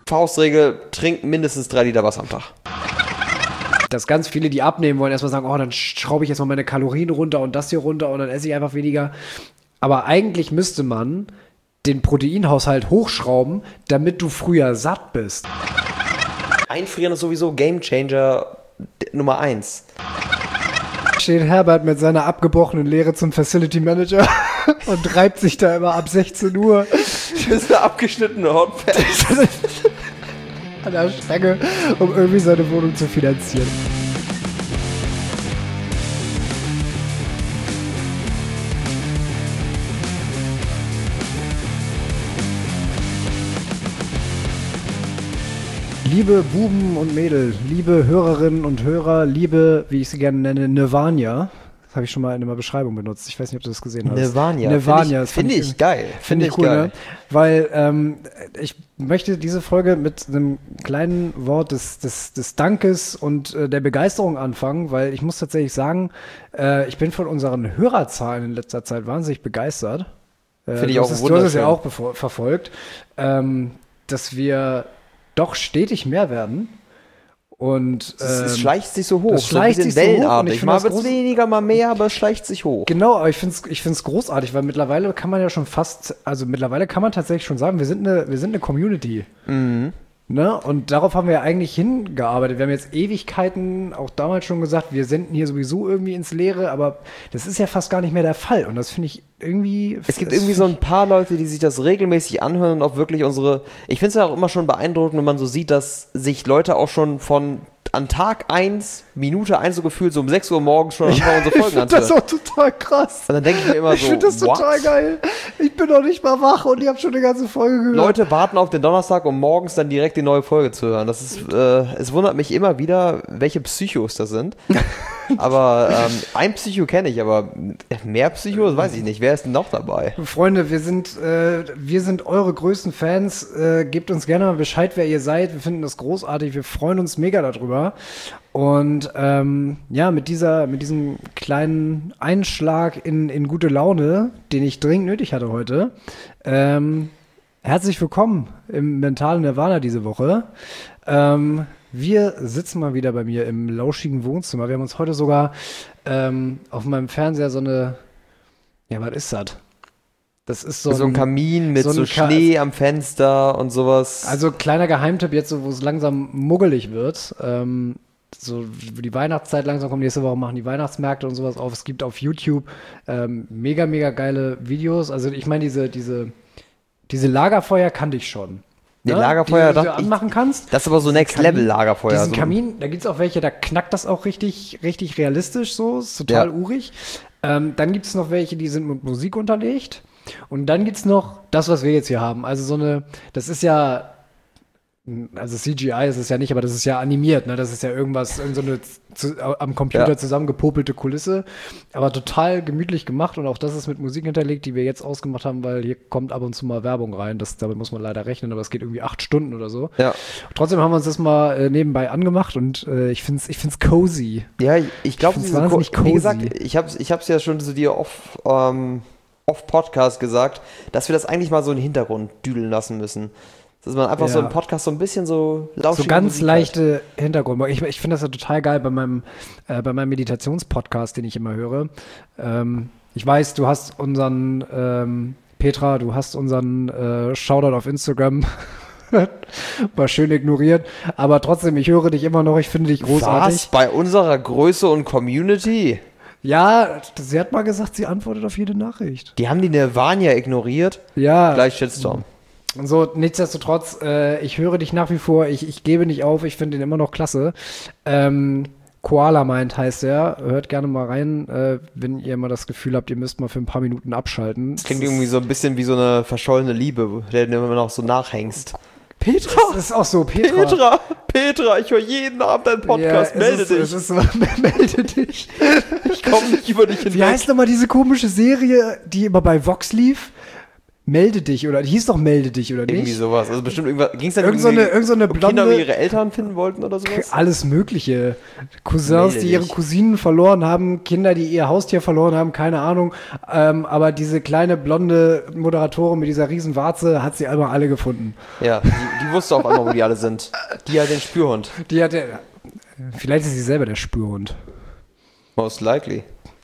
Faustregel, trink mindestens 3 Liter Wasser am Tag. Dass ganz viele, die abnehmen wollen, erstmal sagen, oh, dann schraube ich jetzt mal meine Kalorien runter und das hier runter und dann esse ich einfach weniger. Aber eigentlich müsste man den Proteinhaushalt hochschrauben, damit du früher satt bist. Einfrieren ist sowieso Gamechanger Nummer 1. Steht Herbert mit seiner abgebrochenen Lehre zum Facility Manager und reibt sich da immer ab 16 Uhr. Das ist eine abgeschnittene Hotpad. An der Stange, um irgendwie seine Wohnung zu finanzieren. Liebe Buben und Mädel, liebe Hörerinnen und Hörer, liebe, wie ich sie gerne nenne, Nirvania. Das habe ich schon mal in einer Beschreibung benutzt. Ich weiß nicht, ob du das gesehen hast. Nirvania. Finde ich geil. Finde ich cool, geil. Ne? Weil ich möchte diese Folge mit einem kleinen Wort des Dankes und der Begeisterung anfangen, weil ich muss tatsächlich sagen, ich bin von unseren Hörerzahlen in letzter Zeit wahnsinnig begeistert. Finde ich auch wunderschön. Du hast es ja auch verfolgt, dass wir doch stetig mehr werden. Und es schleicht sich so hoch. Es schleicht sich so wellenartig. Mal wird es weniger, mal mehr, aber es schleicht sich hoch. Genau, aber ich find's großartig, weil mittlerweile kann man ja schon mittlerweile kann man tatsächlich schon sagen, wir sind eine Community. Mhm. Ne? Und darauf haben wir ja eigentlich hingearbeitet. Wir haben jetzt Ewigkeiten auch damals schon gesagt, wir senden hier sowieso irgendwie ins Leere, aber das ist ja fast gar nicht mehr der Fall. Und das finde ich irgendwie... Es gibt irgendwie so ein paar Leute, die sich das regelmäßig anhören und auch wirklich ich finde es ja auch immer schon beeindruckend, wenn man so sieht, dass sich Leute auch schon an Tag 1, Minute 1 so gefühlt, so um 6 Uhr morgens schon unsere Folgen anhören. Das ist auch total krass. Und dann denke ich mir immer so, ich finde das total geil. Ich bin noch nicht mal wach und ich habe schon eine ganze Folge gehört. Leute warten auf den Donnerstag, um morgens dann direkt die neue Folge zu hören. Das ist, es wundert mich immer wieder, welche Psychos das sind. Aber ein Psycho kenne ich, aber mehr Psychos weiß ich nicht. Wer ist denn noch dabei? Freunde, wir sind eure größten Fans. Gebt uns gerne mal Bescheid, wer ihr seid. Wir finden das großartig. Wir freuen uns mega darüber. Und mit diesem kleinen Einschlag in gute Laune, den ich dringend nötig hatte heute, herzlich willkommen im mentalen Nirvana diese Woche. Wir sitzen mal wieder bei mir im lauschigen Wohnzimmer. Wir haben uns heute sogar auf meinem Fernseher so eine, was ist das? Das ist so ein Kamin mit so Schnee am Fenster und sowas. Also kleiner Geheimtipp jetzt, so, wo es langsam muggelig wird. So die Weihnachtszeit langsam kommt, nächste Woche machen die Weihnachtsmärkte und sowas auf. Es gibt auf YouTube mega, mega geile Videos. Also ich meine, diese Lagerfeuer kannte ich schon. Die Lagerfeuer, die du anmachen kannst. Das ist aber so Next-Level-Lagerfeuer. Diesen Kamin, da gibt es auch welche, da knackt das auch richtig, richtig realistisch so. Ist total urig. Dann gibt es noch welche, die sind mit Musik unterlegt. Und dann gibt es noch das, was wir jetzt hier haben. Also das ist ja, also CGI ist es ja nicht, aber das ist ja animiert, ne? Das ist ja irgendwas, am Computer zusammengepopelte Kulisse, aber total gemütlich gemacht und auch das ist mit Musik hinterlegt, die wir jetzt ausgemacht haben, weil hier kommt ab und zu mal Werbung rein, damit muss man leider rechnen, aber es geht irgendwie 8 Stunden oder so. Ja. Trotzdem haben wir uns das mal nebenbei angemacht und ich find's cozy. Ja, ich glaube, wahnsinnig cozy. Wie gesagt, ich hab's ja schon zu dir off Podcast gesagt, dass wir das eigentlich mal so in den Hintergrund düdeln lassen müssen. Dass man einfach so im Podcast so ein bisschen so lauschig. So ganz leichte Hintergrund. Ich finde das ja total geil bei meinem Meditationspodcast, den ich immer höre. Ich weiß, du hast unseren Petra, du hast unseren Shoutout auf Instagram mal schön ignoriert. Aber trotzdem, ich höre dich immer noch, ich finde dich großartig. Was? Bei unserer Größe und Community? Ja, sie hat mal gesagt, sie antwortet auf jede Nachricht. Die haben die Nirvania ignoriert? Ja. Gleich Shitstorm. So, nichtsdestotrotz, ich höre dich nach wie vor, ich gebe nicht auf, ich finde den immer noch klasse. Koala Mind heißt er, hört gerne mal rein, wenn ihr mal das Gefühl habt, ihr müsst mal für ein paar Minuten abschalten. Das klingt irgendwie so ein bisschen wie so eine verschollene Liebe, der du immer noch so nachhängst. Petra! Das ist auch so, Petra, ich höre jeden Abend deinen Podcast, ja, melde dich. Melde dich. Ich komme nicht über dich hinweg. Wie heißt nochmal diese komische Serie, die immer bei Vox lief? Melde dich, oder die hieß doch Melde dich, oder nicht? Irgendwie sowas. Also bestimmt irgendwas. Ging es dann Irgend so eine ob Kinder blonde, ihre Eltern finden wollten oder sowas? alles mögliche. Cousins, Melde die ihre dich. Cousinen verloren haben, Kinder, die ihr Haustier verloren haben, keine Ahnung. Aber diese kleine blonde Moderatorin mit dieser riesen Warze hat sie einmal alle gefunden. Ja, die wusste auf einmal, wo die alle sind. Die hat den Spürhund. Die hatte, vielleicht ist sie selber der Spürhund. Most likely.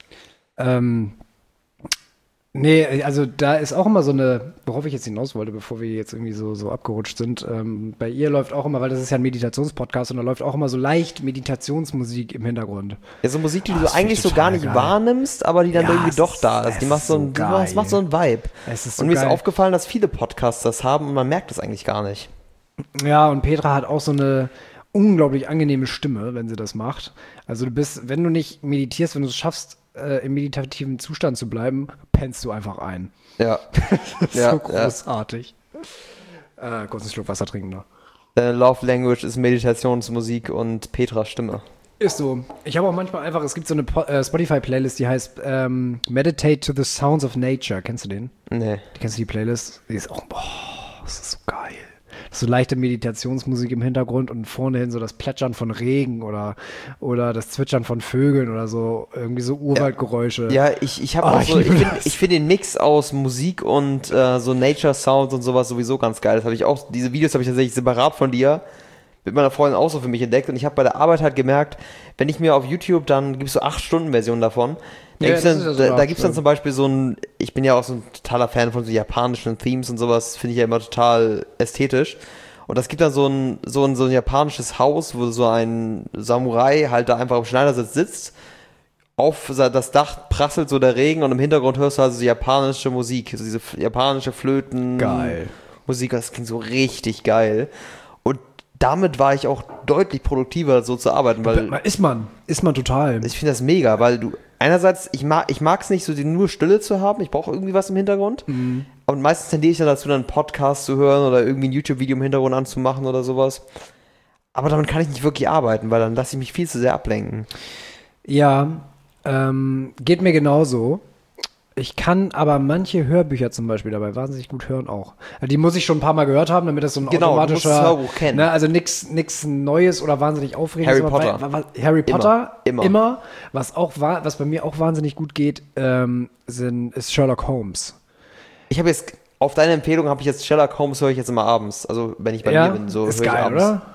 Nee, also da ist auch immer so eine, worauf ich jetzt hinaus wollte, bevor wir jetzt irgendwie so abgerutscht sind. Bei ihr läuft auch immer, weil das ist ja ein Meditationspodcast und da läuft auch immer so leicht Meditationsmusik im Hintergrund. Ja, so Musik, die Das du find ich eigentlich so total gar nicht geil. wahrnimmst, aber die dann Ja, irgendwie es doch ist- da ist. es Die macht ist so so ein, geil. das macht so ein Vibe. Es ist so Und mir ist geil. aufgefallen, dass viele Podcasts das haben und man merkt das eigentlich gar nicht. Ja, und Petra hat auch so eine unglaublich angenehme Stimme, wenn sie das macht. Also du bist, wenn du nicht meditierst, wenn du es schaffst, im meditativen Zustand zu bleiben, pennst du einfach ein. Ja. Das ist Ja, so großartig. Kurz einen Schluck Wasser trinken noch. Deine Love Language ist Meditationsmusik und Petras Stimme. Ist so. Ich habe auch manchmal einfach, es gibt so eine Spotify-Playlist, die heißt Meditate to the Sounds of Nature. Kennst du den? Nee. Kennst du die Playlist? Die ist auch, boah, das ist so geil. Das ist so leichte Meditationsmusik im Hintergrund und vorne hin so das Plätschern von Regen oder das Zwitschern von Vögeln oder so, irgendwie so Urwaldgeräusche. Ja, ich habe Oh, auch ich so, liebe ich das. finde den Mix aus Musik und so Nature Sounds und sowas sowieso ganz geil. Das habe ich auch, diese Videos habe ich tatsächlich separat von dir mit meiner Freundin auch so für mich entdeckt und ich habe bei der Arbeit halt gemerkt, wenn ich mir auf YouTube, dann gibt es so 8-Stunden-Versionen davon. Da Ja, gibt's das dann, ist ja so da eine gibt's dann 8 zum Beispiel so ein, ich bin ja auch so ein totaler Fan von so japanischen Themes und sowas, finde ich ja immer total ästhetisch. Und das gibt dann so ein japanisches Haus, wo so ein Samurai halt da einfach am Schneidersitz sitzt. Auf das Dach prasselt so der Regen und im Hintergrund hörst du also so japanische Musik, so diese japanische Flöten. Geil. Musik, das klingt so richtig geil. Und damit war ich auch deutlich produktiver, so zu arbeiten, weil Ist man total. ich finde das mega, weil du einerseits, ich mag es nicht, so nur Stille zu haben, ich brauche irgendwie was im Hintergrund. Und meistens tendiere ich dann dazu, dann einen Podcast zu hören oder irgendwie ein YouTube-Video im Hintergrund anzumachen oder sowas. Aber damit kann ich nicht wirklich arbeiten, weil dann lasse ich mich viel zu sehr ablenken. Ja, geht mir genauso. Ich kann aber manche Hörbücher zum Beispiel dabei wahnsinnig gut hören auch. Also die muss ich schon ein paar Mal gehört haben, damit das so ein Genau, du musst automatischer, das Hörbuch kennen. Ne, also nix Neues oder wahnsinnig Aufregendes. Harry aber Potter. Harry Potter, Immer. immer. Was bei mir auch wahnsinnig gut geht, ist Sherlock Holmes. Ich habe jetzt, auf deine Empfehlung habe ich jetzt Sherlock Holmes, höre ich jetzt immer abends. Also wenn ich bei mir bin, so ist höre ich geil, abends. oder?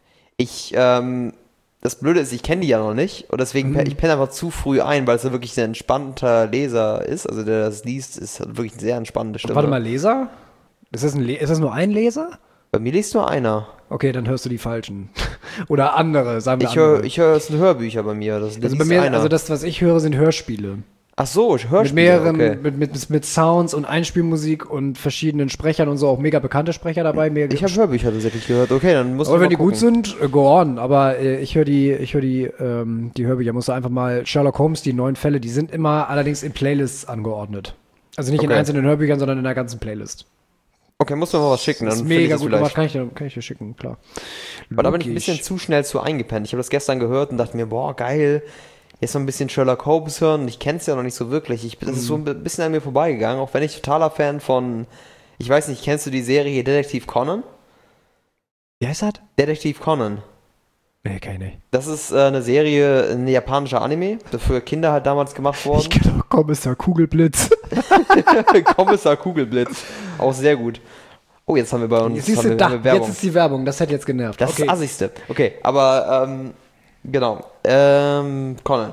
Das Blöde ist, ich kenne die ja noch nicht und deswegen, ich penne einfach zu früh ein, weil es ja wirklich ein entspannter Leser ist, also der das liest, ist halt wirklich eine sehr entspannende Stimme. Warte mal, Leser? Ist das nur ein Leser? Bei mir liest nur einer. Okay, dann hörst du die falschen. Oder andere, sagen wir Ich andere. höre, es sind Hörbücher bei mir, das Also liest bei mir, einer. also das, was ich höre, sind Hörspiele. Ach so, Hörspiele, Mit mehreren, okay. mit Sounds und Einspielmusik und verschiedenen Sprechern und so, auch mega bekannte Sprecher dabei. Ich habe Hörbücher tatsächlich gehört, okay, dann muss ich aber mal wenn die gucken. gut sind, go on. Aber ich höre die Hörbücher. Musst du einfach mal Sherlock Holmes, die 9 Fälle, die sind immer allerdings in Playlists angeordnet. Also nicht in Okay. einzelnen Hörbüchern, sondern in der ganzen Playlist. Okay, musst du mal was schicken, Das dann ist finde ich mega das gut gemacht, vielleicht. kann ich dir schicken, klar. Aber da bin ich ein Logisch. bisschen zu schnell zu eingepennt. Ich habe das gestern gehört und dachte mir, boah, geil, jetzt mal ein bisschen Sherlock Holmes hören. Und ich kenne es ja noch nicht so wirklich. Das ist so ein bisschen an mir vorbeigegangen, auch wenn ich totaler Fan von, ich weiß nicht, kennst du die Serie Detektiv Conan? Wie heißt das? Detektiv Conan. Nee, kenn ich nicht. Das ist eine Serie, ein japanischer Anime, der für Kinder halt damals gemacht worden. Ich kenne auch Kommissar Kugelblitz. Kommissar Kugelblitz. Auch sehr gut. Oh, jetzt haben wir bei uns Siehst haben du, wir, haben wir Werbung. jetzt ist die Werbung, das hat jetzt genervt. Das ist das Assigste. Okay, aber genau. Conan.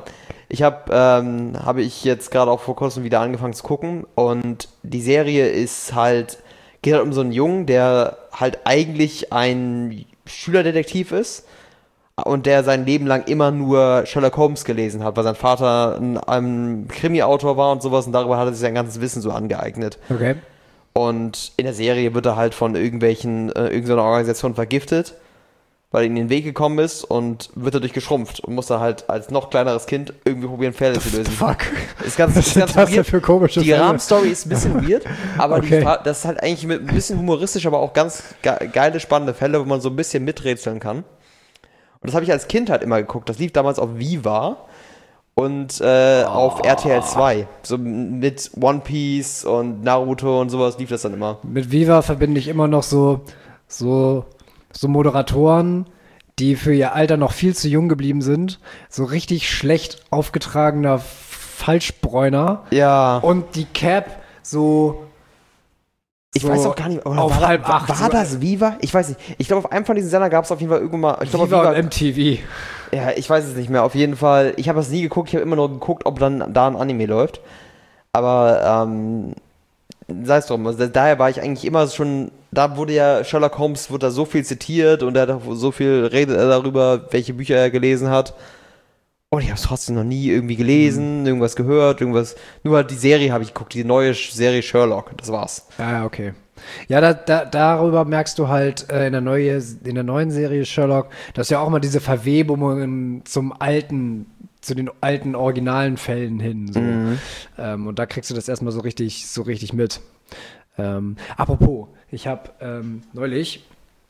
Habe ich jetzt gerade auch vor kurzem wieder angefangen zu gucken und die Serie geht halt um so einen Jungen, der halt eigentlich ein Schülerdetektiv ist und der sein Leben lang immer nur Sherlock Holmes gelesen hat, weil sein Vater ein Krimi-Autor war und sowas und darüber hat er sich sein ganzes Wissen so angeeignet. Okay. Und in der Serie wird er halt von irgendeiner Organisation vergiftet, weil er in den Weg gekommen ist und wird dadurch geschrumpft und muss da halt als noch kleineres Kind irgendwie probieren, Fälle zu lösen. Fuck. Ist ganz, Was ist sind ganz das denn weird. für komische Die Fälle? Rahmenstory ist ein bisschen weird, aber Okay. das ist halt eigentlich mit ein bisschen humoristisch, aber auch ganz geile, spannende Fälle, wo man so ein bisschen miträtseln kann. Und das habe ich als Kind halt immer geguckt. Das lief damals auf Viva. und auf RTL 2. So mit One Piece und Naruto und sowas lief das dann immer. Mit Viva verbinde ich immer noch so Moderatoren, die für ihr Alter noch viel zu jung geblieben sind. So richtig schlecht aufgetragener Falschbräuner. Ja. Und die Cap so... Ich weiß auch gar nicht, oder auf halb acht. War das Viva? Ich weiß nicht. Ich glaube, auf einem von diesen Sendern gab es auf jeden Fall irgendwann mal. Ich glaube, Viva und MTV. Ja, ich weiß es nicht mehr. Auf jeden Fall. Ich habe das nie geguckt. Ich habe immer nur geguckt, ob dann da ein Anime läuft. Aber, sei es drum. Also, daher war ich eigentlich immer schon. Da wurde ja Sherlock Holmes, wurde da so viel zitiert und er hat so viel redet er darüber, welche Bücher er gelesen hat. Und ich habe es trotzdem noch nie irgendwie gelesen, irgendwas gehört, irgendwas. Nur halt die Serie habe ich geguckt, die neue Serie Sherlock, das war's. Ja, okay. Ja, darüber merkst du halt in der neuen Serie Sherlock, dass ja auch mal diese Verwebungen zu den alten originalen Fällen hin. So. Und da kriegst du das erstmal so richtig mit. Apropos, ich habe neulich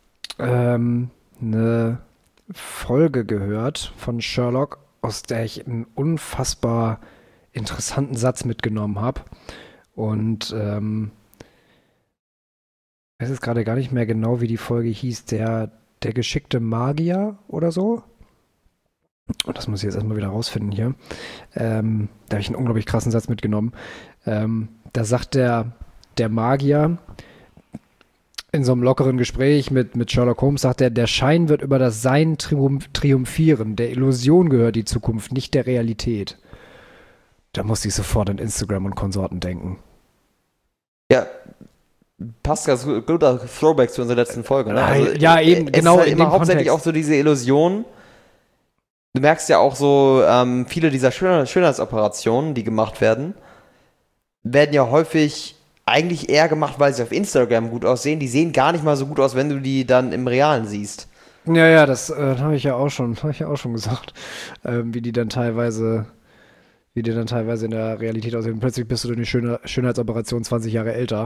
eine Folge gehört von Sherlock, aus der ich einen unfassbar interessanten Satz mitgenommen habe. Und ich weiß jetzt gerade gar nicht mehr genau, wie die Folge hieß. Der geschickte Magier oder so. Und das muss ich jetzt erstmal wieder rausfinden hier. Da habe ich einen unglaublich krassen Satz mitgenommen. Da sagt der Magier in so einem lockeren Gespräch mit Sherlock Holmes, sagt er, der Schein wird über das Sein triumphieren. Der Illusion gehört die Zukunft, nicht der Realität. Da musste ich sofort an Instagram und Konsorten denken. Ja, passt ganz gut, guter Throwback zu unserer letzten Folge. Ne? Also, ja, eben, genau. Es ist halt in immer dem hauptsächlich Kontext. auch so diese Illusion. Du merkst ja auch so, viele dieser Schönheitsoperationen, die gemacht werden ja häufig eigentlich eher gemacht, weil sie auf Instagram gut aussehen. Die sehen gar nicht mal so gut aus, wenn du die dann im Realen siehst. Ja, das habe ich ja auch schon gesagt, wie die dann teilweise in der Realität aussehen. Plötzlich bist du durch eine Schönheitsoperation 20 Jahre älter.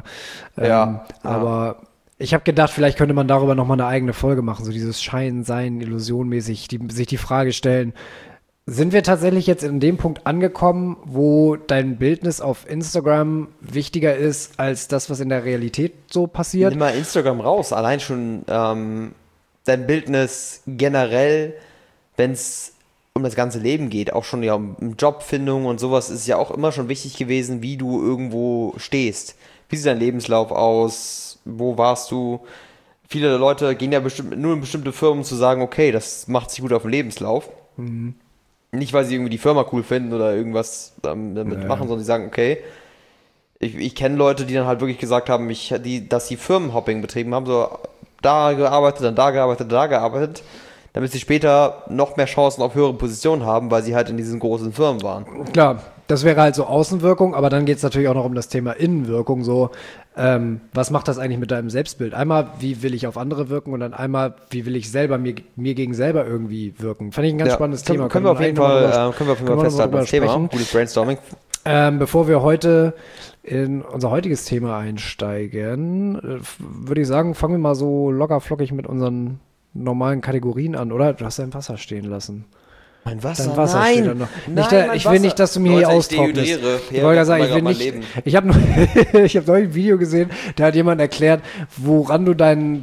Aber ich habe gedacht, vielleicht könnte man darüber nochmal eine eigene Folge machen, so dieses Schein, Sein, Illusionmäßig, sich die Frage stellen, sind wir tatsächlich jetzt in dem Punkt angekommen, wo dein Bildnis auf Instagram wichtiger ist als das, was in der Realität so passiert? Nimm mal Instagram raus. Allein schon dein Bildnis generell, wenn es um das ganze Leben geht, auch schon ja um Jobfindung und sowas, ist ja auch immer schon wichtig gewesen, wie du irgendwo stehst. Wie sieht dein Lebenslauf aus? Wo warst du? Viele Leute gehen ja nur in bestimmte Firmen zu sagen, okay, das macht sich gut auf den Lebenslauf. Mhm. Nicht, weil sie irgendwie die Firma cool finden oder irgendwas damit machen, sondern die sagen, okay, ich kenne Leute, die dann halt wirklich gesagt haben, dass sie Firmenhopping betrieben haben, so da gearbeitet, dann da gearbeitet, damit sie später noch mehr Chancen auf höhere Positionen haben, weil sie halt in diesen großen Firmen waren. Klar, das wäre halt so Außenwirkung, aber dann geht es natürlich auch noch um das Thema Innenwirkung, so was macht das eigentlich mit deinem Selbstbild? Einmal, wie will ich auf andere wirken und dann einmal, wie will ich selber mir gegen selber irgendwie wirken? Fand ich ein ganz spannendes Thema. Können wir auf jeden Fall festhalten, das Thema. Gutes Brainstorming. Bevor wir heute in unser heutiges Thema einsteigen, würde ich sagen, fangen wir mal so locker flockig mit unseren normalen Kategorien an, oder? Du hast dein Wasser stehen lassen. Mein Wasser? Dein Wasser Nein! steht da noch. Nein, Ich will nicht, dass du mir hier austrocknest. Ich wollte sagen, ich will nicht. Ich habe neulich ein Video gesehen, da hat jemand erklärt, woran du dein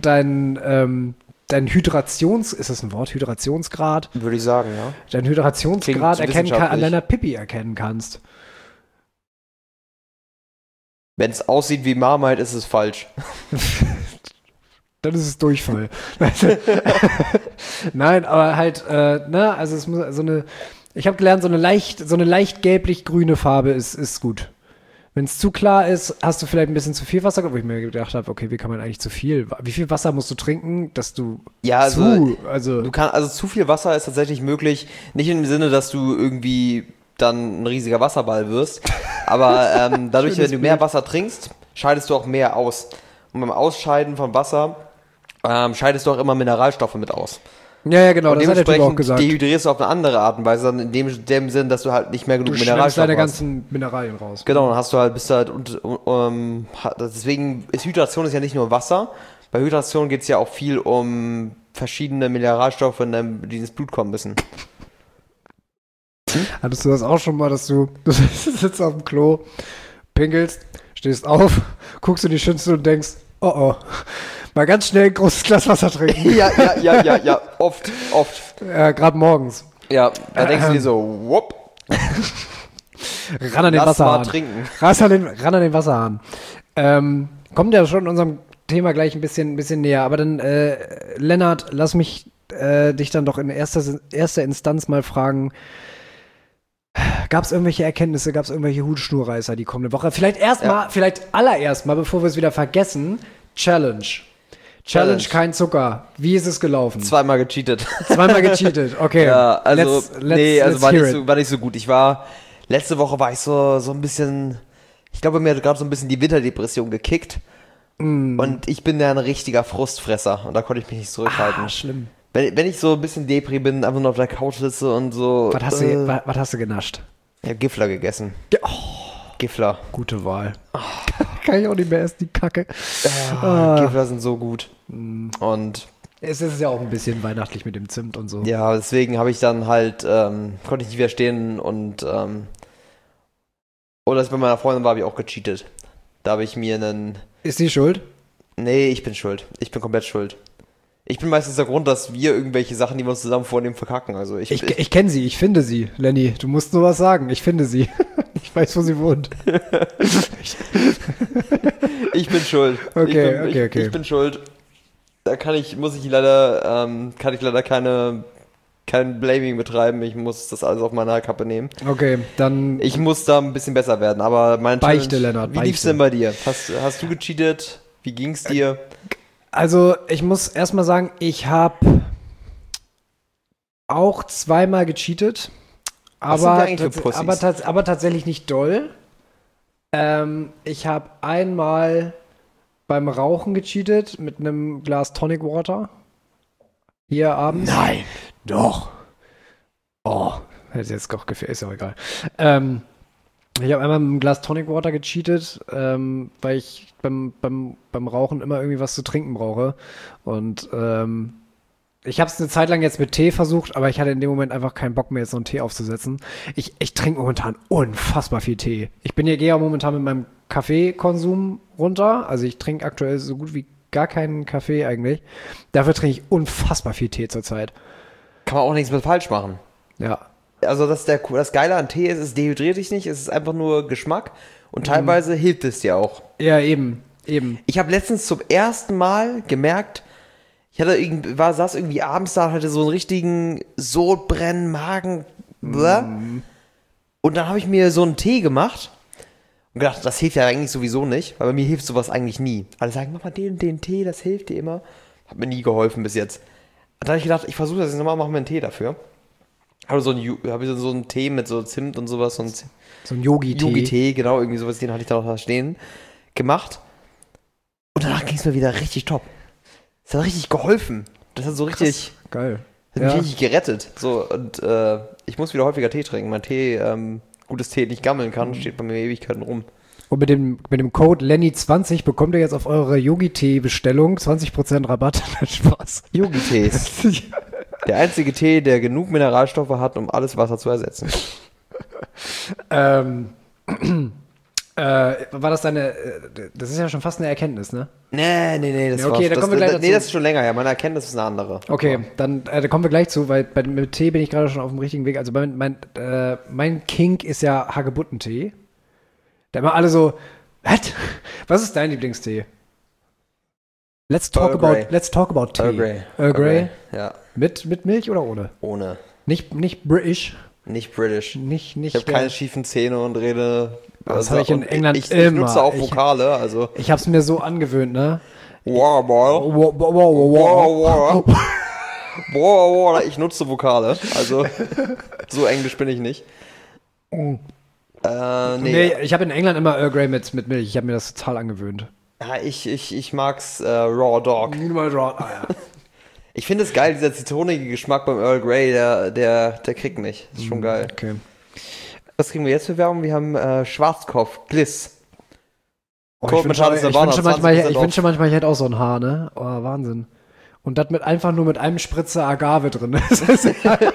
ist das ein Wort? Hydrationsgrad? Würde ich sagen, ja. Dein Hydrationsgrad an deiner Pipi erkennen kannst. Wenn es aussieht wie Marmite, ist es falsch. Dann ist es Durchfall. Nein, aber halt, also es muss ich habe gelernt, so eine leicht gelblich-grüne Farbe ist gut. Wenn es zu klar ist, hast du vielleicht ein bisschen zu viel Wasser, wo ich mir gedacht habe, okay, wie kann man eigentlich zu viel? Wie viel Wasser musst du trinken, dass du zu viel Wasser ist tatsächlich möglich, nicht im Sinne, dass du irgendwie dann ein riesiger Wasserball wirst, aber dadurch, wenn du mehr Wasser trinkst, scheidest du auch mehr aus. Und beim Ausscheiden von Wasser scheidest du auch immer Mineralstoffe mit aus. Ja, genau, das hat der Typ auch gesagt. Dehydrierst du auf eine andere Art und Weise, in dem Sinn, dass du halt nicht mehr genug Mineralstoffe hast. Du deine ganzen Mineralien raus. Genau, dann deswegen ist Hydration ja nicht nur Wasser. Bei Hydration geht es ja auch viel um verschiedene Mineralstoffe, die ins Blut kommen müssen. Hattest du das auch schon mal, dass du sitzt auf dem Klo, pinkelst, stehst auf, guckst in die Schüssel und denkst, oh, mal ganz schnell ein großes Glas Wasser trinken. Ja, oft. Gerade morgens. Ja, da denkst du dir so, whoop. Ran an den Wasserhahn. Mal trinken. Ran an den Wasserhahn. Kommt ja schon unserem Thema gleich ein bisschen näher. Aber dann, Lennart, lass mich dich dann doch in erster Instanz mal fragen, gab es irgendwelche Erkenntnisse, gab es irgendwelche Hutschnurreißer die kommende Woche? Vielleicht allererst mal, bevor wir es wieder vergessen, Challenge, kein Zucker. Wie ist es gelaufen? Zweimal gecheatet, okay. Ja, also, let's war nicht so gut. Letzte Woche war ich so ein bisschen, ich glaube, mir hat gerade so ein bisschen die Winterdepression gekickt. Und ich bin ja ein richtiger Frustfresser und da konnte ich mich nicht zurückhalten. Schlimm. Wenn ich so ein bisschen Depri bin, einfach nur auf der Couch sitze und so. Was hast du genascht? Ich habe Gifler gegessen. Gifler. Gute Wahl. Kann ich auch nicht mehr essen, die Kacke. Gifler sind so gut. Und es ist ja auch ein bisschen weihnachtlich mit dem Zimt und so. ja, deswegen habe ich dann halt, konnte ich nicht widerstehen und oder als ich bei meiner Freundin war, habe ich auch gecheatet. Da habe ich mir einen... Ist sie schuld? Nee, ich bin schuld. Ich bin komplett schuld. Ich bin meistens der Grund, dass wir irgendwelche Sachen, die wir uns zusammen vornehmen, verkacken. Also ich kenne sie, ich finde sie, Lenny. Du musst nur was sagen. Ich finde sie. Ich weiß, wo sie wohnt. Ich bin schuld. Okay. Ich bin schuld. Da kann ich leider kein Blaming betreiben. Ich muss das alles auf meine Kappe nehmen. Okay, dann... Ich muss da ein bisschen besser werden, aber meine Beichte, Lennart, wie lief's denn bei dir? Hast du gecheatet? Wie ging's dir? Also, ich muss erstmal sagen, ich habe auch zweimal gecheatet, aber tatsächlich nicht doll. Ich habe einmal beim Rauchen gecheatet mit einem Glas Tonic Water. Hier abends. Nein, doch. Oh, hätte jetzt doch gefällt, ist ja auch egal. Ich habe einmal mit einem Glas Tonic Water gecheatet, weil ich beim Rauchen immer irgendwie was zu trinken brauche. Und ich habe es eine Zeit lang jetzt mit Tee versucht, aber ich hatte in dem Moment einfach keinen Bock mehr, jetzt so einen Tee aufzusetzen. Ich trinke momentan unfassbar viel Tee. Gehe auch momentan mit meinem Kaffeekonsum runter. Also ich trinke aktuell so gut wie gar keinen Kaffee eigentlich. Dafür trinke ich unfassbar viel Tee zurzeit. Kann man auch nichts mit falsch machen. Ja. Also das Geile an Tee ist, es dehydriert dich nicht, es ist einfach nur Geschmack und teilweise hilft es dir auch. Ja, eben. Ich habe letztens zum ersten Mal gemerkt, saß irgendwie abends da, hatte so einen richtigen Sodbrennen, Magen, und dann habe ich mir so einen Tee gemacht und gedacht, das hilft ja eigentlich sowieso nicht, weil bei mir hilft sowas eigentlich nie. Alle sagen, mach mal den Tee, das hilft dir immer. Hat mir nie geholfen bis jetzt. Und dann habe ich gedacht, ich versuche das jetzt nochmal, mache mir einen Tee dafür. Habe so einen Tee mit so Zimt und sowas. So ein Yogi-Tee. Yogi-Tee, genau, irgendwie sowas, den hatte ich da noch stehen. Gemacht. Und danach ging es mir wieder richtig top. Das hat richtig geholfen. Das hat so richtig... Krass. Geil. Das hat mich richtig gerettet. So, und ich muss wieder häufiger Tee trinken. Mein Tee, gutes Tee nicht gammeln kann, steht bei mir Ewigkeiten rum. Und mit dem Code Lenny20 bekommt ihr jetzt auf eure Yogi-Tee-Bestellung 20% Rabatt. Spaß. Yogi-Tees. Der einzige Tee, der genug Mineralstoffe hat, um alles Wasser zu ersetzen. War das deine... Das ist ja schon fast eine Erkenntnis, ne? Nee. Das okay, da kommen wir gleich dazu. Nee, das ist schon länger her. Meine Erkenntnis ist eine andere. Okay, dann da kommen wir gleich zu, weil mit Tee bin ich gerade schon auf dem richtigen Weg. Also mein Kink ist ja Hagebuttentee. Da immer alle so, was ist dein Lieblingstee? Let's talk about Tee. Earl Grey. Ja. Mit Milch oder ohne? Ohne. Nicht British. Nicht British. Nicht ich habe keine schiefen Zähne und rede. Das habe ich in England ich immer. Ich nutze auch Vokale, also. Ich habe es mir so angewöhnt, ne? Ich nutze Vokale, also so englisch bin ich nicht. Nee, ich habe in England immer Earl Grey mit Milch. Ich habe mir das total angewöhnt. Ja, ich mag's Raw Dog. Ja. Ich finde es geil, dieser zitronige Geschmack beim Earl Grey, der kriegt mich. Das ist schon geil. Okay. Was kriegen wir jetzt für Werbung? Wir haben Schwarzkopf, Gliss. Ich wünsche manchmal, ich hätte auch so ein Haar, ne? Oh, Wahnsinn. Und das einfach nur mit einem Spritzer Agave drin.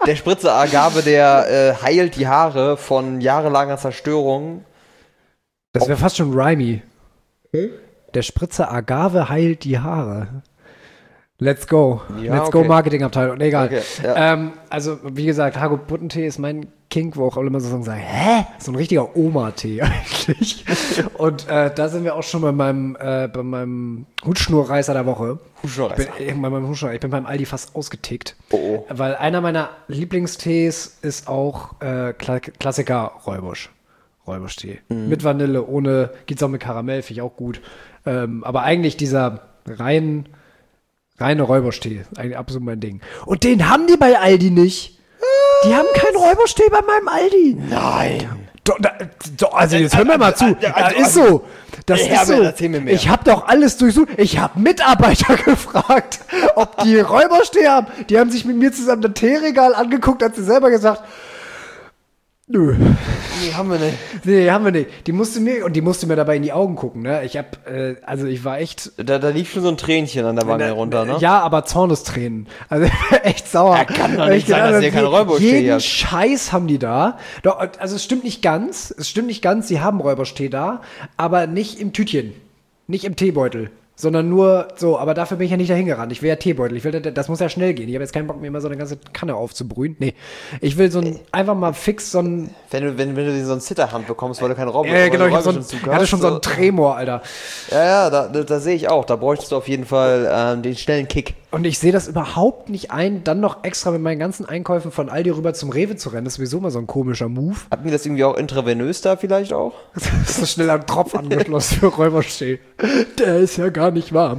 Der Spritzer Agave, der heilt die Haare von jahrelanger Zerstörung. Das wäre fast schon rhymey. Der Spritzer Agave heilt die Haare. Let's go. Ja, Let's okay. go Marketingabteilung. Egal. Okay, ja. Also, wie gesagt, Hagebuttentee ist mein Kink, wo auch alle immer so sagen, hä? So ein richtiger Oma-Tee eigentlich. Und da sind wir auch schon bei meinem Hutschnurreißer der Woche. Ich bin beim Aldi fast ausgetickt. Oh. Weil einer meiner Lieblingstees ist auch Klassiker Räubusch. Räubusch-Tee. Mit Vanille, ohne, geht's auch mit Karamell, finde ich auch gut. Aber eigentlich dieser reine Räubusch-Tee, eigentlich absolut mein Ding. Und den haben die bei Aldi nicht. Die haben keinen Räubusch-Tee bei meinem Aldi. Nein. Also jetzt hör mir mal zu. Das ist so. Das ist so. Erzähl mir mehr. Ich habe doch alles durchsucht. Ich habe Mitarbeiter gefragt, ob die Räubusch-Tee haben. Die haben sich mit mir zusammen das Teeregal angeguckt, hat sie selber gesagt, nö. Nee, haben wir nicht. Nee, haben wir nicht. Die musste mir dabei in die Augen gucken, ne? Ich war echt. Da lief schon so ein Tränchen an der Wange runter, ne? Ja, aber Zornestränen. Also echt sauer. Ja, kann doch nicht sein, dass ihr keinen Räubusch-Tee jeden habt. Scheiß haben die da. Doch, also es stimmt nicht ganz. Sie haben Räubusch-Tee da, aber nicht im Tütchen. Nicht im Teebeutel. Sondern nur so, aber dafür bin ich ja nicht dahin gerannt. Ich will ja Teebeutel. Das muss ja schnell gehen. Ich habe jetzt keinen Bock, mir immer so eine ganze Kanne aufzubrühen. Nee. Ich will einfach mal fix so ein. Wenn du so ein Zitterhand bekommst, weil du keinen Räubusch Genau, ich hast. hatte schon so einen Tremor, Alter. Ja, da sehe ich auch. Da bräuchtest du auf jeden Fall den schnellen Kick. Und ich sehe das überhaupt nicht ein, dann noch extra mit meinen ganzen Einkäufen von Aldi rüber zum Rewe zu rennen. Das ist sowieso mal so ein komischer Move. Hatten wir das irgendwie auch intravenös da vielleicht auch? Das ist so schnell ein Tropf angeschlossen für Räubusch-Tee. Der ist ja gar nicht warm.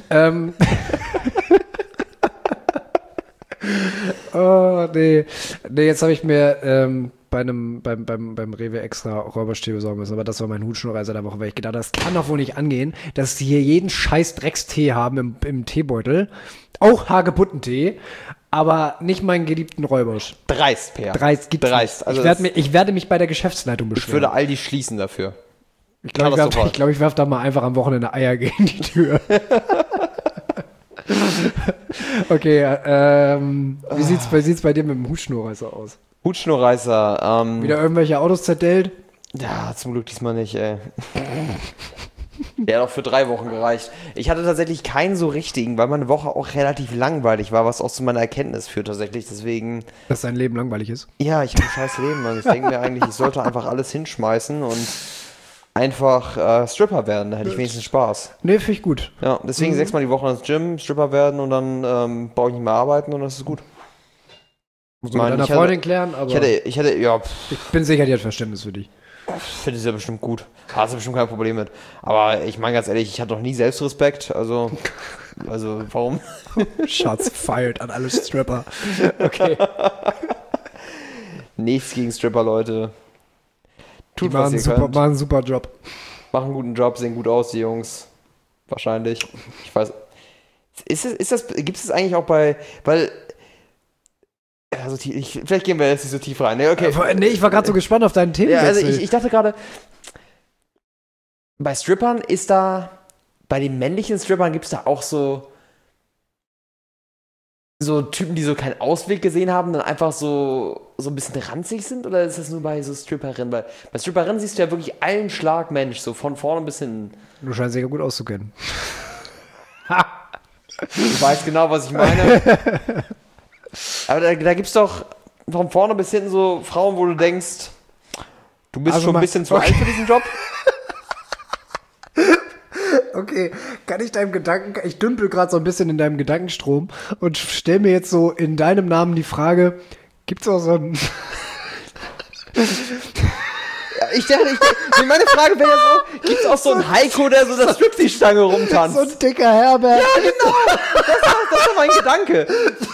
Oh, nee. Nee, jetzt habe ich mir beim Rewe extra Räubusch-Tee besorgen müssen, aber das war mein Hutschnurreiser der Woche, weil ich gedacht habe, das kann doch wohl nicht angehen, dass sie hier jeden scheiß Dreckstee haben im Teebeutel. Auch Hagebuttentee, aber nicht meinen geliebten Räubusch. Dreist, Per. Dreist gibt's Dreist. nicht. Also Ich werde mich bei der Geschäftsleitung beschweren. Ich würde Aldi schließen dafür. Ich glaube, ich werfe da mal einfach am Wochenende Eier gegen die Tür. Okay, wie sieht's bei dir mit dem Hutschnurreißer aus? Hutschnurreißer. Wieder irgendwelche Autos zerdellt? Ja, zum Glück diesmal nicht, ey. Der hat auch für 3 Wochen gereicht. Ich hatte tatsächlich keinen so richtigen, weil meine Woche auch relativ langweilig war, was auch zu meiner Erkenntnis führt tatsächlich. Deswegen. Dass dein Leben langweilig ist? Ja, ich habe ein scheiß Leben, Mann. Ich denke mir eigentlich, ich sollte einfach alles hinschmeißen und einfach Stripper werden. Da hätte ich wenigstens Spaß. Nee, finde ich gut. Ja, deswegen 6-mal die Woche ins Gym, Stripper werden und dann brauche ich nicht mehr arbeiten und das ist gut. Muss man mit deiner Freundin klären, aber Ich bin sicher, die hat Verständnis für dich. finde es ja bestimmt gut. Hast du bestimmt kein Problem mit. Aber ich meine ganz ehrlich, ich hatte noch nie Selbstrespekt, also warum? Shots fired an alle Stripper. Okay. Nichts gegen Stripper, Leute. Die machen einen super Job. Machen einen guten Job, sehen gut aus, die Jungs. Wahrscheinlich. Ich weiß. Gibt es eigentlich auch weil. Also vielleicht gehen wir jetzt nicht so tief rein. Nee, okay. Nee, ich war gerade so gespannt auf deinen Themenwechsel. Ja, also ich dachte gerade, bei Strippern ist da, bei den männlichen Strippern gibt es da auch so Typen, die so keinen Ausweg gesehen haben, dann einfach so ein bisschen ranzig sind? Oder ist das nur bei so Stripperinnen? Weil bei Stripperinnen siehst du ja wirklich einen Schlag Mensch, so von vorne bis hinten. Du scheinst dich ja gut auszukennen. Du weißt genau, was ich meine. Aber da gibt es doch von vorne bis hinten so Frauen, wo du denkst, du bist schon ein bisschen zu alt für diesen Job. Okay, ich dümpel gerade so ein bisschen in deinem Gedankenstrom und stell mir jetzt so in deinem Namen die Frage, gibt's auch so einen... Ich dachte, meine Frage wäre ja so, gibt's auch so einen Heiko, der so das Striptease-Stange rumtanzt? So ein dicker Herbert. Ja, genau. Das war mein Gedanke.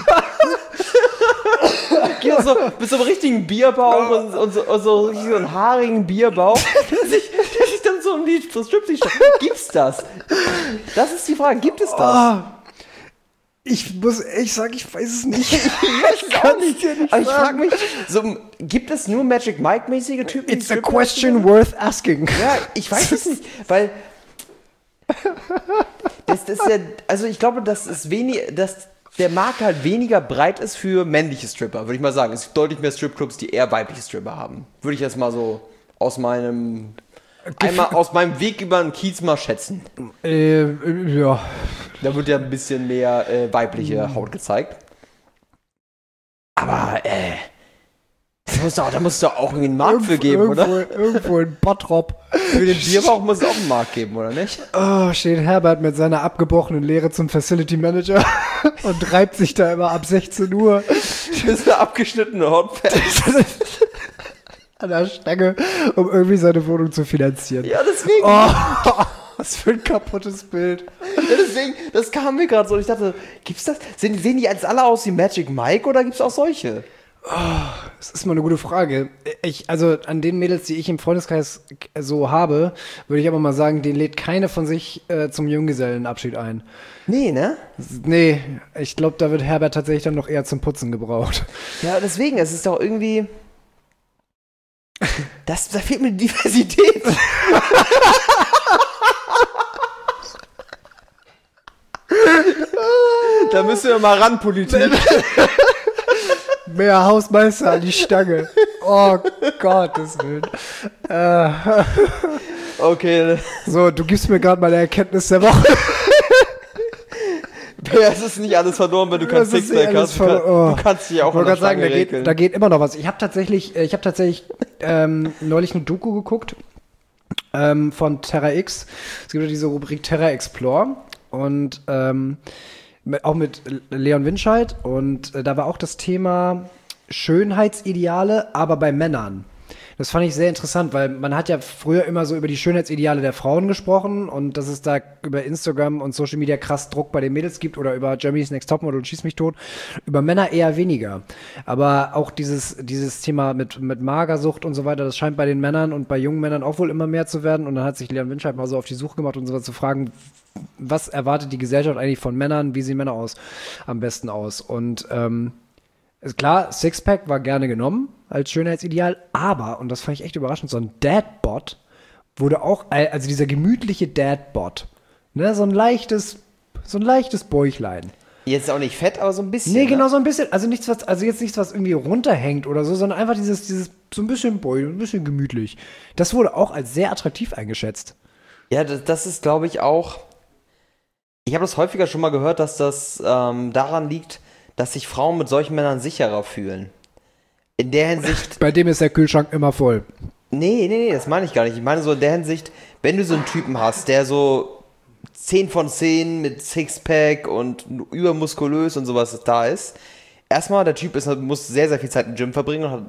Mit so einem richtigen Bierbauch und so einen haarigen Bierbauch, der sich dann so um die Striptease-Stange... Gibt's das? Das ist die Frage, gibt es das? Ich muss echt sagen, ich weiß es nicht. Ich kann nicht dir nicht. Aber ich frage mich, gibt es nur Magic Mike-mäßige Typen? It's a question worth asking. Ja, ich weiß es nicht, weil das ist ja, also ich glaube, das ist wenig, dass der Markt halt weniger breit ist für männliche Stripper, würde ich mal sagen. Es gibt deutlich mehr Stripclubs, die eher weibliche Stripper haben. Würde ich jetzt mal so aus meinem Weg über den Kiez mal schätzen. Ja. Da wird ja ein bisschen mehr weibliche Haut gezeigt. Aber, da muss es doch auch einen Markt für geben, oder? Irgendwo in Bottrop. Für den Bierbauch muss es auch einen Markt geben, oder nicht? Oh, steht Herbert mit seiner abgebrochenen Lehre zum Facility Manager und reibt sich da immer ab 16 Uhr. Das ist eine abgeschnittene Hotpants. An der Stange, um irgendwie seine Wohnung zu finanzieren. Ja, deswegen. Oh, was für ein kaputtes Bild. Ja, deswegen, das kam mir gerade so. Ich dachte, gibt's das? Sehen die jetzt alle aus wie Magic Mike oder gibt's auch solche? Das ist mal eine gute Frage. Also an den Mädels, die ich im Freundeskreis so habe, würde ich aber mal sagen, den lädt keine von sich zum Junggesellenabschied ein. Nee, ne? Nee, ich glaube, da wird Herbert tatsächlich dann noch eher zum Putzen gebraucht. Ja, deswegen, es ist doch irgendwie... Da fehlt mir die Diversität. Da müssen wir mal ran, Politik. Mehr Hausmeister an die Stange. Oh Gottes Willen. Okay. So, du gibst mir gerade mal eine Erkenntnis der Woche. Es ist nicht alles verloren, wenn du kein Sixpack hast. Du kannst dich auch an der Stange regeln. Da geht immer noch was. Ich habe tatsächlich neulich eine Doku geguckt von Terra X. Es gibt ja diese Rubrik Terra Explore und auch mit Leon Winscheid und da war auch das Thema Schönheitsideale, aber bei Männern. Das fand ich sehr interessant, weil man hat ja früher immer so über die Schönheitsideale der Frauen gesprochen und dass es da über Instagram und Social Media krass Druck bei den Mädels gibt oder über Germany's Next Topmodel und Schieß mich tot. Über Männer eher weniger. Aber auch dieses Thema mit Magersucht und so weiter, das scheint bei den Männern und bei jungen Männern auch wohl immer mehr zu werden. Und dann hat sich Leon Winscheid mal so auf die Suche gemacht und so was zu fragen, was erwartet die Gesellschaft eigentlich von Männern, wie sehen Männer am besten aus? Und ist klar, Sixpack war gerne genommen als Schönheitsideal, aber, und das fand ich echt überraschend, so ein Dadbot wurde auch, also dieser gemütliche Dadbot, ne, so ein leichtes Bäuchlein. Jetzt auch nicht fett, aber so ein bisschen. Nee, genau, so ein bisschen, also jetzt nichts, was irgendwie runterhängt oder so, sondern einfach dieses so ein bisschen Bäuchlein, ein bisschen gemütlich. Das wurde auch als sehr attraktiv eingeschätzt. Ja, das ist, glaube ich, auch, ich habe das häufiger schon mal gehört, dass das daran liegt, dass sich Frauen mit solchen Männern sicherer fühlen. In der Hinsicht... Bei dem ist der Kühlschrank immer voll. Nee, das meine ich gar nicht. Ich meine so in der Hinsicht, wenn du so einen Typen hast, der so 10 von 10 mit Sixpack und übermuskulös und sowas da ist. Erstmal, der Typ muss sehr, sehr viel Zeit im Gym verbringen und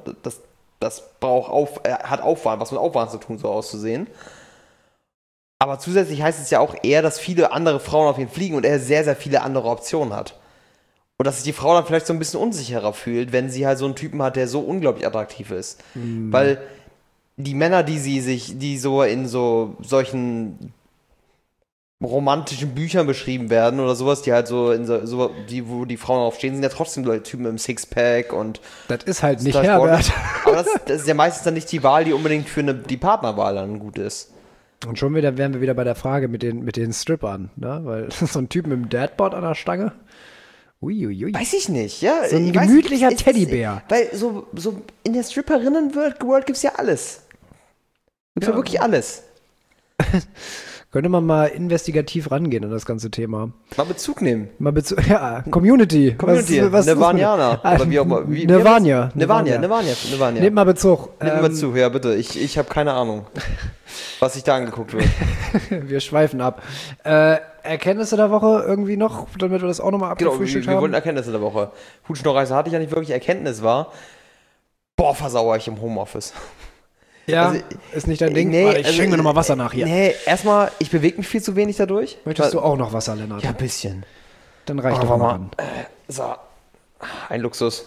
hat Aufwand, was mit Aufwand zu tun, so auszusehen. Aber zusätzlich heißt es ja auch eher, dass viele andere Frauen auf ihn fliegen und er sehr, sehr viele andere Optionen hat. Und dass sich die Frau dann vielleicht so ein bisschen unsicherer fühlt, wenn sie halt so einen Typen hat, der so unglaublich attraktiv ist. Mhm. Weil die Männer, die so in solchen romantischen Büchern beschrieben werden oder sowas, die halt so wo die Frauen drauf stehen, sind ja trotzdem so Typen im Sixpack und... Das ist halt nicht Herbert. Aber das ist ja meistens dann nicht die Wahl, die unbedingt für die Partnerwahl dann gut ist. Und schon wären wir wieder bei der Frage mit den Strippern, ne? Weil so ein Typ mit einem Dadbot an der Stange... Uiuiui. Weiß ich nicht, ja. So ein gemütlicher Teddybär. Weil so in der Stripperinnen-World gibt's ja alles. Gibt's ja wirklich alles. Könnte man mal investigativ rangehen an das ganze Thema. Mal Bezug nehmen. Ja, Community. Was Nirvanianer. Oder wie auch immer. Nirvania. Nehmt mal Bezug. Nehmt mal zu, ja bitte. Ich habe keine Ahnung, was sich da angeguckt wird. Wir schweifen ab. Erkenntnisse der Woche irgendwie noch, damit wir das auch nochmal abgefrühstückt haben? Wir wollten Erkenntnisse der Woche. Hutschnorreise hatte ich ja nicht wirklich Erkenntnis war. Boah, versauere ich im Homeoffice. Ja, also, ist nicht dein Ding. Nee, ich schenke mir nochmal Wasser nach hier. Nee, erstmal, ich bewege mich viel zu wenig dadurch. Möchtest du auch noch Wasser, Lennart? Ja, ein bisschen. Dann reicht doch mal. So, ein Luxus.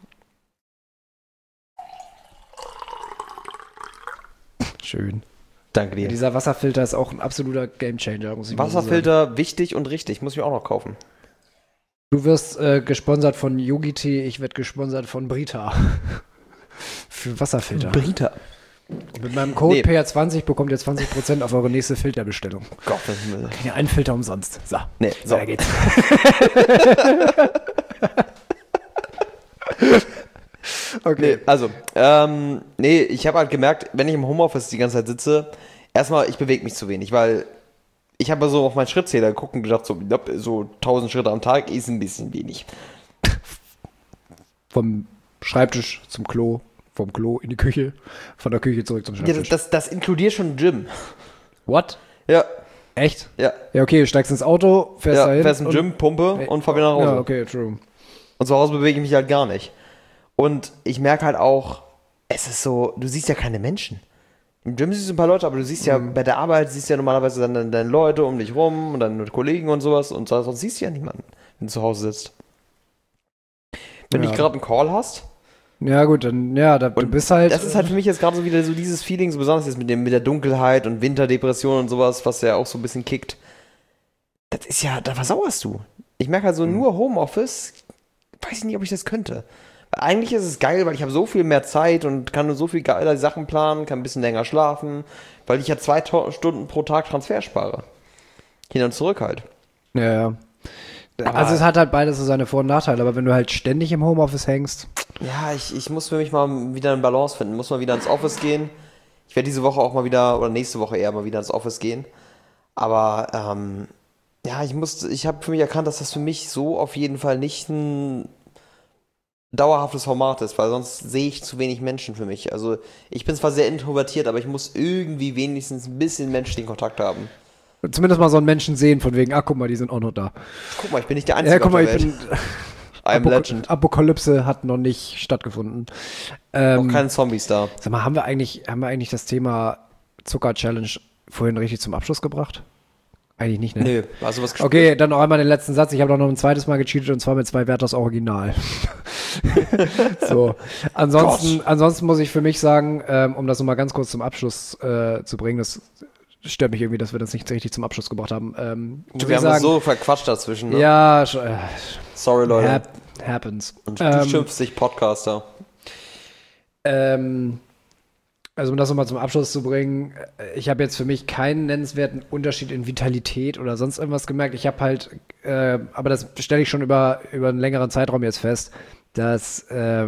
Schön. Danke dir. Ja, dieser Wasserfilter ist auch ein absoluter Gamechanger, muss ich mal sagen. Wasserfilter, wichtig und richtig. Muss ich mir auch noch kaufen. Du wirst gesponsert von Yogi Tee, ich werde gesponsert von Brita. Für Wasserfilter. Brita. Und mit meinem Code PR20 bekommt ihr 20% auf eure nächste Filterbestellung. Gott, das ist mir... Kriegt ihr einen Filter umsonst. So, so. da geht's. Okay. Also, ich habe halt gemerkt, wenn ich im Homeoffice die ganze Zeit sitze, erstmal, ich bewege mich zu wenig, weil ich habe so auf meinen Schrittzähler geguckt und gedacht, so 1000 Schritte am Tag ist ein bisschen wenig. Vom Schreibtisch zum Klo, vom Klo in die Küche, von der Küche zurück zum Schreibtisch. Ja, das inkludiert schon Gym. What? Ja. Echt? Ja. Ja, okay, du steigst ins Auto, fährst dahin. Fährst im Gym, Pumpe und fahr wieder nach Hause. Ja, okay, true. Und zu Hause bewege ich mich halt gar nicht. Und ich merke halt auch, es ist so, du siehst ja keine Menschen. Im Gym siehst du ein paar Leute, aber du siehst ja bei der Arbeit, siehst ja normalerweise dann deine Leute um dich rum und deine Kollegen und sowas und sonst siehst du ja niemanden, wenn du zu Hause sitzt. Wenn du nicht gerade einen Call hast. Ja gut, dann, du bist halt... Das ist halt für mich jetzt gerade so wieder so dieses Feeling, so besonders jetzt mit der Dunkelheit und Winterdepression und sowas, was ja auch so ein bisschen kickt. Das ist ja, da versauerst du. Ich merke halt so nur Homeoffice, weiß ich nicht, ob ich das könnte. Eigentlich ist es geil, weil ich habe so viel mehr Zeit und kann nur so viel geile Sachen planen, kann ein bisschen länger schlafen, weil ich ja 2 Stunden pro Tag Transfer spare. Hin und zurück halt. Ja. Also es hat halt beides so seine Vor- und Nachteile, aber wenn du halt ständig im Homeoffice hängst... Ja, ich muss für mich mal wieder eine Balance finden, muss mal wieder ins Office gehen. Ich werde diese Woche auch mal wieder, oder nächste Woche eher mal wieder ins Office gehen. Aber, ich habe für mich erkannt, dass das für mich so auf jeden Fall nicht ein dauerhaftes Format ist, weil sonst sehe ich zu wenig Menschen für mich. Also ich bin zwar sehr introvertiert, aber ich muss irgendwie wenigstens ein bisschen menschlichen Kontakt haben. Zumindest mal so einen Menschen sehen, von wegen, guck mal, die sind auch noch da. Guck mal, ich bin nicht der Einzige auf der Welt. I'm Legend. Apokalypse hat noch nicht stattgefunden. Auch keine Zombies da. Sag mal, haben wir eigentlich das Thema Zucker-Challenge vorhin richtig zum Abschluss gebracht? Eigentlich nicht, ne? Nö, also was gespielt? Okay, dann noch einmal den letzten Satz. Ich habe doch noch ein zweites Mal gecheatet und zwar mit 2 Werthers Original. So. Ansonsten muss ich für mich sagen, um das nochmal ganz kurz zum Abschluss zu bringen, das stört mich irgendwie, dass wir das nicht richtig zum Abschluss gebracht haben. Wir haben uns so verquatscht dazwischen, ne? Ja, sorry, Leute. Happens. Und du schimpfst dich Podcaster. Also um das nochmal zum Abschluss zu bringen, ich habe jetzt für mich keinen nennenswerten Unterschied in Vitalität oder sonst irgendwas gemerkt. Ich habe halt, aber das stelle ich schon über einen längeren Zeitraum jetzt fest, dass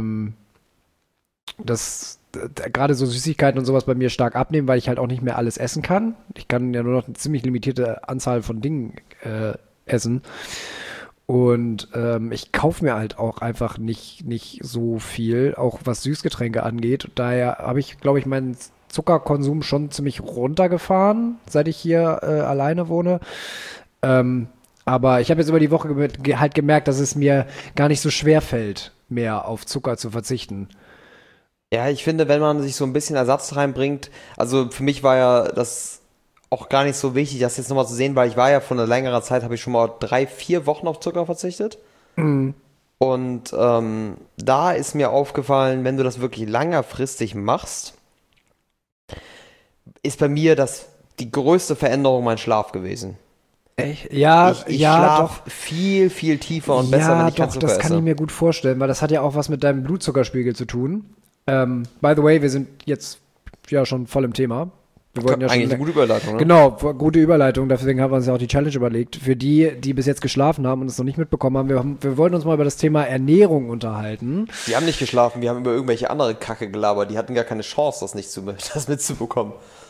gerade so Süßigkeiten und sowas bei mir stark abnehmen, weil ich halt auch nicht mehr alles essen kann. Ich kann ja nur noch eine ziemlich limitierte Anzahl von Dingen essen. Und ich kaufe mir halt auch einfach nicht so viel, auch was Süßgetränke angeht. Daher habe ich, glaube ich, meinen Zuckerkonsum schon ziemlich runtergefahren, seit ich hier alleine wohne. Aber ich habe jetzt über die Woche halt gemerkt, dass es mir gar nicht so schwer fällt, mehr auf Zucker zu verzichten. Ja, ich finde, wenn man sich so ein bisschen Ersatz reinbringt, also für mich war ja das auch gar nicht so wichtig, das jetzt nochmal zu sehen, weil ich war ja vor einer längeren Zeit, habe ich schon mal 3-4 Wochen auf Zucker verzichtet. Mhm. Und da ist mir aufgefallen, wenn du das wirklich längerfristig machst, ist bei mir die größte Veränderung mein Schlaf gewesen. Echt? Ja, ich schlaf viel, viel tiefer und besser, wenn ich kein Zucker esse. Das kann ich mir gut vorstellen, weil das hat ja auch was mit deinem Blutzuckerspiegel zu tun. By the way, wir sind jetzt ja schon voll im Thema. Wir wollten ja eigentlich eine gute Überleitung, ne? Genau, gute Überleitung. Deswegen haben wir uns ja auch die Challenge überlegt. Für die bis jetzt geschlafen haben und es noch nicht mitbekommen haben, wir wollten uns mal über das Thema Ernährung unterhalten. Die haben nicht geschlafen, wir haben über irgendwelche andere Kacke gelabert. Die hatten gar keine Chance, das mitzubekommen.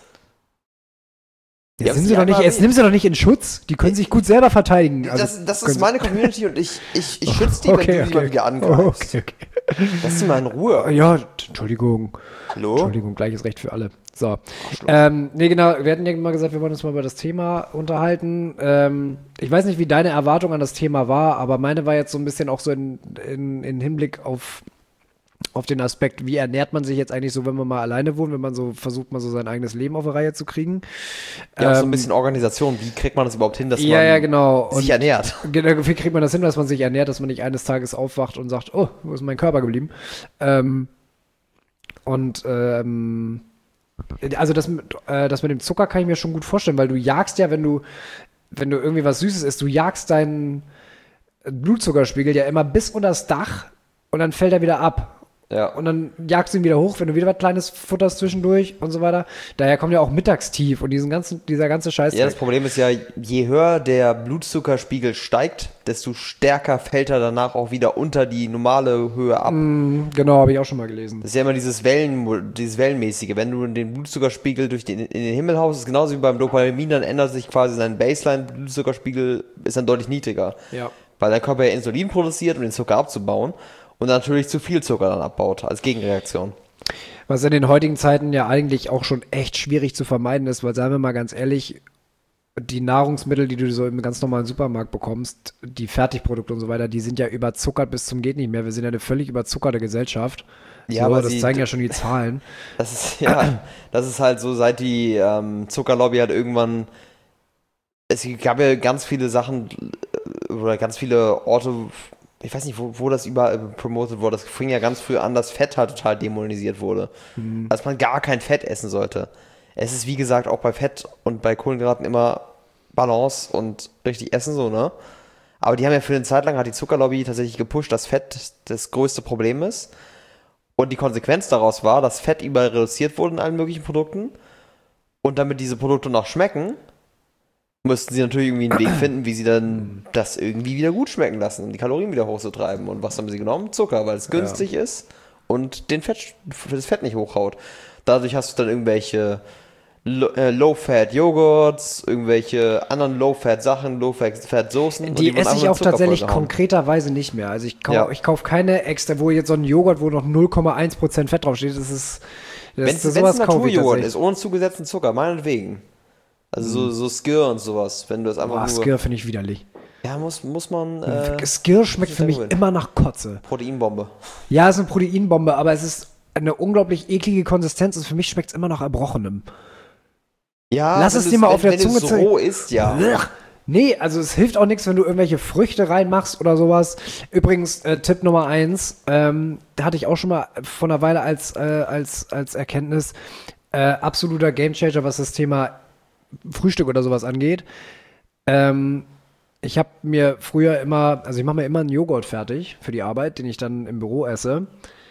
Jetzt nimm sie doch nicht in Schutz. Die können sich gut selber verteidigen. Also, das ist meine Community und ich schütze die, wenn du sie mal wieder angreifst. Okay. Lass sie mal in Ruhe. Ja, Entschuldigung. Hallo? Entschuldigung, gleiches Recht für alle. So. Genau, wir hatten ja mal gesagt, wir wollen uns mal über das Thema unterhalten. Ich weiß nicht, wie deine Erwartung an das Thema war, aber meine war jetzt so ein bisschen auch so in Hinblick auf den Aspekt, wie ernährt man sich jetzt eigentlich so, wenn man mal alleine wohnt, wenn man so versucht, mal so sein eigenes Leben auf die Reihe zu kriegen. Ja, auch so ein bisschen Organisation. Wie kriegt man das überhaupt hin, dass man sich ernährt? Wie kriegt man das hin, dass man sich ernährt, dass man nicht eines Tages aufwacht und sagt, oh, wo ist mein Körper geblieben? Also das mit dem Zucker kann ich mir schon gut vorstellen, weil du jagst ja, wenn du irgendwie was Süßes isst, du jagst deinen Blutzuckerspiegel ja immer bis unter das Dach und dann fällt er wieder ab. Ja. Und dann jagst du ihn wieder hoch, wenn du wieder was Kleines futterst zwischendurch und so weiter. Daher kommt ja auch Mittagstief und dieser ganze Scheiß. Ja, das Problem ist ja, je höher der Blutzuckerspiegel steigt, desto stärker fällt er danach auch wieder unter die normale Höhe ab. Genau, habe ich auch schon mal gelesen. Das ist ja immer dieses Wellenmäßige. Wenn du den Blutzuckerspiegel in den Himmel haust, ist genauso wie beim Dopamin, dann ändert sich quasi sein Baseline-Blutzuckerspiegel, ist dann deutlich niedriger. Ja. Weil der Körper ja Insulin produziert, um den Zucker abzubauen und natürlich zu viel Zucker dann abbaut, als Gegenreaktion. Was in den heutigen Zeiten ja eigentlich auch schon echt schwierig zu vermeiden ist, weil, sagen wir mal ganz ehrlich, die Nahrungsmittel, die du so im ganz normalen Supermarkt bekommst, die Fertigprodukte und so weiter, die sind ja überzuckert bis zum geht nicht mehr. Wir sind ja eine völlig überzuckerte Gesellschaft. Ja, so, aber das zeigen ja schon die Zahlen. Das ist halt so, seit die Zuckerlobby halt irgendwann, es gab ja ganz viele Sachen oder ganz viele Orte, ich weiß nicht, wo das überall promotet wurde. Das fing ja ganz früh an, dass Fett halt total dämonisiert wurde. Dass man gar kein Fett essen sollte. Es ist, wie gesagt, auch bei Fett und bei Kohlenhydraten immer Balance und richtig essen so, ne? Aber die haben ja für eine Zeit lang, hat die Zuckerlobby tatsächlich gepusht, dass Fett das größte Problem ist. Und die Konsequenz daraus war, dass Fett überall reduziert wurde in allen möglichen Produkten. Und damit diese Produkte noch schmecken, müssten sie natürlich irgendwie einen Weg finden, wie sie dann das irgendwie wieder gut schmecken lassen, um die Kalorien wieder hochzutreiben. Und was haben sie genommen? Zucker, weil es günstig ist und das Fett nicht hochhaut. Dadurch hast du dann irgendwelche Low-Fat-Joghurts, irgendwelche anderen Low-Fat-Sachen, Low-Fat-Soßen. Die esse ich auch tatsächlich konkreterweise nicht mehr. Also ich kaufe keine extra, wo jetzt so ein Joghurt, wo noch 0,1% Fett draufsteht. Wenn es ein Naturjoghurt ist, ohne zugesetzten Zucker, meinetwegen. Also so Skyr und sowas, wenn du es einfach nur... Skyr finde ich widerlich. Ja, muss man... Skyr schmeckt für mich immer nach Kotze. Proteinbombe. Ja, es ist eine Proteinbombe, aber es ist eine unglaublich eklige Konsistenz und für mich schmeckt es immer nach Erbrochenem. Ja, lass es dir mal auf der Zunge zeigen. Wenn es roh ist, ja. Nee, also es hilft auch nichts, wenn du irgendwelche Früchte reinmachst oder sowas. Übrigens, Tipp Nummer 1, da hatte ich auch schon mal vor einer Weile als Erkenntnis, absoluter Gamechanger, was das Thema Frühstück oder sowas angeht. Ich habe mir früher immer, also ich mache mir immer einen Joghurt fertig für die Arbeit, den ich dann im Büro esse.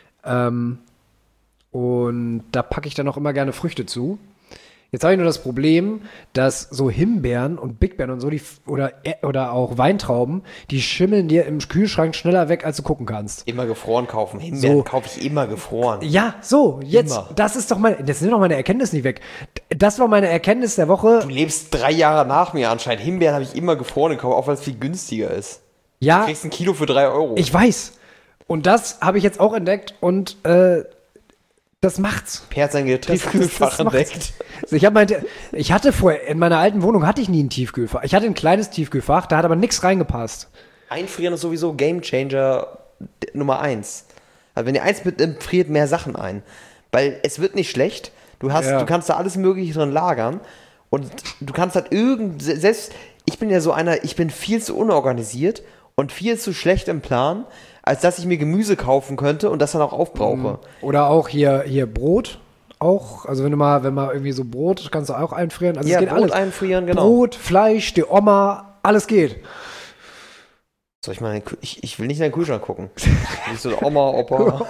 Und da packe ich dann auch immer gerne Früchte zu. Jetzt habe ich nur das Problem, dass so Himbeeren und Bigbeeren und so, oder auch Weintrauben, die schimmeln dir im Kühlschrank schneller weg, als du gucken kannst. Immer gefroren kaufen. Himbeeren kaufe ich immer gefroren. Ja, so, jetzt, immer. Das ist doch meine Erkenntnis nicht weg. Das war meine Erkenntnis der Woche. Du lebst 3 Jahre nach mir anscheinend. Himbeeren habe ich immer gefroren gekauft, auch weil es viel günstiger ist. Ja. Du kriegst 1 Kilo für 3 Euro. Ich weiß. Und das habe ich jetzt auch entdeckt und das macht's. Per hat sein Tiefkühlfach entdeckt. Ich hatte vorher, in meiner alten Wohnung hatte ich nie ein Tiefkühlfach. Ich hatte ein kleines Tiefkühlfach, da hat aber nichts reingepasst. Einfrieren ist sowieso Gamechanger Nummer 1. Also wenn ihr eins mitnimmt, friert mehr Sachen ein. Weil es wird nicht schlecht. Du kannst da alles Mögliche drin lagern. Und du kannst halt selbst, ich bin ja so einer, ich bin viel zu unorganisiert und viel zu schlecht im Plan, als dass ich mir Gemüse kaufen könnte und das dann auch aufbrauche. Oder auch hier Brot. Auch, also wenn mal irgendwie so Brot, kannst du auch einfrieren. Also ja, es geht Brot alles. Einfrieren, genau. Brot, Fleisch, die Oma, alles geht. So, ich will nicht in den Kühlschrank gucken. Nicht so Oma, Opa.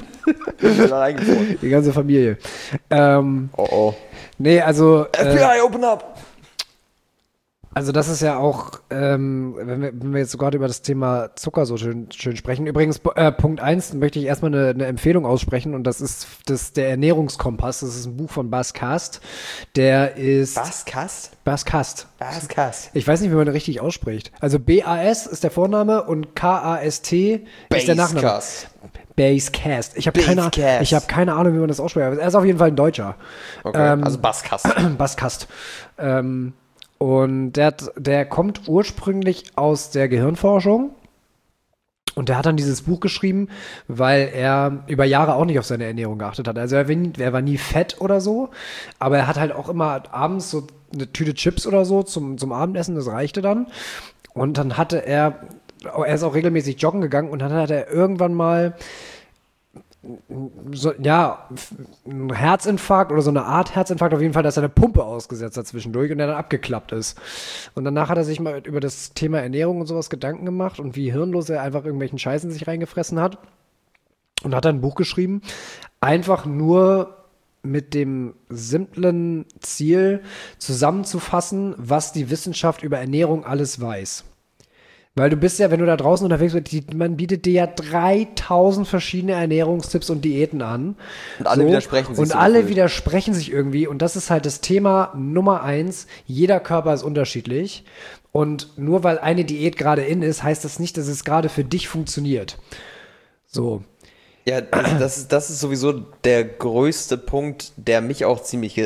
Die ganze Familie. Oh. Nee, also. FBI, open up! Also das ist ja auch, wenn wir jetzt gerade über das Thema Zucker so schön sprechen. Übrigens, Punkt 1 möchte ich erstmal eine Empfehlung aussprechen und das ist der Ernährungskompass. Das ist ein Buch von Bas Kast. Der ist... Bas Kast? Bas Kast. Bas Kast. Ich weiß nicht, wie man den richtig ausspricht. Also B-A-S ist der Vorname und K-A-S-T ist der Nachname. Bas Kast. Ich habe keine Ahnung, wie man das ausspricht. Er ist auf jeden Fall ein Deutscher. Okay, also Bas Kast. Bas Kast. Und der kommt ursprünglich aus der Gehirnforschung und der hat dann dieses Buch geschrieben, weil er über Jahre auch nicht auf seine Ernährung geachtet hat. Also er war nie fett oder so, aber er hat halt auch immer abends so eine Tüte Chips oder so zum Abendessen, das reichte dann. Und dann hatte er ist auch regelmäßig joggen gegangen und dann hat er irgendwann mal ein Herzinfarkt oder so eine Art Herzinfarkt, auf jeden Fall, dass er eine Pumpe ausgesetzt hat zwischendurch und der dann abgeklappt ist. Und danach hat er sich mal über das Thema Ernährung und sowas Gedanken gemacht und wie hirnlos er einfach irgendwelchen Scheißen sich reingefressen hat. und hat dann ein Buch geschrieben, einfach nur mit dem simplen Ziel zusammenzufassen, was die Wissenschaft über Ernährung alles weiß. Weil du bist ja, wenn du da draußen unterwegs bist, man bietet dir ja 3000 verschiedene Ernährungstipps und Diäten an. Und alle widersprechen sich. Und alle widersprechen sich irgendwie. Und das ist halt das Thema Nummer 1. Jeder Körper ist unterschiedlich. Und nur weil eine Diät gerade in ist, heißt das nicht, dass es gerade für dich funktioniert. So. Ja, das ist sowieso der größte Punkt, der mich auch ziemlich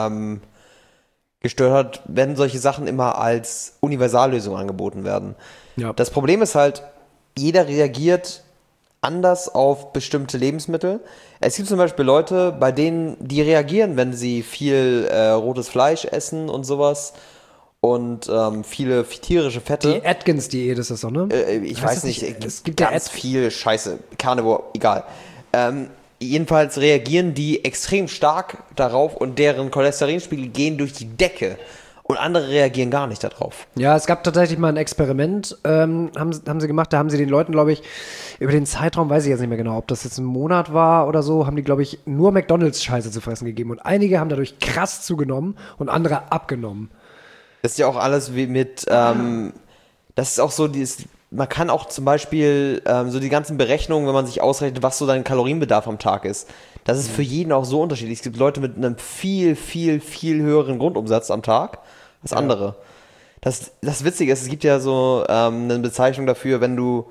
gestört hat, wenn solche Sachen immer als Universallösung angeboten werden. Ja. Das Problem ist halt, jeder reagiert anders auf bestimmte Lebensmittel. Es gibt zum Beispiel Leute, bei denen die reagieren, wenn sie viel rotes Fleisch essen und sowas und viele tierische Fette. Die Atkins-Diät ist das doch, ne? Ich weiß nicht, es gibt ganz viel Scheiße. Carnivore, egal. Jedenfalls reagieren die extrem stark darauf und deren Cholesterinspiegel gehen durch die Decke. Und andere reagieren gar nicht darauf. Ja, es gab tatsächlich mal ein Experiment, haben sie gemacht, da haben sie den Leuten, glaube ich, über den Zeitraum, weiß ich jetzt nicht mehr genau, ob das jetzt ein Monat war oder so, haben die, glaube ich, nur McDonalds-Scheiße zu fressen gegeben. Und einige haben dadurch krass zugenommen und andere abgenommen. Das ist ja auch alles wie mit, das ist auch so, man kann auch zum Beispiel so die ganzen Berechnungen, wenn man sich ausrechnet, was so dein Kalorienbedarf am Tag ist, das ist für jeden auch so unterschiedlich. Es gibt Leute mit einem viel, viel, viel höheren Grundumsatz am Tag als andere. Das Witzige ist, es gibt ja so eine Bezeichnung dafür, wenn du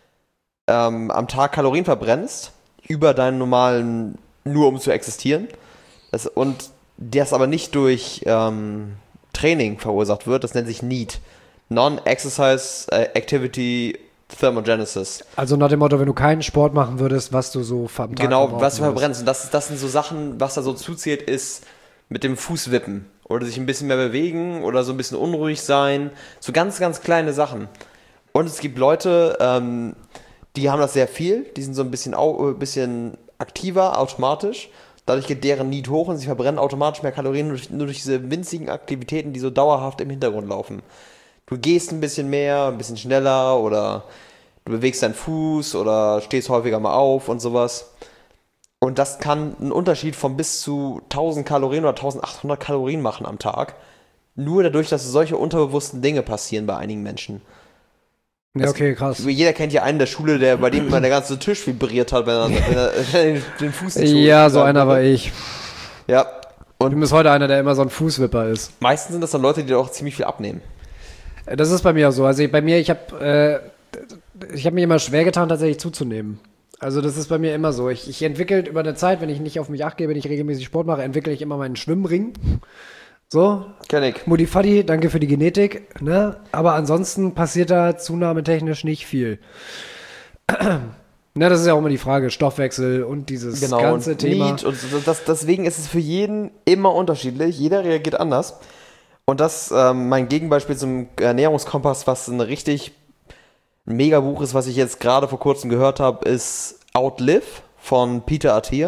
am Tag Kalorien verbrennst, über deinen normalen, nur um zu existieren, und das aber nicht durch Training verursacht wird, das nennt sich NEAT. Non-Exercise Activity Thermogenesis. Also nach dem Motto, wenn du keinen Sport machen würdest, was du so am Tag Genau, was du verbrennst. Und das sind so Sachen, was da so zuzählt, ist mit dem Fuß wippen oder sich ein bisschen mehr bewegen oder so ein bisschen unruhig sein. So ganz, ganz kleine Sachen. Und es gibt Leute, die haben das sehr viel, die sind so ein bisschen aktiver automatisch. Dadurch geht deren Need hoch und sie verbrennen automatisch mehr Kalorien nur durch diese winzigen Aktivitäten, die so dauerhaft im Hintergrund laufen. Du gehst ein bisschen mehr, ein bisschen schneller oder du bewegst deinen Fuß oder stehst häufiger mal auf und sowas. Und das kann einen Unterschied von bis zu 1000 Kalorien oder 1800 Kalorien machen am Tag. Nur dadurch, dass solche unterbewussten Dinge passieren bei einigen Menschen. Ja, okay, krass. Jeder kennt ja einen der Schule, bei dem immer der ganze Tisch vibriert hat, wenn er den Fuß nicht Ja, so einer war ich. Ja. Und du bist heute einer, der immer so ein Fußwipper ist. Meistens sind das dann Leute, die auch ziemlich viel abnehmen. Das ist bei mir auch so. Also bei mir, ich habe mir immer schwer getan, tatsächlich zuzunehmen. Also das ist bei mir immer so. Ich entwickle über eine Zeit, wenn ich nicht auf mich acht gebe, wenn ich regelmäßig Sport mache, entwickle ich immer meinen Schwimmring. So. Kenn ich. Mutti Fadi, danke für die Genetik. Ne? Aber ansonsten passiert da zunahmetechnisch nicht viel. Ne, das ist ja auch immer die Frage, Stoffwechsel und dieses ganze und Thema. Need und deswegen ist es für jeden immer unterschiedlich. Jeder reagiert anders. Und das, mein Gegenbeispiel zum Ernährungskompass, was ein richtig mega Buch ist, was ich jetzt gerade vor kurzem gehört habe, ist Outlive von Peter Attia.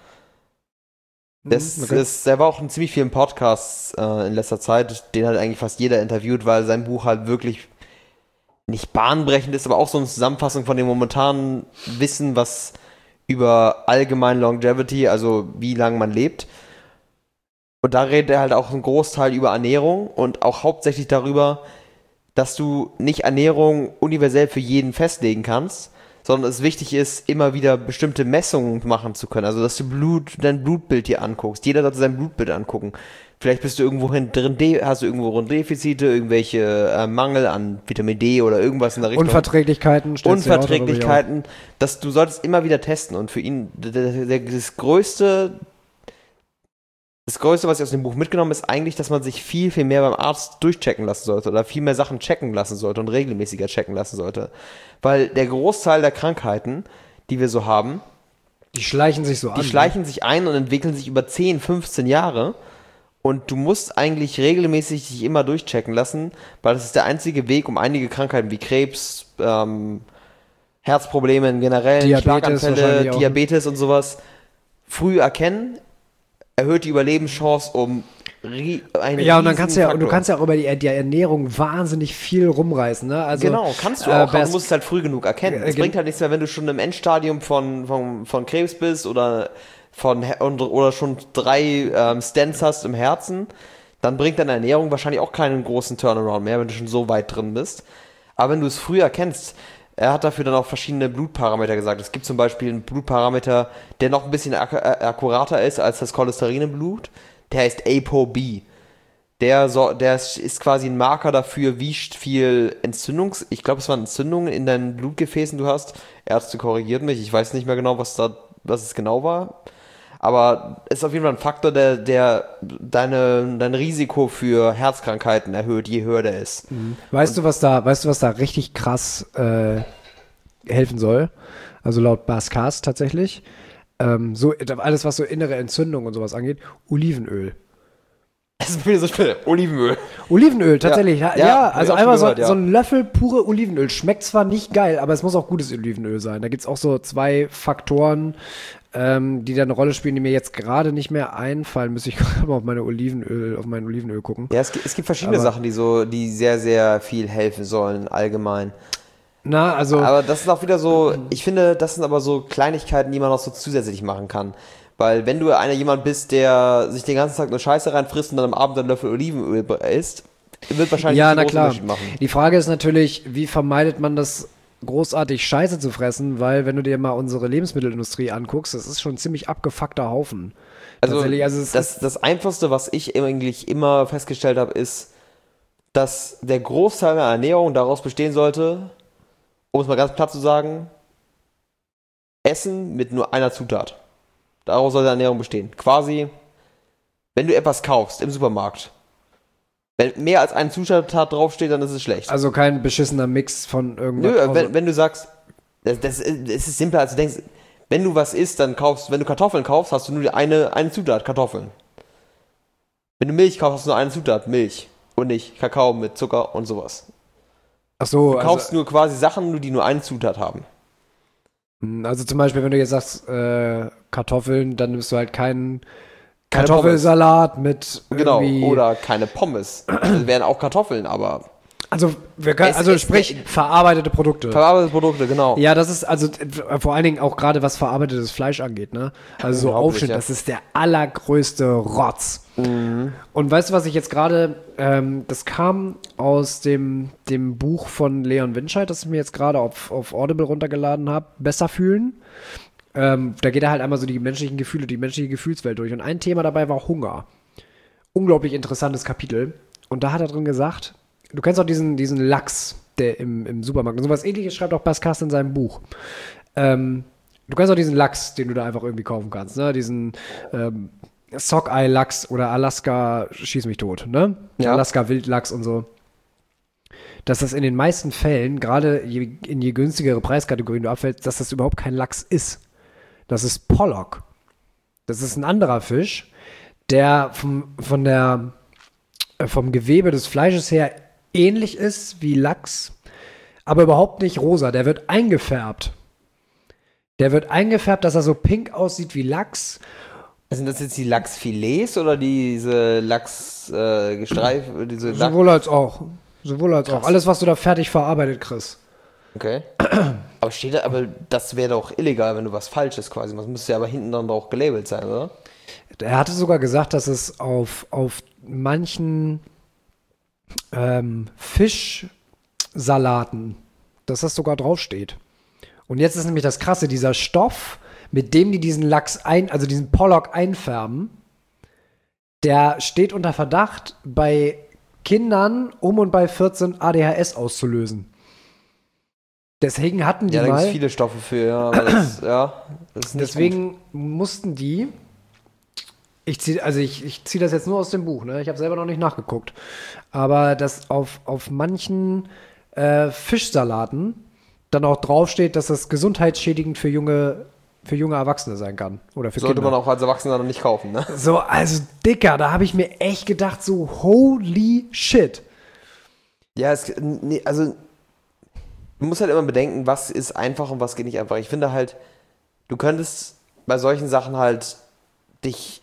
Der war auch in ziemlich vielen Podcasts in letzter Zeit, den hat eigentlich fast jeder interviewt, weil sein Buch halt wirklich nicht bahnbrechend ist, aber auch so eine Zusammenfassung von dem momentanen Wissen, was über allgemein Longevity, also wie lange man lebt. Und da redet er halt auch einen Großteil über Ernährung und auch hauptsächlich darüber, dass du nicht Ernährung universell für jeden festlegen kannst, sondern es wichtig ist, immer wieder bestimmte Messungen machen zu können. Also, dass du dein Blutbild dir anguckst. Jeder sollte sein Blutbild angucken. Vielleicht bist du irgendwo hast du irgendwo Defizite, irgendwelche Mangel an Vitamin D oder irgendwas in der Richtung. Unverträglichkeiten, dass du solltest immer wieder testen. Und für ihn das Größte, was ich aus dem Buch mitgenommen ist eigentlich, dass man sich viel, viel mehr beim Arzt durchchecken lassen sollte oder viel mehr Sachen checken lassen sollte und regelmäßiger checken lassen sollte. Weil der Großteil der Krankheiten, die wir so haben, die schleichen sich so an. Die schleichen sich ein und entwickeln sich über 10, 15 Jahre. Und du musst eigentlich regelmäßig dich immer durchchecken lassen, weil das ist der einzige Weg, um einige Krankheiten wie Krebs, Herzprobleme generell, Schlaganfälle, Diabetes und sowas früh erkennen, erhöht die Überlebenschance um Ja, und dann kannst du kannst ja auch über die Ernährung wahnsinnig viel rumreißen, ne? Also, genau, kannst du auch, aber du musst es halt früh genug erkennen. Es bringt halt nichts mehr, wenn du schon im Endstadium von Krebs bist oder schon 3 Stents hast im Herzen, dann bringt deine Ernährung wahrscheinlich auch keinen großen Turnaround mehr, wenn du schon so weit drin bist. Aber wenn du es früh erkennst, er hat dafür dann auch verschiedene Blutparameter gesagt. Es gibt zum Beispiel einen Blutparameter, der noch ein bisschen akkurater ist als das Cholesterin im Blut. Der heißt ApoB. Der ist quasi ein Marker dafür, wie viel ich glaube, es waren Entzündungen in deinen Blutgefäßen du hast. Ärzte korrigieren mich, ich weiß nicht mehr genau, was es genau war. Aber es ist auf jeden Fall ein Faktor, der dein Risiko für Herzkrankheiten erhöht, je höher der ist. Weißt du, was da richtig krass helfen soll? Also laut Baskas tatsächlich. So alles, was so innere Entzündung und sowas angeht, Olivenöl. Das ist mir so schwer. Olivenöl. Olivenöl, tatsächlich. Ja, also einmal so ein Löffel pure Olivenöl. Schmeckt zwar nicht geil, aber es muss auch gutes Olivenöl sein. Da gibt es auch so 2 Faktoren, die da eine Rolle spielen, die mir jetzt gerade nicht mehr einfallen. Müsste ich mal auf mein Olivenöl gucken. Ja, es gibt verschiedene Sachen, die sehr, sehr viel helfen sollen, allgemein. Aber das ist auch wieder so, ich finde, das sind aber so Kleinigkeiten, die man noch so zusätzlich machen kann. Weil wenn du jemand bist, der sich den ganzen Tag nur Scheiße reinfrisst und dann am Abend einen Löffel Olivenöl isst, wird wahrscheinlich nicht einen großen Unterschied machen. Die Frage ist natürlich, wie vermeidet man das, großartig Scheiße zu fressen, weil wenn du dir mal unsere Lebensmittelindustrie anguckst, das ist schon ein ziemlich abgefuckter Haufen. Also das Einfachste, was ich eigentlich immer festgestellt habe, ist, dass der Großteil der Ernährung daraus bestehen sollte, um es mal ganz platt zu sagen, Essen mit nur einer Zutat. Daraus soll die Ernährung bestehen. Quasi, wenn du etwas kaufst im Supermarkt, wenn mehr als eine Zutat draufsteht, dann ist es schlecht. Also kein beschissener Mix von irgendwas. Nö, wenn du sagst, es ist simpler, als du denkst, wenn du was isst, wenn du Kartoffeln kaufst, hast du nur eine Zutat, Kartoffeln. Wenn du Milch kaufst, hast du nur eine Zutat, Milch. Und nicht Kakao mit Zucker und sowas. Ach so. Du kaufst nur quasi Sachen, die nur eine Zutat haben. Also zum Beispiel, wenn du jetzt sagst, Kartoffeln, dann nimmst du halt keinen Kartoffelsalat mit irgendwie... Genau, oder keine Pommes. Das wären auch Kartoffeln, aber... Also, verarbeitete Produkte. Verarbeitete Produkte, genau. Ja, das ist also vor allen Dingen auch gerade was verarbeitetes Fleisch angeht, ne? Also so Aufschnitt, das ist der allergrößte Rotz. Mhm. Und weißt du, was ich jetzt gerade, das kam aus dem Buch von Leon Winscheid, das ich mir jetzt gerade auf Audible runtergeladen habe, Besser fühlen. Da geht er halt einmal so die menschlichen Gefühle, die menschliche Gefühlswelt durch. Und ein Thema dabei war Hunger. Unglaublich interessantes Kapitel. Und da hat er drin gesagt, du kennst auch diesen Lachs, der im Supermarkt, und sowas Ähnliches schreibt auch Baskas in seinem Buch. Du kennst auch diesen Lachs, den du da einfach irgendwie kaufen kannst, ne? Diesen Sockeye-Lachs oder Alaska schieß mich tot, ne? Ja. Alaska Wildlachs und so. Dass das in den meisten Fällen, gerade in je günstigere Preiskategorien du abfällst, dass das überhaupt kein Lachs ist. Das ist Pollock. Das ist ein anderer Fisch, der vom Gewebe des Fleisches her ähnlich ist wie Lachs, aber überhaupt nicht rosa. Der wird eingefärbt. Dass er so pink aussieht wie Lachs. Sind das jetzt die Lachsfilets oder diese Lachsgestreife? Sowohl als auch. Alles, was du da fertig verarbeitet kriegst. Okay. Aber das wäre doch illegal, wenn du was Falsches quasi machst. Das müsste ja aber hinten dann doch gelabelt sein, oder? Er hatte sogar gesagt, dass es auf manchen Fischsalaten, dass das sogar draufsteht. Und jetzt ist nämlich das Krasse, dieser Stoff, mit dem die diesen Lachs also diesen Pollock einfärben, der steht unter Verdacht, bei Kindern und bei 14 ADHS auszulösen. Deswegen hatten die da gibt es viele Stoffe für, ja. Aber das ist nicht deswegen gut. mussten die, ich ziehe das jetzt nur aus dem Buch, ne? Ich habe selber noch nicht nachgeguckt, aber dass auf manchen Fischsalaten dann auch draufsteht, dass das gesundheitsschädigend für junge Erwachsene sein kann. Oder für Sollte Kinder. Man auch als Erwachsener noch nicht kaufen, ne? So, also Dicker, da habe ich mir echt gedacht, so holy shit. Ja, also du musst halt immer bedenken, was ist einfach und was geht nicht einfach. Ich finde halt, du könntest bei solchen Sachen halt dich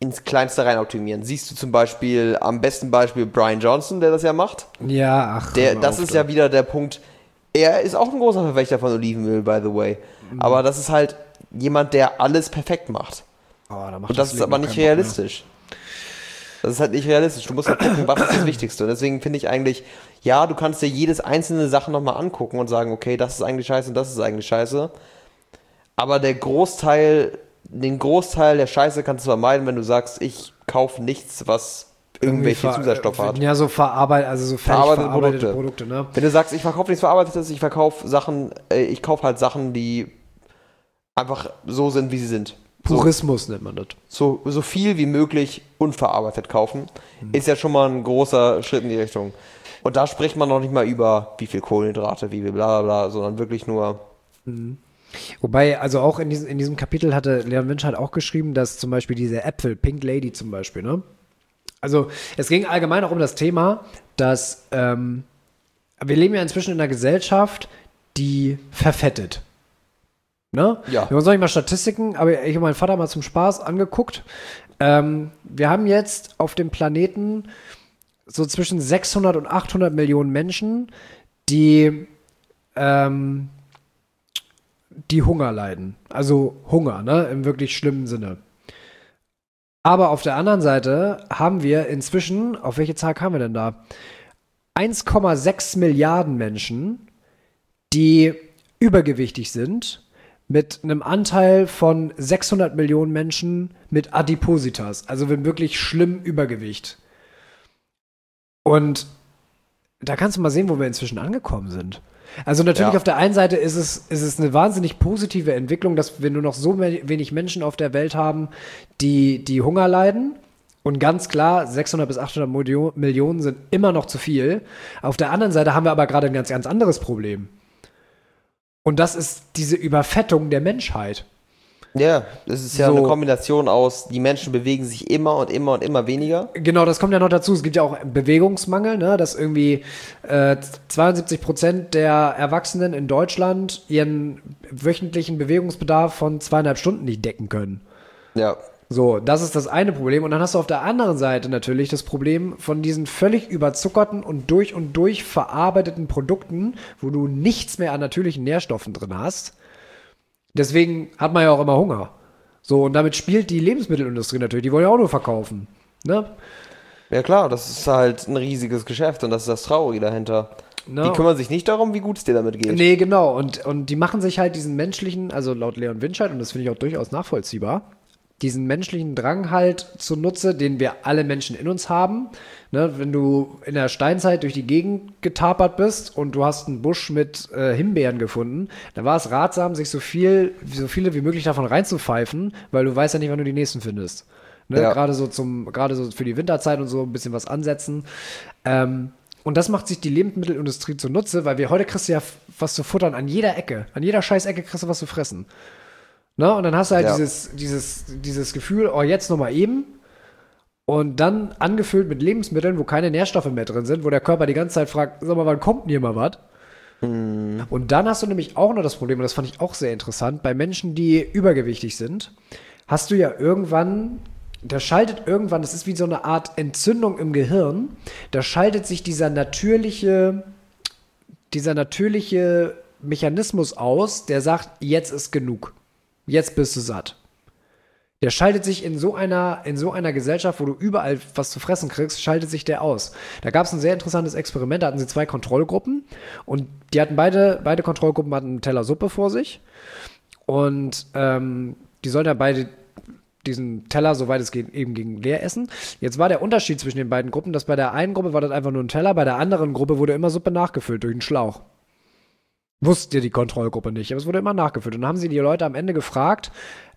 ins Kleinste rein optimieren. Siehst du zum Beispiel, am besten Beispiel Brian Johnson, der das ja macht. Ja, ach. Das ist ja wieder der Punkt. Er ist auch ein großer Verfechter von Olivenöl, by the way. Aber das ist halt jemand, der alles perfekt macht. Und das ist aber nicht realistisch. Das ist halt nicht realistisch. Du musst halt gucken, was ist das Wichtigste. Und deswegen finde ich eigentlich, ja, du kannst dir jedes einzelne Sache nochmal angucken und sagen, okay, das ist eigentlich scheiße und das ist eigentlich scheiße. Aber den Großteil der Scheiße kannst du vermeiden, wenn du sagst, ich kaufe nichts, was irgendwelche Zusatzstoffe hat. Ja, so verarbeitete Produkte, ne? Wenn du sagst, ich verkaufe nichts Verarbeitetes, ich kaufe halt Sachen, die einfach so sind, wie sie sind. Purismus nennt man das. So viel wie möglich unverarbeitet kaufen, ist ja schon mal ein großer Schritt in die Richtung. Und da spricht man noch nicht mal über, wie viel Kohlenhydrate, wie viel bla bla bla, sondern wirklich nur... Wobei, also auch in diesem Kapitel hatte Leon Winscheid halt auch geschrieben, dass zum Beispiel diese Äpfel, Pink Lady zum Beispiel, ne? Also es ging allgemein auch um das Thema, dass wir leben ja inzwischen in einer Gesellschaft, die verfettet. Ne? Ja. Wir haben uns noch nicht mal Statistiken, aber ich habe meinen Vater mal zum Spaß angeguckt. Wir haben jetzt auf dem Planeten so zwischen 600 und 800 Millionen Menschen, die Hunger leiden. Also Hunger, ne? Im wirklich schlimmen Sinne. Aber auf der anderen Seite haben wir inzwischen, auf welche Zahl kamen wir denn da? 1,6 Milliarden Menschen, die übergewichtig sind, mit einem Anteil von 600 Millionen Menschen mit Adipositas, also mit wirklich schlimmem Übergewicht. Und da kannst du mal sehen, wo wir inzwischen angekommen sind. Also natürlich auf der einen Seite ist es eine wahnsinnig positive Entwicklung, dass wir nur noch so wenig Menschen auf der Welt haben, die Hunger leiden. Und ganz klar, 600 bis 800 Millionen sind immer noch zu viel. Auf der anderen Seite haben wir aber gerade ein ganz, ganz anderes Problem. Und das ist diese Überfettung der Menschheit. Ja, das ist ja so eine Kombination aus, die Menschen bewegen sich immer und immer und immer weniger. Genau, das kommt ja noch dazu. Es gibt ja auch Bewegungsmangel, ne? Dass irgendwie 72% der Erwachsenen in Deutschland ihren wöchentlichen Bewegungsbedarf von 2,5 Stunden nicht decken können. Ja. So, das ist das eine Problem. Und dann hast du auf der anderen Seite natürlich das Problem von diesen völlig überzuckerten und durch verarbeiteten Produkten, wo du nichts mehr an natürlichen Nährstoffen drin hast. Deswegen hat man ja auch immer Hunger. So, und damit spielt die Lebensmittelindustrie natürlich. Die wollen ja auch nur verkaufen. Ne? Ja klar, das ist halt ein riesiges Geschäft und das ist das Traurige dahinter. No. Die kümmern sich nicht darum, wie gut es dir damit geht. Nee, genau. Und die machen sich halt diesen menschlichen, also laut Leon Winscheid, und das finde ich auch durchaus nachvollziehbar, diesen menschlichen Drang halt zunutze, den wir alle Menschen in uns haben. Ne, wenn du in der Steinzeit durch die Gegend getapert bist und du hast einen Busch mit Himbeeren gefunden, dann war es ratsam, sich so viele wie möglich davon reinzupfeifen, weil du weißt ja nicht, wann du die nächsten findest. Ne? Ja. Gerade so für die Winterzeit und so ein bisschen was ansetzen. Und das macht sich die Lebensmittelindustrie zunutze, weil heute kriegst du ja was zu futtern an jeder Ecke. An jeder scheiß Ecke kriegst du was zu fressen. Ne? Und dann hast du halt dieses Gefühl, oh, jetzt nochmal eben. Und dann angefüllt mit Lebensmitteln, wo keine Nährstoffe mehr drin sind, wo der Körper die ganze Zeit fragt, sag mal, wann kommt denn hier mal was? Und dann hast du nämlich auch noch das Problem, und das fand ich auch sehr interessant, bei Menschen, die übergewichtig sind, hast du ja irgendwann, das ist wie so eine Art Entzündung im Gehirn, da schaltet sich dieser natürliche Mechanismus aus, der sagt, jetzt ist genug. Jetzt bist du satt. Der schaltet sich in so einer Gesellschaft, wo du überall was zu fressen kriegst, schaltet sich der aus. Da gab es ein sehr interessantes Experiment, da hatten sie 2 Kontrollgruppen und die hatten beide Kontrollgruppen hatten einen Teller Suppe vor sich und die sollten ja beide diesen Teller, soweit es geht, eben gegen leer essen. Jetzt war der Unterschied zwischen den beiden Gruppen, dass bei der einen Gruppe war das einfach nur ein Teller, bei der anderen Gruppe wurde immer Suppe nachgefüllt durch einen Schlauch. Wusste die Kontrollgruppe nicht, aber es wurde immer nachgefüllt. Und dann haben sie die Leute am Ende gefragt,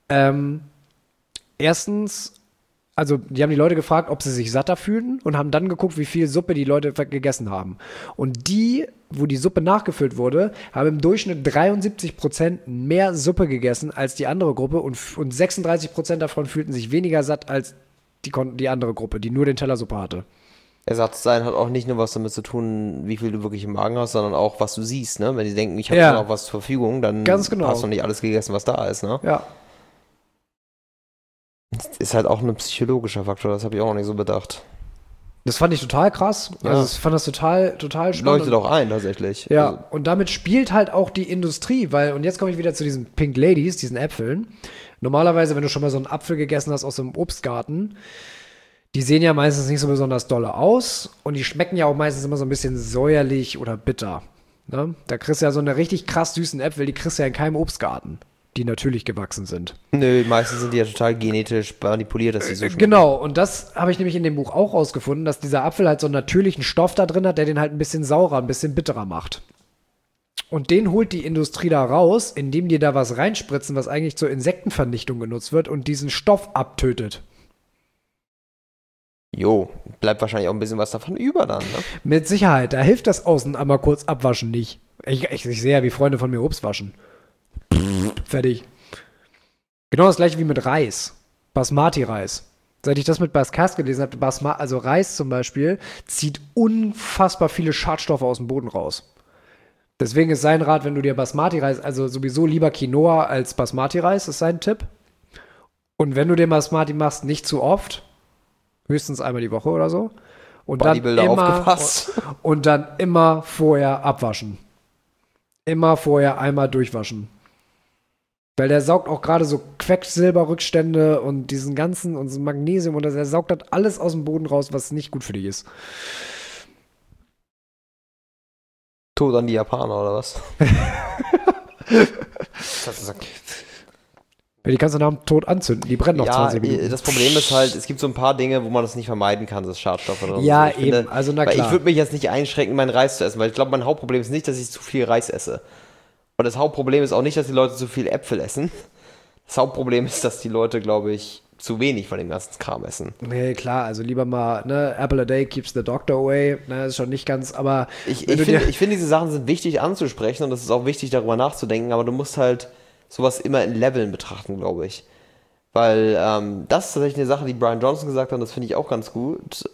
erstens, also die haben die Leute gefragt, ob sie sich satter fühlten und haben dann geguckt, wie viel Suppe die Leute gegessen haben. Und die, wo die Suppe nachgefüllt wurde, haben im Durchschnitt 73% mehr Suppe gegessen als die andere Gruppe und 36% davon fühlten sich weniger satt als die andere Gruppe, die nur den Teller Suppe hatte. Ersatzsein hat auch nicht nur was damit zu tun, wie viel du wirklich im Magen hast, sondern auch, was du siehst, ne? Wenn die denken, ich habe noch was zur Verfügung, dann ganz genau. hast du nicht alles gegessen, was da ist, ne? Ja. ist halt auch ein psychologischer Faktor, das habe ich auch noch nicht so bedacht. Das fand ich total krass. Ja. Also ich fand das total spannend. Leuchtet auch ein, tatsächlich. Ja, Also, und damit spielt halt auch die Industrie, weil, und jetzt komme ich wieder zu diesen Pink Ladies, diesen Äpfeln. Normalerweise, wenn du schon mal so einen Apfel gegessen hast aus so einem Obstgarten, die sehen ja meistens nicht so besonders dolle aus und die schmecken ja auch meistens immer so ein bisschen säuerlich oder bitter. Ne? Da kriegst du ja so eine richtig krass süßen Äpfel, die kriegst du ja in keinem Obstgarten, die natürlich gewachsen sind. nö, meistens sind die ja total genetisch manipuliert, dass sie so schmecken. Genau, und das habe ich nämlich in dem Buch auch rausgefunden, dass dieser Apfel halt so einen natürlichen Stoff da drin hat, der den halt ein bisschen saurer, ein bisschen bitterer macht. Und den holt die Industrie da raus, indem die da was reinspritzen, was eigentlich zur Insektenvernichtung genutzt wird und diesen Stoff abtötet. Jo, bleibt wahrscheinlich auch ein bisschen was davon über dann, ne? Mit Sicherheit, da hilft das Außen einmal kurz abwaschen nicht. Ich sehe ja, wie Freunde von mir Obst waschen. Fertig. Genau das gleiche wie mit Reis. Basmati-Reis. Seit ich das mit Baskas gelesen habe, also Reis zum Beispiel, zieht unfassbar viele Schadstoffe aus dem Boden raus. Deswegen ist sein Rat, wenn du dir Basmati-Reis, also sowieso lieber Quinoa als Basmati-Reis, ist sein Tipp. Und wenn du den Basmati machst, nicht zu oft, höchstens einmal die Woche oder so. Und dann aufgepasst. und dann immer vorher abwaschen. Immer vorher einmal durchwaschen. Weil der saugt auch gerade so Quecksilberrückstände und diesen ganzen und so Magnesium und der saugt das alles aus dem Boden raus, was nicht gut für dich ist. Tod an die Japaner, oder was? Die kannst du nach dem Tod anzünden, die brennen noch 20 Minuten. Das Problem ist halt, es gibt so ein paar Dinge, wo man das nicht vermeiden kann, das Schadstoffe oder Ja, so. eben, also na klar. Ich würde mich jetzt nicht einschränken, meinen Reis zu essen, weil ich glaube, mein Hauptproblem ist nicht, dass ich zu viel Reis esse. Und das Hauptproblem ist auch nicht, dass die Leute zu viel Äpfel essen. Das Hauptproblem ist, dass die Leute, glaube ich, zu wenig von dem ganzen Kram essen. Nee, klar, also lieber mal, ne, Apple a day keeps the doctor away, ne, ist schon nicht ganz, aber Ich finde, diese Sachen sind wichtig anzusprechen und es ist auch wichtig, darüber nachzudenken, aber du musst halt sowas immer in Leveln betrachten, glaube ich. Weil das ist tatsächlich eine Sache, die Brian Johnson gesagt hat, und das finde ich auch ganz gut.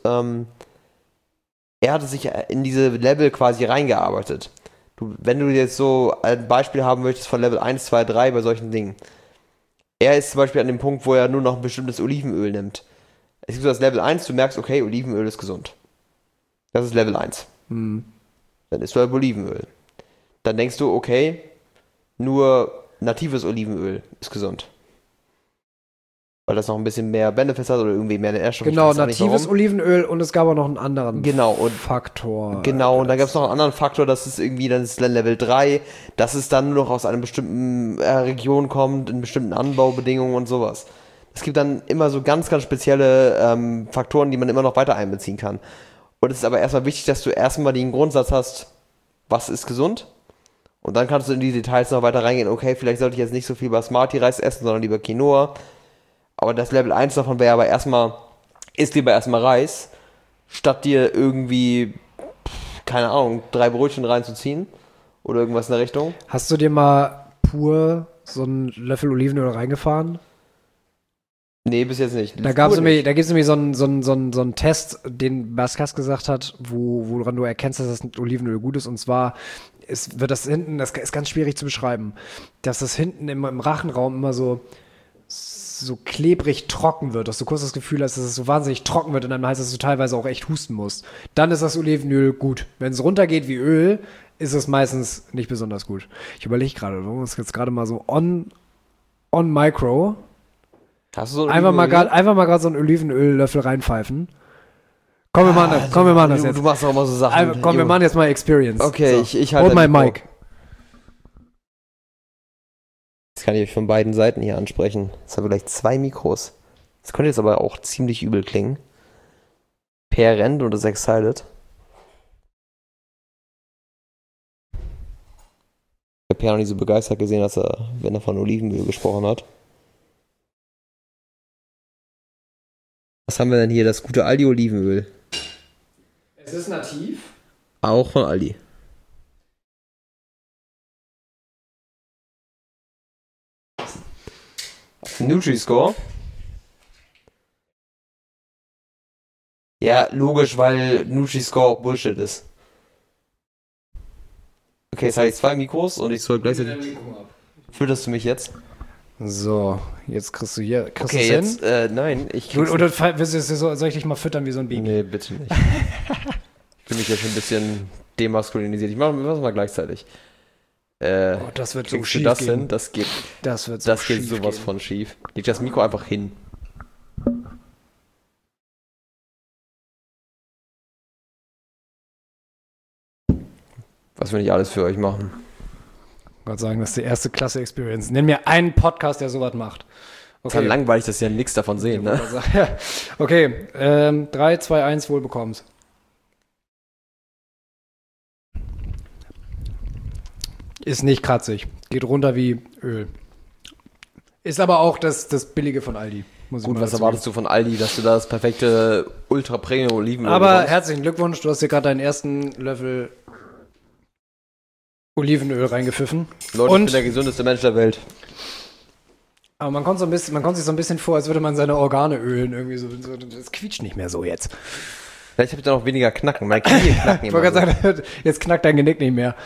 Er hatte sich in diese Level quasi reingearbeitet. Wenn du jetzt so ein Beispiel haben möchtest von Level 1, 2, 3 bei solchen Dingen. Er ist zum Beispiel an dem Punkt, wo er nur noch ein bestimmtes Olivenöl nimmt. Es gibt so das Level 1, du merkst, okay, Olivenöl ist gesund. Das ist Level 1. Dann isst du halt Olivenöl. Dann denkst du, okay, nur natives Olivenöl ist gesund. Weil das noch ein bisschen mehr Benefits hat oder irgendwie mehr Nährstoffe. Genau, natives Olivenöl und es gab auch noch einen anderen Faktor. Genau, und dann gab es noch einen anderen Faktor, das ist irgendwie dann ist Level 3, dass es dann nur noch aus einer bestimmten Region kommt, in bestimmten Anbaubedingungen und sowas. Es gibt dann immer so ganz, ganz spezielle Faktoren, die man immer noch weiter einbeziehen kann. Und es ist aber erstmal wichtig, dass du erstmal den Grundsatz hast, was ist gesund? Und dann kannst du in die Details noch weiter reingehen. Okay, vielleicht sollte ich jetzt nicht so viel Basmati-Reis essen, sondern lieber Quinoa. Aber das Level 1 davon wäre aber erstmal, isst lieber erstmal Reis, statt dir irgendwie, keine Ahnung, 3 Brötchen reinzuziehen oder irgendwas in der Richtung. Hast du dir mal pur so einen Löffel Olivenöl reingefahren? Nee, bis jetzt nicht. Da gibt es nämlich so einen Test, den Baskas gesagt hat, woran du erkennst, dass das Olivenöl gut ist. Und zwar wird das hinten, das ist ganz schwierig zu beschreiben, dass das hinten im Rachenraum immer so klebrig trocken wird, dass du kurz das Gefühl hast, dass es so wahnsinnig trocken wird und dann heißt, dass du teilweise auch echt husten musst. Dann ist das Olivenöl gut. Wenn es runtergeht wie Öl, ist es meistens nicht besonders gut. Ich überlege gerade, wo ist jetzt gerade mal so on micro. Hast du so einfach mal gerade so einen Olivenöllöffel reinpfeifen. Komm, wir machen das jetzt. Du machst auch mal so Sachen. Wir machen jetzt mal Experience. Okay, so. ich halte mein Mic. Jetzt kann ich euch von beiden Seiten hier ansprechen. Jetzt haben wir gleich 2 Mikros. Das könnte jetzt aber auch ziemlich übel klingen. Per rennt und ist excited. Ich habe Per noch nicht so begeistert gesehen, wenn er von Olivenöl gesprochen hat. Was haben wir denn hier? Das gute Aldi-Olivenöl. Es ist nativ. Auch von Aldi. Nutri-Score. Ja, logisch, weil Nutri-Score auch Bullshit ist. Okay, jetzt habe ich 2 Mikros und ich soll gleichzeitig... Fütterst du mich jetzt? So, jetzt kriegst du hier. Okay, jetzt, nein, ich krieg's oder soll ich dich mal füttern wie so ein Baby? Nee, bitte nicht. Ich bin mich ja schon ein bisschen demaskulinisiert. Ich mach's mal gleichzeitig. Das wird so schief das gehen. hin? Das geht schief sowas gehen. von schief. Leg das Mikro einfach hin. Was wir nicht alles für euch machen. Ich wollte sagen, das ist die erste Klasse-Experience. Nenn mir einen Podcast, der sowas macht. Okay. Ist langweilig, dass ja nichts davon sehen, ne? Okay, 3, 2, 1, wohl bekommst. Ist nicht kratzig. Geht runter wie Öl. Ist aber auch das Billige von Aldi. Gut, was erwartest du von Aldi, dass du da das perfekte Ultra-Premium-Olivenöl Aber bekommst? herzlichen Glückwunsch, du hast dir gerade deinen ersten Löffel Olivenöl reingepfiffen. Leute, ich bin der gesündeste Mensch der Welt. Aber man kommt sich so ein bisschen vor, als würde man seine Organe ölen. Irgendwie so, das quietscht nicht mehr so jetzt. Vielleicht habe ich da noch weniger Knacken. Meine Knie knacken Ich wollte gerade sagen, jetzt knackt dein Genick nicht mehr.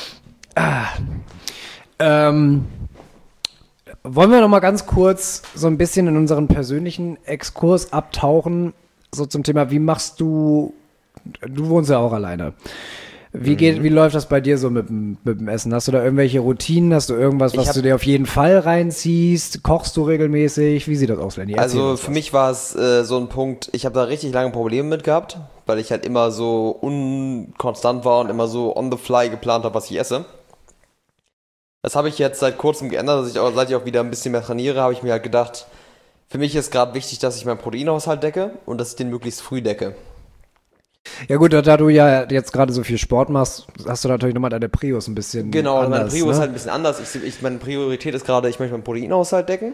Wollen wir noch mal ganz kurz so ein bisschen in unseren persönlichen Exkurs abtauchen, so zum Thema, wie machst du wohnst ja auch alleine. Wie läuft das bei dir so mit dem Essen? Hast du da irgendwelche Routinen? Hast du irgendwas, was du dir auf jeden Fall reinziehst? Kochst du regelmäßig? Wie sieht das aus, Lenny? Also für mich war es so ein Punkt, ich habe da richtig lange Probleme mit gehabt, weil ich halt immer so unkonstant war und immer so on the fly geplant habe, was ich esse. Das habe ich jetzt seit kurzem geändert, seit ich auch wieder ein bisschen mehr trainiere, habe ich mir halt gedacht, für mich ist gerade wichtig, dass ich meinen Proteinhaushalt decke und dass ich den möglichst früh decke. Ja gut, da du ja jetzt gerade so viel Sport machst, hast du natürlich nochmal deine Prios ein bisschen Genau, anders, meine Prio ne? ist halt ein bisschen anders. Meine Priorität ist gerade, ich möchte meinen Proteinhaushalt decken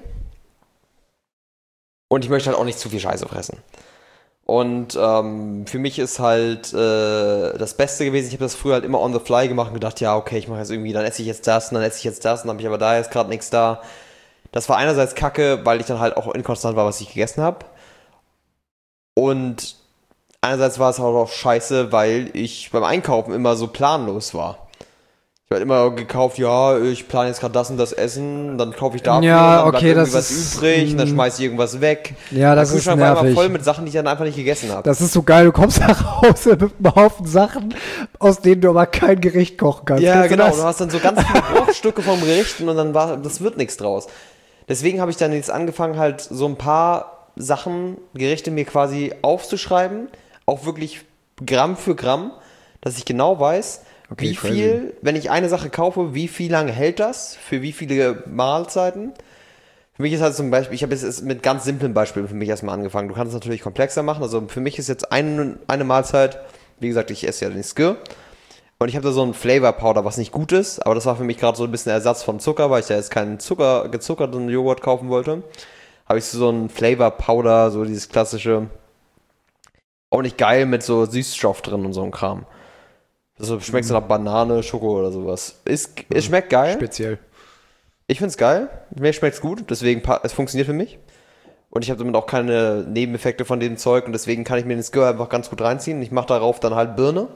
und ich möchte halt auch nicht zu viel Scheiße fressen. Und für mich ist halt das Beste gewesen, ich habe das früher halt immer on the fly gemacht und gedacht, ja okay, ich mache jetzt irgendwie, dann esse ich jetzt das und dann esse ich jetzt das und dann habe ich aber da jetzt gerade nichts da. Das war einerseits kacke, weil ich dann halt auch inkonstant war, was ich gegessen habe. Und einerseits war es auch scheiße, weil ich beim Einkaufen immer so planlos war. Ich habe immer gekauft, ja, ich plane jetzt gerade das und das Essen, dann kaufe ich dafür, ja, und dann okay, bleibt das irgendwie ist, was übrig, und dann schmeiße ich irgendwas weg. Ja, das Der ist Kühlschrank war immer nervig. voll mit Sachen, die ich dann einfach nicht gegessen habe. Das ist so geil, du kommst nach Hause mit einem Haufen Sachen, aus denen du aber kein Gericht kochen kannst. Ja, Kennst du genau, das? du hast dann so ganz viele Bruchstücke vom Gerichten und dann das wird nichts draus. Deswegen habe ich dann jetzt angefangen, halt so ein paar Sachen, Gerichte mir quasi aufzuschreiben, auch wirklich Gramm für Gramm, dass ich genau weiß, Okay, wie crazy. viel, wenn ich eine Sache kaufe, wie viel lange hält das, für wie viele Mahlzeiten. Für mich ist halt zum Beispiel, ich habe jetzt mit ganz simplen Beispielen für mich erstmal angefangen. Du kannst es natürlich komplexer machen, also für mich ist jetzt eine Mahlzeit, wie gesagt, ich esse ja den Skir und ich habe da so einen Flavor Powder, was nicht gut ist, aber das war für mich gerade so ein bisschen Ersatz von Zucker, weil ich da jetzt keinen gezuckerten Joghurt kaufen wollte. Habe ich so einen Flavor Powder, so dieses klassische, auch nicht geil mit so Süßstoff drin und so ein Kram. Das schmeckt so nach Banane, Schoko oder sowas. Es schmeckt geil. Speziell. Ich find's geil. Mir schmeckt's gut. Deswegen, es funktioniert für mich. Und ich habe damit auch keine Nebeneffekte von dem Zeug. Und deswegen kann ich mir den Skir einfach ganz gut reinziehen. Ich mache darauf dann halt Birne.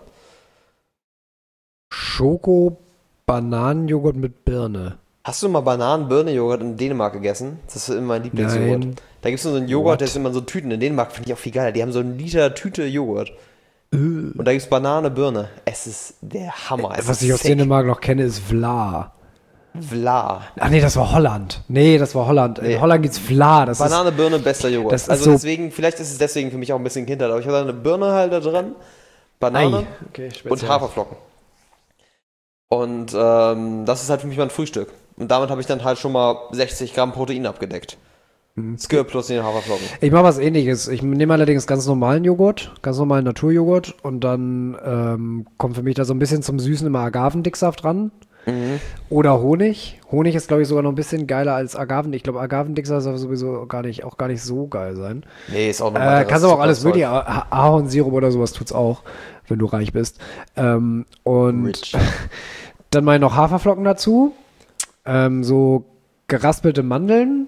Schoko-Bananenjoghurt mit Birne. Hast du mal Bananen-Birne-Joghurt in Dänemark gegessen? Das ist immer mein Lieblingsjoghurt. Nein. Da gibt's so einen Joghurt, What? der ist immer in so Tüten. In Dänemark finde ich auch viel geiler. Die haben so einen Liter Tüte Joghurt. Und da gibt's Banane, Birne. Es ist der Hammer. Was ich aus Dänemark noch kenne, ist Vla. Vla. Ach nee, das war Holland. Nee. In Holland gibt's Vla. Das Banane, Birne, bester Joghurt. das ist Also so- deswegen, vielleicht ist es deswegen für mich auch ein bisschen Kindheit, aber ich habe da eine Birne halt da dran, Banane Okay, und Haferflocken. Und das ist halt für mich mein Frühstück. Und damit habe ich dann halt schon mal 60 Gramm Protein abgedeckt. Skir plus den Haferflocken. Ich mache was Ähnliches. Ich nehme allerdings ganz normalen Joghurt, ganz normalen Naturjoghurt und dann kommt für mich da so ein bisschen zum Süßen immer Agavendicksaft dran. Oder Honig. Honig ist, glaube ich, sogar noch ein bisschen geiler als Agaven. Ich glaube, Agavendicksaft soll sowieso gar nicht so geil sein. Nee, ist auch normal. Kannst aber auch alles mögliche. Ahornsirup oder sowas tut's auch, wenn du reich bist. Und Rich. dann mache ich noch Haferflocken dazu. So geraspelte Mandeln.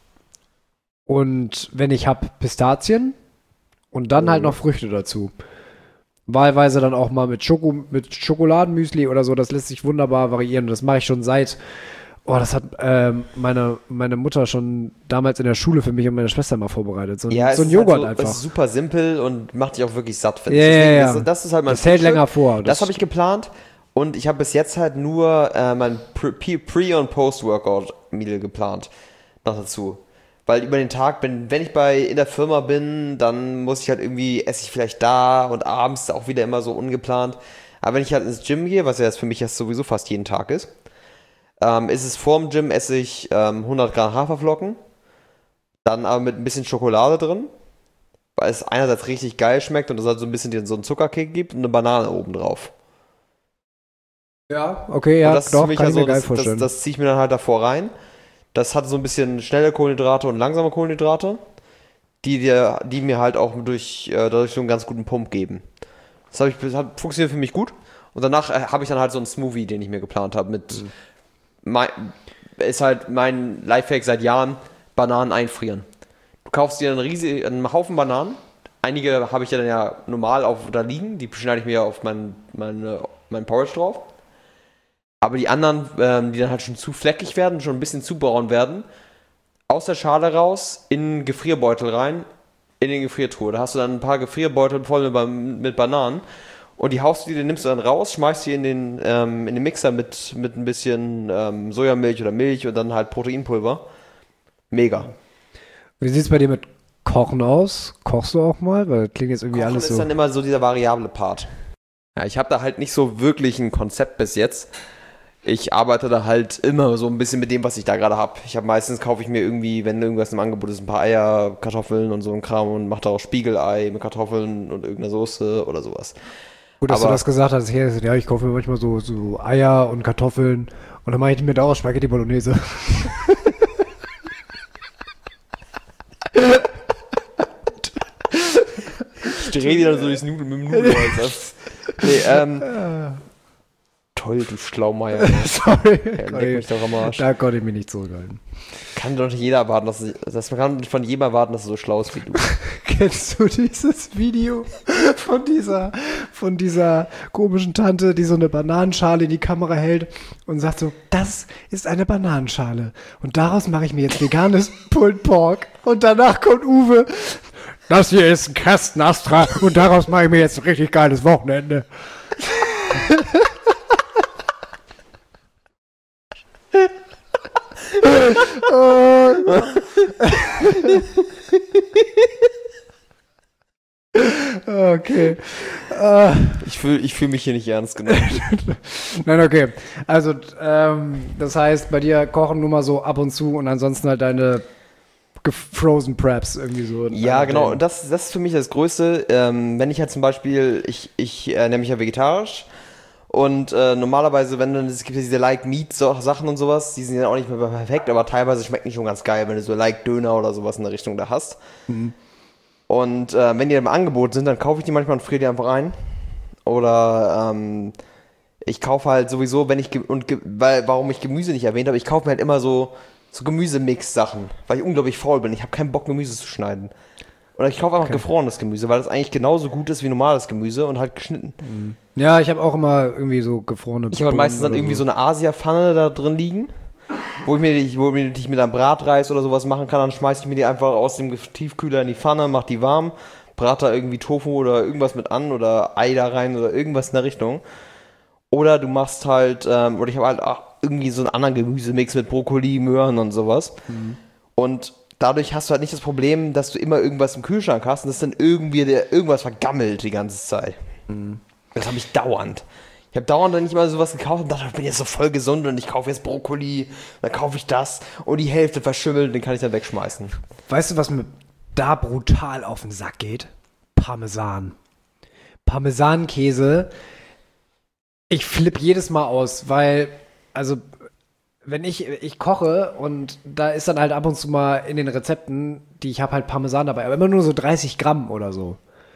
Und wenn ich habe, Pistazien. Und dann halt noch Früchte dazu. Wahlweise dann auch mal mit Schokoladenmüsli oder so. Das lässt sich wunderbar variieren. Und das mache ich schon seit Oh, das hat meine Mutter schon damals in der Schule für mich und meine Schwester mal vorbereitet. So ein Joghurt halt einfach. Es ist super simpel und macht dich auch wirklich satt, finde ich. Ja. Das ist halt mein Das hält länger vor. Das habe ich geplant und ich habe bis jetzt halt nur mein Pre- und Post-Workout-Meal geplant. Noch dazu. Weil über den Tag, wenn ich in der Firma bin, dann muss ich halt irgendwie, esse ich vielleicht da und abends auch wieder immer so ungeplant. Aber wenn ich halt ins Gym gehe, was ja jetzt für mich jetzt sowieso fast jeden Tag ist es vorm Gym esse ich 100 Gramm Haferflocken, dann aber mit ein bisschen Schokolade drin, weil es einerseits richtig geil schmeckt und es halt so ein bisschen so einen Zuckerkick gibt und eine Banane oben drauf. Ja, okay, ja, das doch, ist kann ich mir so, geil vorstellen. Das ziehe ich mir dann halt davor rein. Das hat so ein bisschen schnelle Kohlenhydrate und langsame Kohlenhydrate, die mir halt auch dadurch so einen ganz guten Pump geben. Das funktioniert für mich gut. Und danach habe ich dann halt so einen Smoothie, den ich mir geplant habe mit... Ist halt mein Lifehack seit Jahren, Bananen einfrieren. Du kaufst dir einen Haufen Bananen. Einige habe ich ja dann ja normal da liegen, die schneide ich mir auf mein Porridge drauf. Aber die anderen, die dann halt schon zu fleckig werden, schon ein bisschen zu braun werden, aus der Schale raus, in den Gefrierbeutel rein, in den Gefriertruhe. Da hast du dann ein paar Gefrierbeutel voll mit Bananen. Und die nimmst du dann raus, schmeißt die in den Mixer mit ein bisschen Sojamilch oder Milch und dann halt Proteinpulver. Mega. Wie sieht es bei dir mit Kochen aus? Kochst du auch mal? Weil das klingt jetzt irgendwie Kochen alles so. ist dann immer so dieser variable Part. Ja, ich habe da halt nicht so wirklich ein Konzept bis jetzt. Ich arbeite da halt immer so ein bisschen mit dem, was ich da gerade habe. Kaufe ich mir irgendwie, wenn irgendwas im Angebot ist, ein paar Eier, Kartoffeln und so ein Kram und mache da auch Spiegelei mit Kartoffeln und irgendeiner Soße oder sowas. Gut, dass du das gesagt hast. Ja, ich kaufe mir manchmal so Eier und Kartoffeln und dann mache ich mir da auch Spaghetti Bolognese. Ich drehe dir dann so durchs Nudel mit dem Nudelholz. Toll, du Schlaumeier. Sorry. Leck mich doch am Arsch. Da konnte ich mich nicht zurückhalten. Kann doch nicht jeder erwarten, man kann von jedem erwarten, dass er so schlau ist wie du. Kennst du dieses Video von dieser komischen Tante, die so eine Bananenschale in die Kamera hält und sagt so, das ist eine Bananenschale und daraus mache ich mir jetzt veganes Pulled Pork und danach kommt Uwe, das hier ist ein Kasten Astra und daraus mache ich mir jetzt ein richtig geiles Wochenende. Okay. Ich fühl mich hier nicht ernst genommen. Nein, okay. Also, das heißt, bei dir kochen nur mal so ab und zu und ansonsten halt deine Frozen Preps irgendwie so. Ja, genau. Und das ist für mich das Größte. Wenn ich halt zum Beispiel, ich ernähre mich ja vegetarisch und normalerweise, es gibt ja diese Like-Meat-Sachen und sowas, die sind ja auch nicht mehr perfekt, aber teilweise schmecken die schon ganz geil, wenn du so Like-Döner oder sowas in der Richtung da hast. Mhm. Und wenn die im Angebot sind, dann kaufe ich die manchmal und friere die einfach ein. Oder ich kaufe halt sowieso, warum ich Gemüse nicht erwähnt habe, ich kaufe mir halt immer so Gemüsemix-Sachen, weil ich unglaublich faul bin. Ich habe keinen Bock, Gemüse zu schneiden. Oder ich kaufe einfach gefrorenes Gemüse, weil das eigentlich genauso gut ist wie normales Gemüse und halt geschnitten. Mhm. Ja, ich habe auch immer irgendwie so gefrorene Ich habe halt meistens dann irgendwie so eine Asia-Pfanne da drin liegen, wo ich mit einem Bratreis oder sowas machen kann. Dann schmeiße ich mir die einfach aus dem Tiefkühler in die Pfanne, mach die warm, brate da irgendwie Tofu oder irgendwas mit an oder Ei da rein oder irgendwas in der Richtung. Oder du machst halt, oder ich habe halt auch irgendwie so einen anderen Gemüsemix mit Brokkoli, Möhren und sowas. Mhm. Und dadurch hast du halt nicht das Problem, dass du immer irgendwas im Kühlschrank hast und das dann irgendwas vergammelt die ganze Zeit. Mhm. Das habe ich dauernd. Ich habe dauernd dann nicht mal sowas gekauft und dachte, ich bin jetzt so voll gesund und ich kaufe jetzt Brokkoli, dann kaufe ich das und die Hälfte verschimmelt, den kann ich dann wegschmeißen. Weißt du, was mir da brutal auf den Sack geht? Parmesan. Parmesankäse. Ich flippe jedes Mal aus, weil, also, wenn ich koche und da ist dann halt ab und zu mal in den Rezepten, die ich habe, halt Parmesan dabei, aber immer nur so 30 Gramm oder so.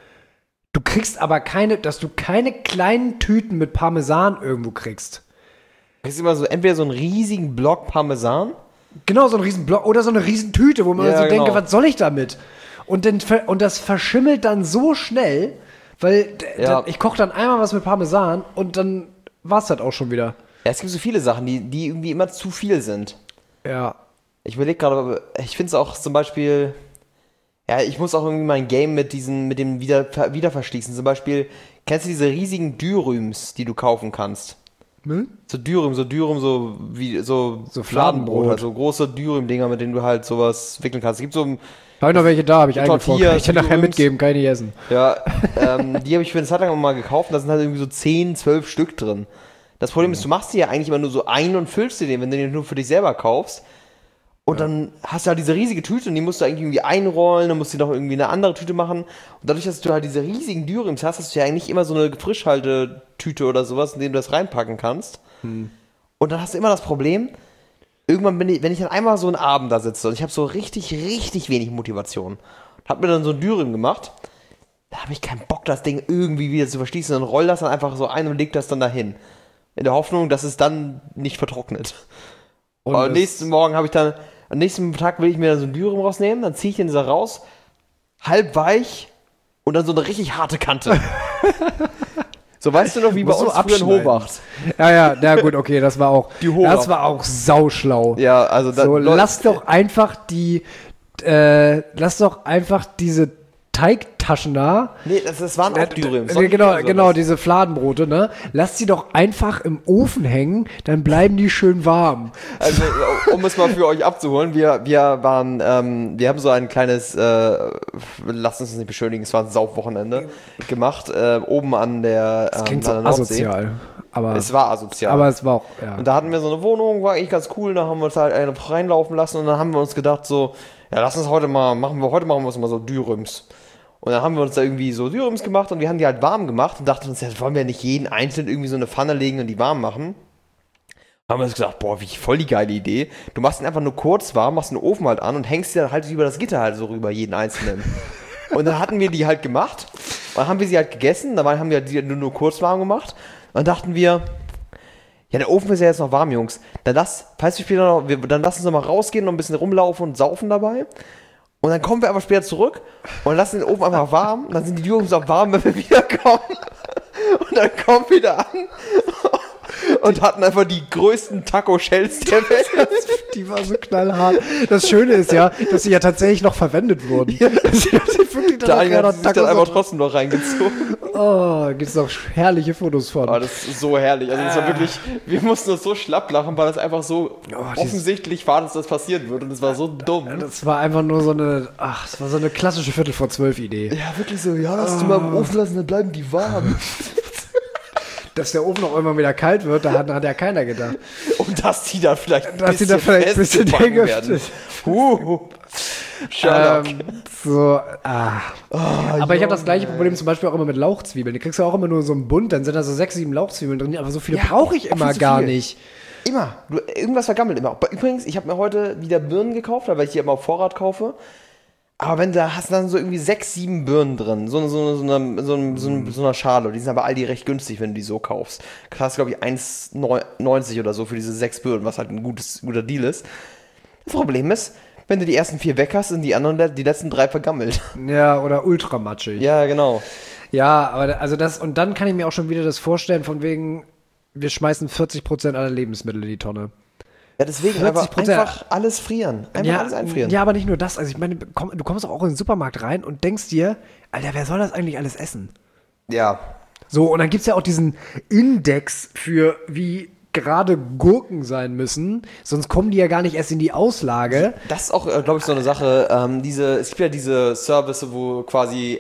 Du kriegst aber dass du keine kleinen Tüten mit Parmesan irgendwo kriegst. Kriegst du immer so, entweder so einen riesigen Block Parmesan? Genau, so einen riesen Block oder so eine riesen Tüte, wo man so denkt, was soll ich damit? Und das verschimmelt dann so schnell, weil ich koche dann einmal was mit Parmesan und dann war's das auch schon wieder. Ja, es gibt so viele Sachen, die irgendwie immer zu viel sind. Ja. Ich überlege gerade, ich finde es auch zum Beispiel, ja, ich muss auch irgendwie mein Game mit dem Wiederverschließen. Zum Beispiel, kennst du diese riesigen Dürüms, die du kaufen kannst? Hm? So Dürüm, so Fladenbrot. also große Dürüm-Dinger, mit denen du halt sowas wickeln kannst. Es gibt so Habe ich noch welche da, habe ich eingefroren. Tortillas, Kann ich dir nachher Dürüms. mitgeben, kann ich nicht essen. Ja, die habe ich für eine Zeit lang mal gekauft und da sind halt irgendwie so 10, 12 Stück drin. Das Problem ist, du machst die ja eigentlich immer nur so ein und füllst dir den, wenn du den nur für dich selber kaufst. Und dann hast du halt diese riesige Tüte und die musst du eigentlich irgendwie einrollen, dann musst du noch irgendwie eine andere Tüte machen. Und dadurch, dass du halt diese riesigen Dürüms hast du ja eigentlich immer so eine Frischhaltetüte oder sowas, in dem du das reinpacken kannst. Und dann hast du immer das Problem, irgendwann wenn ich dann einmal so einen Abend da sitze und ich habe so richtig, richtig wenig Motivation, hab mir dann so ein Dürüm gemacht, da habe ich keinen Bock, das Ding irgendwie wieder zu verschließen, dann roll das dann einfach so ein und leg das dann dahin. In der Hoffnung, dass es dann nicht vertrocknet. Und am nächsten Tag will ich mir dann so ein Dürüm rausnehmen, dann ziehe ich den so raus, halb weich und dann so eine richtig harte Kante. So, weißt du noch, wie bei uns früher in Hohwacht? Ja, gut, okay, das war auch, Die Hohwacht. das war auch sauschlau. Ja, also So, lass doch einfach diese Teigtaschen da. Nee, das waren auch Dürüm. Genau, diese Fladenbrote, ne? Lass die doch einfach im Ofen hängen, dann bleiben die schön warm. Also, um es mal für euch abzuholen, wir haben so ein kleines, lasst uns nicht beschönigen, es war ein Saufwochenende gemacht, oben an der Das klingt so an der Nordsee. asozial. Aber Es war asozial. Aber es war auch, ja. Und da hatten wir so eine Wohnung, war eigentlich ganz cool, da haben wir uns halt einfach reinlaufen lassen und dann haben wir uns gedacht so, ja, machen wir uns mal so Dürüms. Und dann haben wir uns da irgendwie so Dürüms gemacht und wir haben die halt warm gemacht und dachten uns, ja, wollen wir nicht jeden einzeln irgendwie so eine Pfanne legen und die warm machen? Haben wir uns gedacht, boah, wie voll die geile Idee. Du machst ihn einfach nur kurz warm, machst den Ofen halt an und hängst die dann halt über das Gitter halt so rüber, jeden einzelnen. Und dann hatten wir die halt gemacht, dann haben wir sie halt gegessen, dann haben wir die nur kurz warm gemacht. Und dann dachten wir, ja, der Ofen ist ja jetzt noch warm, Jungs. Dann lass uns noch mal rausgehen und ein bisschen rumlaufen und saufen dabei. Und dann kommen wir einfach später zurück und lassen den Ofen einfach warm. Und dann sind die Dürüms auch warm, wenn wir wiederkommen. Und dann kommen wir wieder an und hatten einfach die größten Taco-Shells der Welt. Die war so knallhart. Das Schöne ist ja, dass sie ja tatsächlich noch verwendet wurden. Der eine hat sich dann einfach trotzdem noch reingezogen. Oh, gibt's noch herrliche Fotos von. Oh, das ist so herrlich. Also das war wirklich, wir mussten uns so schlapp lachen, weil das einfach so offensichtlich war, dass das passieren würde. Und es war so dumm. Das war einfach nur so eine klassische Viertel vor 12 Idee. Ja, wirklich so, ja, lass die mal im Ofen lassen, dann bleiben die warm. Dass der Ofen auch irgendwann wieder kalt wird, da hat ja keiner gedacht. Und dass die da vielleicht ein bisschen gebacken werden. Sherlock. Aber ich habe das gleiche Problem zum Beispiel auch immer mit Lauchzwiebeln. Die kriegst du auch immer nur so einen Bund, dann sind da so 6, 7 Lauchzwiebeln drin, aber so viele brauche ich immer gar nicht. Immer. Irgendwas vergammelt immer. Übrigens, ich habe mir heute wieder Birnen gekauft, weil ich die immer auf Vorrat kaufe. Aber wenn da hast du dann so irgendwie 6, 7 Birnen drin, so einer Schale, die sind aber all die recht günstig, wenn du die so kaufst. Du hast, glaube ich, 1,90 oder so für diese 6 Birnen, was halt ein guter Deal ist. Das Problem ist, wenn du die ersten 4 weg hast, sind die letzten 3 vergammelt. Ja, oder ultramatschig. Ja, genau. Ja, aber und dann kann ich mir auch schon wieder das vorstellen, von wegen, wir schmeißen 40% aller Lebensmittel in die Tonne. Ja, deswegen einfach alles frieren. Alles einfrieren. Ja, aber nicht nur das. Also ich meine, du kommst auch in den Supermarkt rein und denkst dir, Alter, wer soll das eigentlich alles essen? Ja. So, und dann gibt es ja auch diesen Index für wie gerade Gurken sein müssen, sonst kommen die ja gar nicht erst in die Auslage. Das ist auch, glaube ich, so eine Sache. Es gibt ja diese Service, wo quasi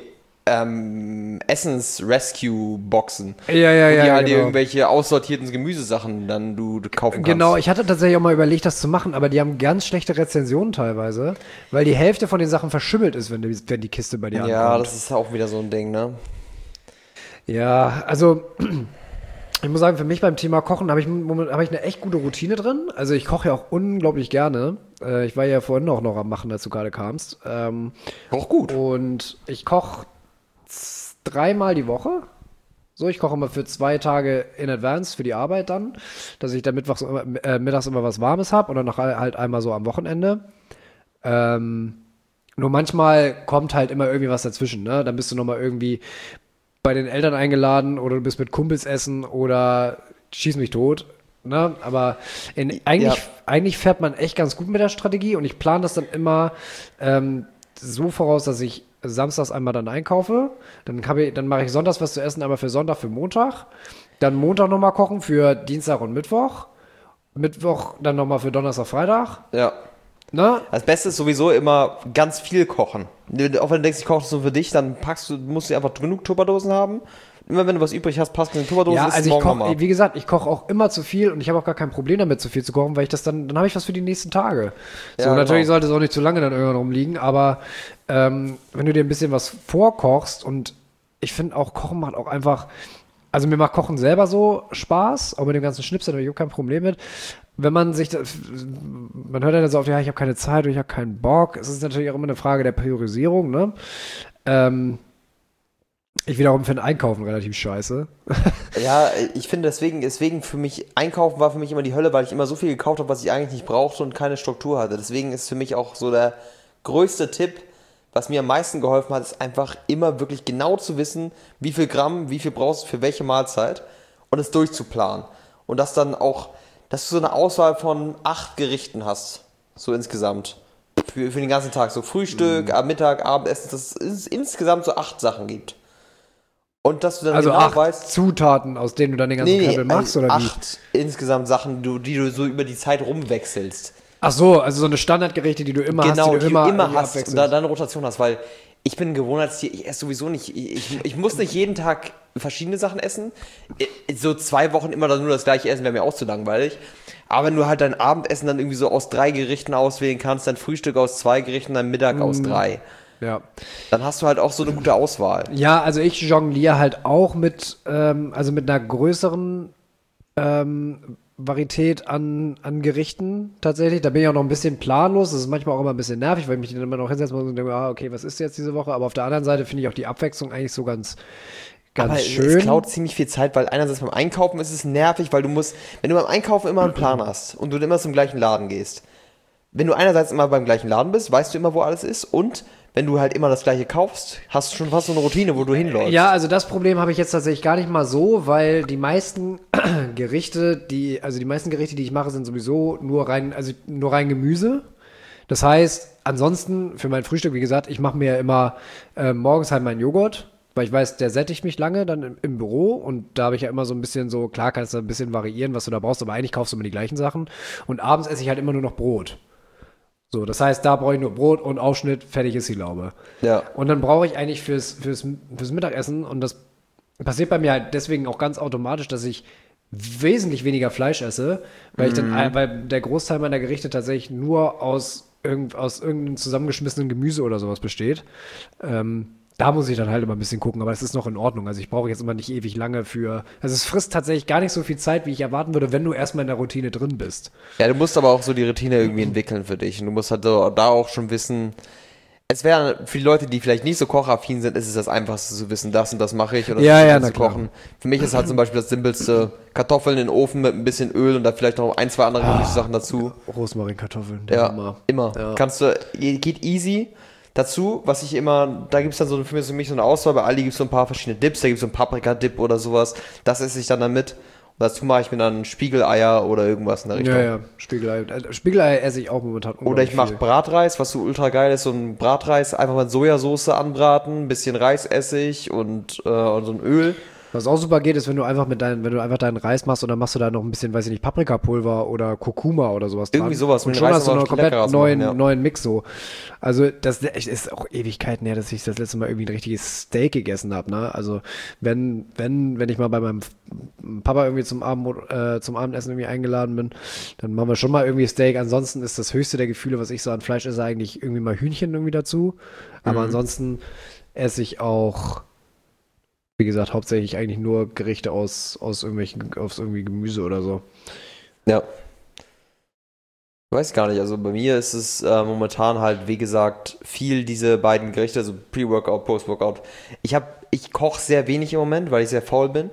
Essens-Rescue-Boxen. Ja, wo die halt genau. irgendwelche aussortierten Gemüsesachen dann du kaufen kannst. Genau, ich hatte tatsächlich auch mal überlegt, das zu machen, aber die haben ganz schlechte Rezensionen teilweise, weil die Hälfte von den Sachen verschimmelt ist, wenn die Kiste bei dir ankommt. Ja, das ist auch wieder so ein Ding, ne? Ja, also ich muss sagen, für mich beim Thema Kochen habe ich eine echt gute Routine drin. Also ich koche ja auch unglaublich gerne. Ich war ja vorhin auch noch am Machen, als du gerade kamst. Auch gut. Und ich koche 3-mal die Woche. So, ich koche immer für 2 Tage in Advance für die Arbeit dann, dass ich dann mittags immer was Warmes habe und dann noch halt einmal so am Wochenende. Nur manchmal kommt halt immer irgendwie was dazwischen, ne? Dann bist du nochmal irgendwie bei den Eltern eingeladen oder du bist mit Kumpels essen oder schieß mich tot. ne? Aber eigentlich fährt man echt ganz gut mit der Strategie und ich plane das dann immer so voraus, dass ich samstags einmal dann einkaufe, dann mache ich sonntags was zu essen, aber für Sonntag, für Montag, dann Montag nochmal kochen für Dienstag und Mittwoch dann nochmal für Donnerstag, Freitag. Ja. Ne? Das Beste ist sowieso immer ganz viel kochen. Auch wenn du denkst, ich koche das nur für dich, dann musst du einfach genug Tupperdosen haben. Immer wenn du was übrig hast, passt in die Tupperdosen. Ja, also ich koche, wie gesagt, ich koche auch immer zu viel und ich habe auch gar kein Problem damit, zu viel zu kochen, weil ich das dann habe ich was für die nächsten Tage. So, ja, natürlich sollte es auch nicht zu lange dann irgendwann rumliegen, aber wenn du dir ein bisschen was vorkochst und ich finde auch, Kochen macht auch einfach, also mir macht Kochen selber so Spaß, auch mit dem ganzen Schnipsel, da habe ich auch kein Problem mit. Wenn man man hört ja so oft, ja, ich habe keine Zeit oder ich habe keinen Bock. Es ist natürlich auch immer eine Frage der Priorisierung, ne? Ich wiederum finde Einkaufen relativ scheiße. Ja, ich finde deswegen für mich, Einkaufen war für mich immer die Hölle, weil ich immer so viel gekauft habe, was ich eigentlich nicht brauchte und keine Struktur hatte. Deswegen ist für mich auch so der größte Tipp, was mir am meisten geholfen hat, ist einfach immer wirklich genau zu wissen, wie viel Gramm, wie viel brauchst du für welche Mahlzeit und es durchzuplanen. Und das dann auch, dass du so eine Auswahl von 8 Gerichten hast, so insgesamt. Für den ganzen Tag. So Frühstück, Mittag, Abendessen, dass es insgesamt so 8 Sachen gibt. Und dass du dann also genau 8 weißt, Zutaten, aus denen du dann den ganzen Krempel machst, oder 8 insgesamt Sachen, die du so über die Zeit rumwechselst. Ach so, also so eine Standardgerichte, die du immer hast, die du immer hast und da eine Rotation hast, weil ich bin ein Gewohnheitstier, ich esse sowieso nicht, ich muss nicht jeden Tag verschiedene Sachen essen, so 2 Wochen immer nur das gleiche essen, wäre mir auch zu langweilig, aber wenn du halt dein Abendessen dann irgendwie so aus 3 Gerichten auswählen kannst, dein Frühstück aus 2 Gerichten, dein Mittag aus 3, ja, dann hast du halt auch so eine gute Auswahl. Ja, also ich jongliere halt auch mit einer größeren Varietät an Gerichten tatsächlich. Da bin ich auch noch ein bisschen planlos. Das ist manchmal auch immer ein bisschen nervig, weil ich mich dann immer noch hinsetzen muss und denke, okay, was ist jetzt diese Woche? Aber auf der anderen Seite finde ich auch die Abwechslung eigentlich so ganz aber schön. Es klaut ziemlich viel Zeit, weil einerseits beim Einkaufen ist es nervig, weil wenn du beim Einkaufen immer einen Plan hast und du immer zum gleichen Laden gehst, wenn du einerseits immer beim gleichen Laden bist, weißt du immer, wo alles ist und wenn du halt immer das Gleiche kaufst, hast du schon fast so eine Routine, wo du hinläufst. Ja, also das Problem habe ich jetzt tatsächlich gar nicht mal so, weil die meisten Gerichte, die ich mache, sind sowieso nur rein Gemüse. Das heißt, ansonsten für mein Frühstück, wie gesagt, ich mache mir ja immer morgens halt meinen Joghurt, weil ich weiß, der sättigt mich lange dann im Büro und da habe ich ja immer so ein bisschen so, klar kannst du ein bisschen variieren, was du da brauchst, aber eigentlich kaufst du immer die gleichen Sachen und abends esse ich halt immer nur noch Brot. So, das heißt, da brauche ich nur Brot und Aufschnitt, fertig ist die Laube. Ja. Und dann brauche ich eigentlich fürs Mittagessen, und das passiert bei mir halt deswegen auch ganz automatisch, dass ich wesentlich weniger Fleisch esse, weil weil der Großteil meiner Gerichte tatsächlich nur aus irgendeinem zusammengeschmissenen Gemüse oder sowas besteht. Da muss ich dann halt immer ein bisschen gucken, aber es ist noch in Ordnung. Also ich brauche jetzt immer nicht ewig lange also es frisst tatsächlich gar nicht so viel Zeit, wie ich erwarten würde, wenn du erstmal in der Routine drin bist. Ja, du musst aber auch so die Routine irgendwie entwickeln für dich. Und du musst halt da auch schon wissen, es wäre für die Leute, die vielleicht nicht so kochaffin sind, ist es das Einfachste zu wissen, das und das mache ich oder zu kochen. Für mich ist halt zum Beispiel das Simpelste, Kartoffeln in den Ofen mit ein bisschen Öl und da vielleicht noch 1, 2 andere Gemüsesachen dazu. Rosmarinkartoffeln. Ja, immer. Ja. Geht easy. Dazu, da gibt es dann für mich so eine Auswahl, bei Aldi gibt es so ein paar verschiedene Dips, da gibt es so einen Paprika-Dip oder sowas, das esse ich dann damit. Und dazu mache ich mir dann Spiegeleier oder irgendwas in der Richtung. Ja, Spiegeleier esse ich auch momentan. Oder ich mache Bratreis, was so ultra geil ist, so ein Bratreis, einfach mit Sojasauce anbraten, ein bisschen Reisessig und so ein Öl. Was auch super geht, ist, wenn du einfach deinen Reis machst und dann machst du da noch ein bisschen, weiß ich nicht, Paprikapulver oder Kurkuma oder sowas dran. Irgendwie sowas. Und schon hast du noch einen komplett neuen Mix so. Also das ist auch Ewigkeiten her, dass ich das letzte Mal irgendwie ein richtiges Steak gegessen habe. Ne? Also wenn ich mal bei meinem Papa irgendwie zum Abendessen irgendwie eingeladen bin, dann machen wir schon mal irgendwie Steak. Ansonsten ist das höchste der Gefühle, was ich so an Fleisch esse, eigentlich irgendwie mal Hühnchen irgendwie dazu. Aber ansonsten esse ich auch, wie gesagt, hauptsächlich eigentlich nur Gerichte aus irgendwie Gemüse oder so. Ja. Ich weiß gar nicht, also bei mir ist es momentan halt, wie gesagt, viel diese beiden Gerichte, also Pre-Workout, Post-Workout. Ich koche sehr wenig im Moment, weil ich sehr faul bin.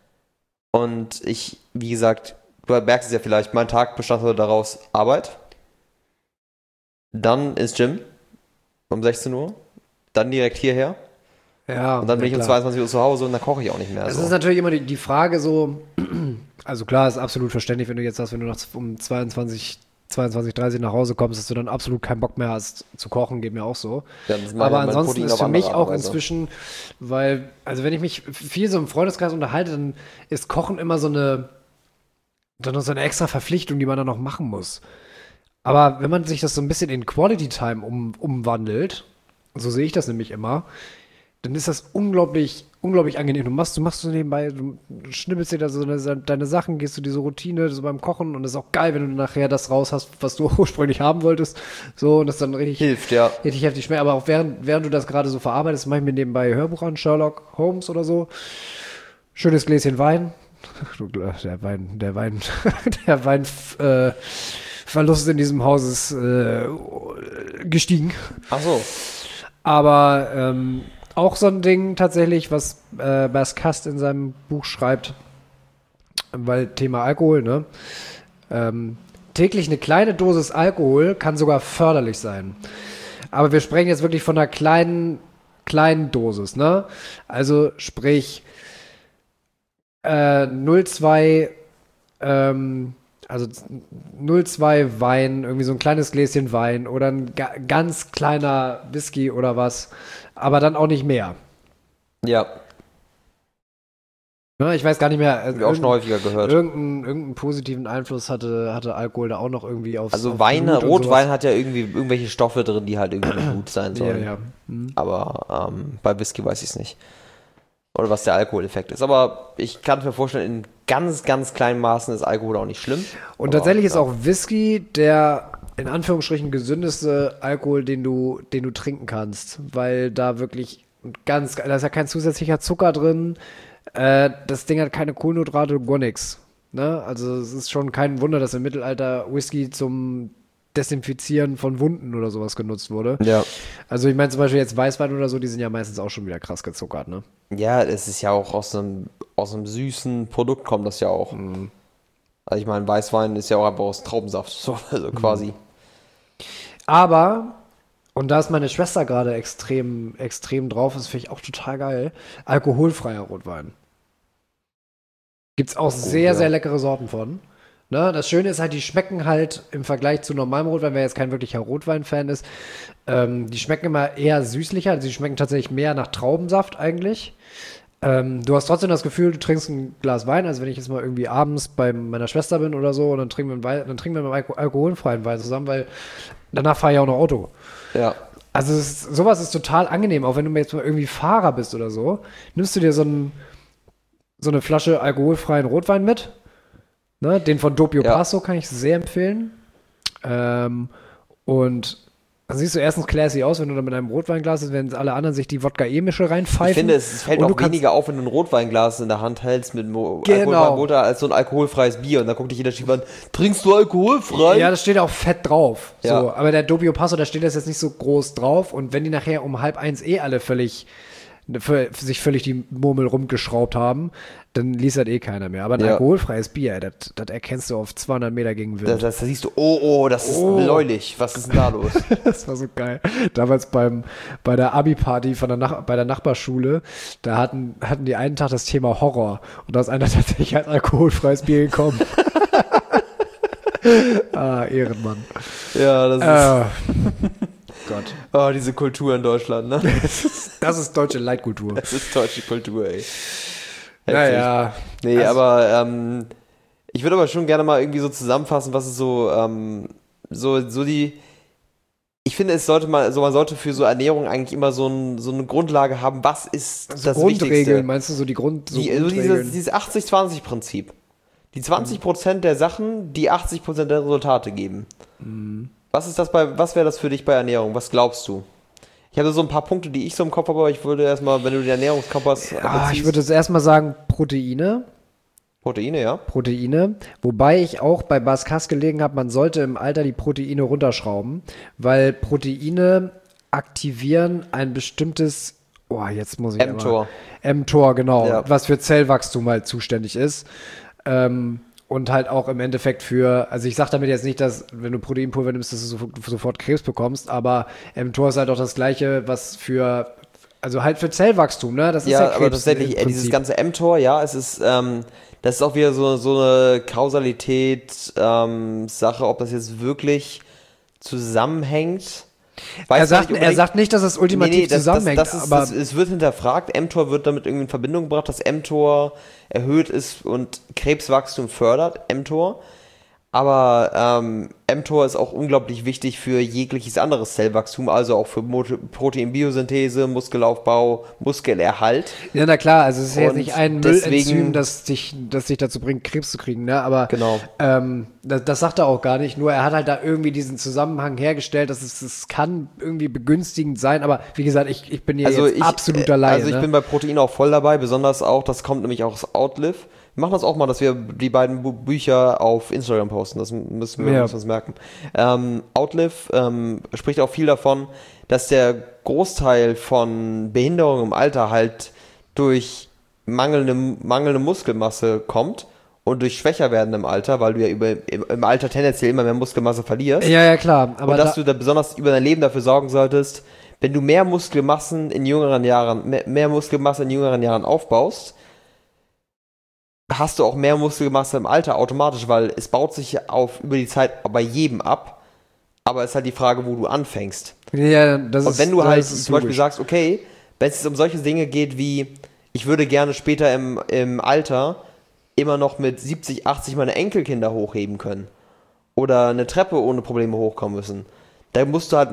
Und wie gesagt, du merkst es ja vielleicht, mein Tag bestand heute daraus Arbeit, dann ins Gym um 16 Uhr, dann direkt hierher. Ja, und dann bin ich um 22 Uhr zu Hause und dann koche ich auch nicht mehr. Das ist natürlich immer die Frage so, Also klar, ist absolut verständlich, wenn du jetzt sagst, wenn du noch um 22:30 nach Hause kommst, dass du dann absolut keinen Bock mehr hast zu kochen, geht mir auch so. Ja, das ist Aber mein ansonsten Protein ist auf für mich andere auch Art und Weise. inzwischen, weil, also wenn ich mich viel so im Freundeskreis unterhalte, dann ist Kochen immer so eine extra Verpflichtung, die man dann noch machen muss. Aber wenn man sich das so ein bisschen in Quality Time umwandelt, so sehe ich das nämlich immer, dann ist das unglaublich, unglaublich angenehm. Du machst so nebenbei, du schnippelst dir da so deine Sachen, gehst du diese Routine so beim Kochen und das ist auch geil, wenn du nachher das raus hast, was du ursprünglich haben wolltest. So, und das dann richtig Hilft, ja. richtig heftig schmeckt. Aber auch während du das gerade so verarbeitest, mach ich mir nebenbei Hörbuch an, Sherlock Holmes oder so. Schönes Gläschen Wein. Der Weinverlust in diesem Haus ist gestiegen. Ach so. Aber auch so ein Ding tatsächlich, was Bas Kast in seinem Buch schreibt, weil Thema Alkohol, ne? Täglich eine kleine Dosis Alkohol kann sogar förderlich sein. Aber wir sprechen jetzt wirklich von einer kleinen Dosis, ne? Also sprich 0,2 also 0,2 Wein, irgendwie so ein kleines Gläschen Wein oder ein ganz kleiner Whisky oder was, aber dann auch nicht mehr. Ja, Ne, ich weiß gar nicht mehr. hab ich auch schon häufiger gehört. Irgendeinen positiven Einfluss hatte Alkohol da auch noch irgendwie aufs Also auf Wein, Blut und Rotwein sowas. hat ja irgendwie irgendwelche Stoffe drin, die halt irgendwie nicht gut sein Ja, sollen. ja. Hm. Aber bei Whisky weiß ich es nicht. Oder was der Alkoholeffekt ist. Aber ich kann mir vorstellen, in ganz, ganz kleinen Maßen ist Alkohol auch nicht schlimm. Und Aber, tatsächlich ist ja. auch Whisky der in Anführungsstrichen gesündeste Alkohol, den du trinken kannst, weil da wirklich da ist ja kein zusätzlicher Zucker drin. Das Ding hat keine Kohlenhydrate, gar nichts. Ne? Also es ist schon kein Wunder, dass im Mittelalter Whisky zum Desinfizieren von Wunden oder sowas genutzt wurde. Ja. Also ich meine zum Beispiel jetzt Weißwein oder so, die sind ja meistens auch schon wieder krass gezuckert, ne? Ja, es ist ja auch aus einem süßen Produkt kommt das ja auch. Also ich meine, Weißwein ist ja auch einfach aus Traubensaft, so, also quasi. Aber, und da ist meine Schwester gerade extrem drauf, das finde ich auch total geil, alkoholfreier Rotwein. Gibt's auch sehr, ja. sehr leckere Sorten von. Ne? Das Schöne ist halt, die schmecken halt im Vergleich zu normalem Rotwein, wer jetzt kein wirklicher Rotwein-Fan ist, die schmecken immer eher süßlicher, also die schmecken tatsächlich mehr nach Traubensaft eigentlich. Du hast trotzdem das Gefühl, du trinkst ein Glas Wein, also wenn ich jetzt mal irgendwie abends bei meiner Schwester bin oder so und dann trinken wir einen alkoholfreien Wein zusammen, weil danach fahre ich auch noch Auto. Ja. Also sowas ist total angenehm, auch wenn du jetzt mal irgendwie Fahrer bist oder so, nimmst du dir so eine Flasche alkoholfreien Rotwein mit, ne? Den von Doppio Ja. Passo kann ich sehr empfehlen. Und dann siehst du erstens classy aus, wenn du da mit einem Rotweinglas ist, während alle anderen sich die Wodka-E-Mische reinpfeifen. Ich finde, es fällt Und du auch kannst- weniger auf, wenn du ein Rotweinglas in der Hand hältst mit einem Genau. alkoholfreien als so ein alkoholfreies Bier. Und dann guckt dich jeder schief an, trinkst du alkoholfrei? Ja, das steht auch fett drauf. Ja. So, aber der Doppio Passo, da steht das jetzt nicht so groß drauf. Und wenn die nachher um 12:30 alle sich völlig die Murmel rumgeschraubt haben, dann liest das keiner mehr. Aber ein Ja. alkoholfreies Bier, das erkennst du auf 200 Meter gegen Wind. Da siehst du, oh, das ist bläulich. Was ist denn da los? Das war so geil. Damals bei der Abi-Party bei der Nachbarschule, da hatten die einen Tag das Thema Horror. Und da ist einer tatsächlich als alkoholfreies Bier gekommen. Ehrenmann. Ja, das ist Gott. diese Kultur in Deutschland, ne? Das ist deutsche Leitkultur. Das ist deutsche Kultur, ey. Naja. Nee, Also- aber ich würde aber schon gerne mal irgendwie so zusammenfassen, was es so die. Ich finde, man sollte für so Ernährung eigentlich immer so eine Grundlage haben. Was ist So das Grundregeln, Wichtigste? meinst du, so Dieses Grundregeln? 80-20-Prinzip. Die 20% der Sachen, die 80% der Resultate geben. Was wäre das für dich bei Ernährung? Was glaubst du? Ich habe so ein paar Punkte, die ich so im Kopf habe, aber ich würde erstmal, wenn du den Ernährungskompass Ich würde jetzt erstmal sagen Proteine. Proteine, ja? Wobei ich auch bei Bas Kass gelegen habe, man sollte im Alter die Proteine runterschrauben, weil Proteine aktivieren ein bestimmtes, jetzt muss ich mTOR. mTOR, genau, Ja. was für Zellwachstum halt zuständig ist. Und halt auch im Endeffekt also ich sage damit jetzt nicht, dass wenn du Proteinpulver nimmst, dass du sofort Krebs bekommst, aber mTOR ist halt auch das Gleiche, was also halt für Zellwachstum, ne? Das ist ja Ja, Krebs aber tatsächlich, im dieses Prinzip. ganze mTOR, ja, es ist, das ist auch wieder so eine Kausalität, Sache, ob das jetzt wirklich zusammenhängt. Er sagt nicht, dass es ultimativ zusammenhängt. Aber es wird hinterfragt, mTOR wird damit irgendwie in Verbindung gebracht, dass mTOR erhöht ist und Krebswachstum fördert, mTOR. Aber mTOR ist auch unglaublich wichtig für jegliches anderes Zellwachstum, also auch für Proteinbiosynthese, Muskelaufbau, Muskelerhalt. Ja, na klar, also es ist ja nicht ein Müllenzym, das dich dazu bringt, Krebs zu kriegen, ne? Aber genau. Das sagt er auch gar nicht, nur er hat halt da irgendwie diesen Zusammenhang hergestellt, dass es kann irgendwie begünstigend sein, aber wie gesagt, ich bin hier jetzt absoluter Laie. Also ich bin bei Protein auch voll dabei, besonders auch, das kommt nämlich auch aus Outlive. Wir machen das auch mal, dass wir die beiden Bücher auf Instagram posten. Das müssen wir uns merken. Outlive spricht auch viel davon, dass der Großteil von Behinderungen im Alter halt durch mangelnde Muskelmasse kommt und durch schwächer werden im Alter, weil du ja im Alter tendenziell immer mehr Muskelmasse verlierst. Ja, klar. Aber dass du da besonders über dein Leben dafür sorgen solltest, wenn du mehr Muskelmasse in jüngeren Jahren aufbaust, hast du auch mehr Muskelmasse im Alter automatisch, weil es baut sich über die Zeit bei jedem ab, aber es ist halt die Frage, wo du anfängst. Ja, und wenn du halt zum Beispiel sagst, okay, wenn es um solche Dinge geht wie, ich würde gerne später im Alter immer noch mit 70, 80 meine Enkelkinder hochheben können oder eine Treppe ohne Probleme hochkommen müssen, dann musst du halt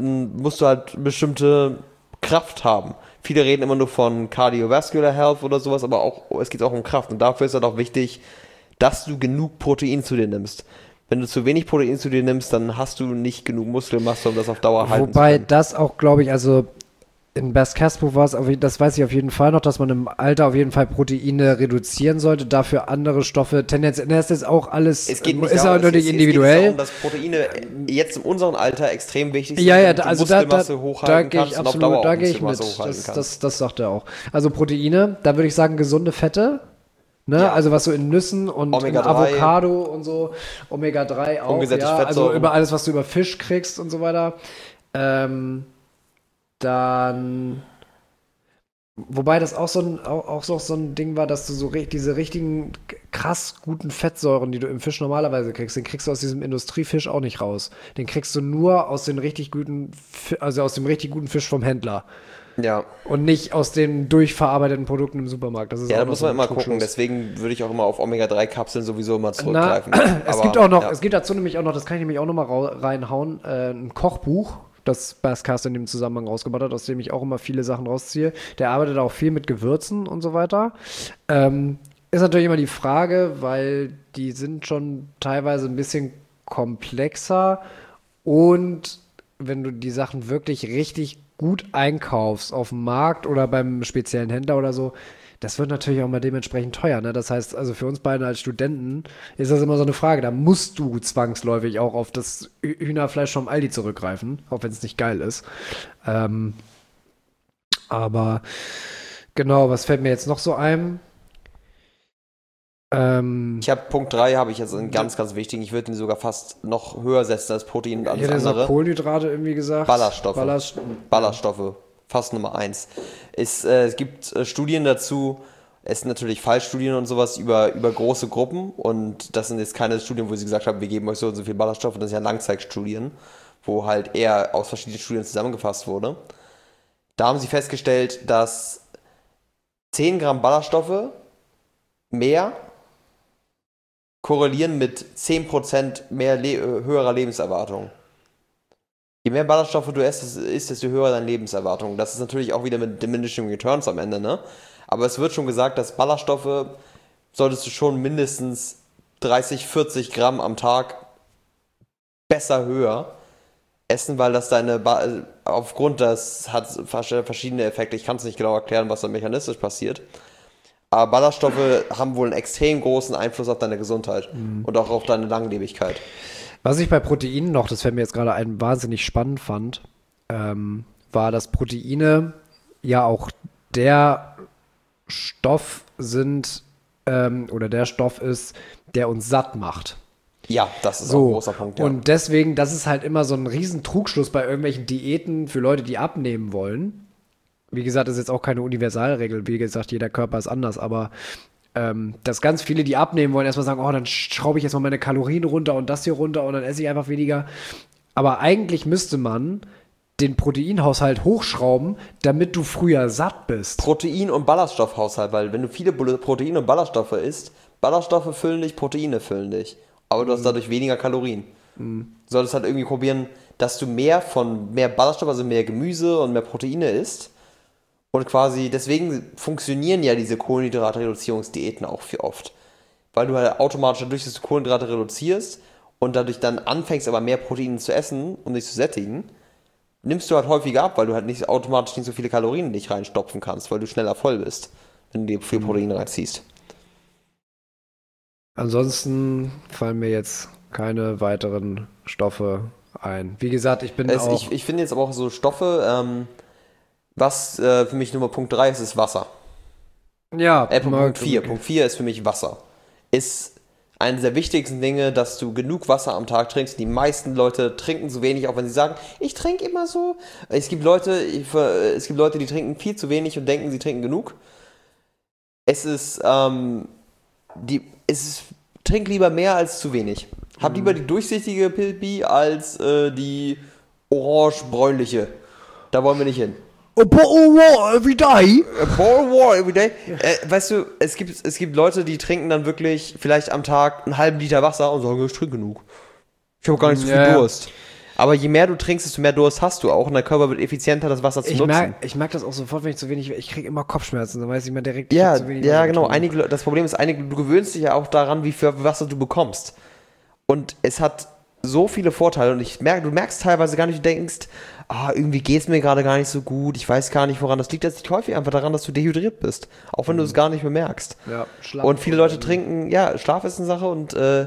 bestimmte Kraft haben. Viele reden immer nur von Cardiovascular Health oder sowas, aber es geht auch um Kraft. Und dafür ist halt auch wichtig, dass du genug Protein zu dir nimmst. Wenn du zu wenig Protein zu dir nimmst, dann hast du nicht genug Muskelmasse, um das auf Dauer halten zu können. Wobei das auch, glaube ich, also in Bas Buch war es, das weiß ich auf jeden Fall noch, dass man im Alter auf jeden Fall Proteine reduzieren sollte, dafür andere Stoffe, tendenziell, das ist auch alles, ist auch natürlich individuell. Es geht darum, dass Proteine jetzt in unserem Alter extrem wichtig sind, damit du Muskelmasse hochhalten kannst und auf Dauer auch Muskelmasse hochhalten kannst. Das sagt er auch. Also Proteine, da würde ich sagen gesunde Fette, ne? Ja. Also was so in Nüssen und in Avocado und so, Omega-3 auch, umgesetzte Fettsäuren. Also über alles, was du über Fisch kriegst und so weiter. Dann, wobei das auch so ein Ding war, dass du diese richtigen krass guten Fettsäuren, die du im Fisch normalerweise kriegst, den kriegst du aus diesem Industriefisch auch nicht raus. Den kriegst du nur aus dem richtig guten Fisch vom Händler. Ja. Und nicht aus den durchverarbeiteten Produkten im Supermarkt. Das ist da muss man immer gucken. Deswegen würde ich auch immer auf Omega-3-Kapseln sowieso immer zurückgreifen. Es gibt dazu nämlich auch noch, das kann ich nämlich auch noch mal reinhauen, ein Kochbuch, das Basscast in dem Zusammenhang rausgebracht hat, aus dem ich auch immer viele Sachen rausziehe. Der arbeitet auch viel mit Gewürzen und so weiter. Ist natürlich immer die Frage, weil die sind schon teilweise ein bisschen komplexer und wenn du die Sachen wirklich richtig gut einkaufst auf dem Markt oder beim speziellen Händler oder so, das wird natürlich auch mal dementsprechend teuer, ne? Das heißt, also für uns beiden als Studenten ist das immer so eine Frage. Da musst du zwangsläufig auch auf das Hühnerfleisch vom Aldi zurückgreifen, auch wenn es nicht geil ist. Aber genau, was fällt mir jetzt noch so ein? Ich habe Punkt 3, habe ich jetzt einen ganz, ganz wichtigen. Ich würde ihn sogar fast noch höher setzen als Protein und alles andere. Ich hätte Kohlenhydrate irgendwie gesagt. Ballaststoffe. Fast Nummer 1. Es gibt Studien dazu, es sind natürlich Fallstudien und sowas über große Gruppen und das sind jetzt keine Studien, wo sie gesagt haben, wir geben euch so und so viel Ballaststoffe, das sind ja Langzeitstudien, wo halt eher aus verschiedenen Studien zusammengefasst wurde. Da haben sie festgestellt, dass 10 Gramm Ballaststoffe mehr korrelieren mit 10% mehr höherer Lebenserwartung. Je mehr Ballaststoffe du isst, desto höher deine Lebenserwartung. Das ist natürlich auch wieder mit diminishing returns am Ende, ne? Aber es wird schon gesagt, dass Ballaststoffe solltest du schon mindestens 30, 40 Gramm am Tag besser höher essen, weil das das hat verschiedene Effekte. Ich kann es nicht genau erklären, was da mechanistisch passiert. Aber Ballaststoffe haben wohl einen extrem großen Einfluss auf deine Gesundheit und auch auf deine Langlebigkeit. Was ich bei Proteinen noch, das fällt mir jetzt gerade ein, wahnsinnig spannend fand, war, dass Proteine ja auch der Stoff sind, oder der Stoff ist, der uns satt macht. Ja, das ist auch ein großer Punkt. Ja. Und deswegen, das ist halt immer so ein riesen Trugschluss bei irgendwelchen Diäten für Leute, die abnehmen wollen. Wie gesagt, das ist jetzt auch keine Universalregel. Wie gesagt, jeder Körper ist anders, aber dass ganz viele, die abnehmen wollen, erstmal sagen, oh, dann schraube ich jetzt mal meine Kalorien runter und das hier runter und dann esse ich einfach weniger. Aber eigentlich müsste man den Proteinhaushalt hochschrauben, damit du früher satt bist. Protein- und Ballaststoffhaushalt, weil wenn du viele Proteine und Ballaststoffe isst, Ballaststoffe füllen dich, Proteine füllen dich. Aber du hast dadurch weniger Kalorien. Du solltest halt irgendwie probieren, dass du mehr Ballaststoffe, also mehr Gemüse und mehr Proteine isst. Und quasi, deswegen funktionieren ja diese Kohlenhydratreduzierungsdiäten auch viel oft. Weil du halt automatisch dadurch, dass du Kohlenhydrate reduzierst und dadurch dann anfängst, aber mehr Proteine zu essen, um dich zu sättigen, nimmst du halt häufiger ab, weil du halt nicht automatisch nicht so viele Kalorien in dich reinstopfen kannst, weil du schneller voll bist, wenn du dir viel Proteine reinziehst. Ansonsten fallen mir jetzt keine weiteren Stoffe ein. Wie gesagt, ich bin auch... Ich finde jetzt aber auch so Stoffe, was für mich Nummer Punkt 3 ist Wasser. Ja, Punkt 4. Okay. Punkt 4 ist für mich Wasser. Ist eines der wichtigsten Dinge, dass du genug Wasser am Tag trinkst. Die meisten Leute trinken zu wenig, auch wenn sie sagen, ich trinke immer so. Es gibt Leute, die trinken viel zu wenig und denken, sie trinken genug. Trink lieber mehr als zu wenig. Hab lieber die durchsichtige Pilpi als die orange-bräunliche. Da wollen wir nicht hin. A bottle of water every day? A bottle of water every day? Weißt du, es gibt Leute, die trinken dann wirklich vielleicht am Tag einen halben Liter Wasser und sagen, ich trinke genug. Ich habe gar nicht so viel Durst. Aber je mehr du trinkst, desto mehr Durst hast du auch und dein Körper wird effizienter, das Wasser zu nutzen. Ich merke das auch sofort, wenn ich zu wenig... Ich kriege immer Kopfschmerzen, dann weiß ich mal direkt, ich zu wenig Wasser genau. Das Problem ist, du gewöhnst dich ja auch daran, wie viel Wasser du bekommst. Und es hat so viele Vorteile und du merkst teilweise gar nicht, du denkst, irgendwie geht es mir gerade gar nicht so gut, ich weiß gar nicht, woran das liegt. Das liegt häufig einfach daran, dass du dehydriert bist, auch wenn du es gar nicht bemerkst. Ja, Schlaf. Und viele Leute trinken, Schlaf ist eine Sache und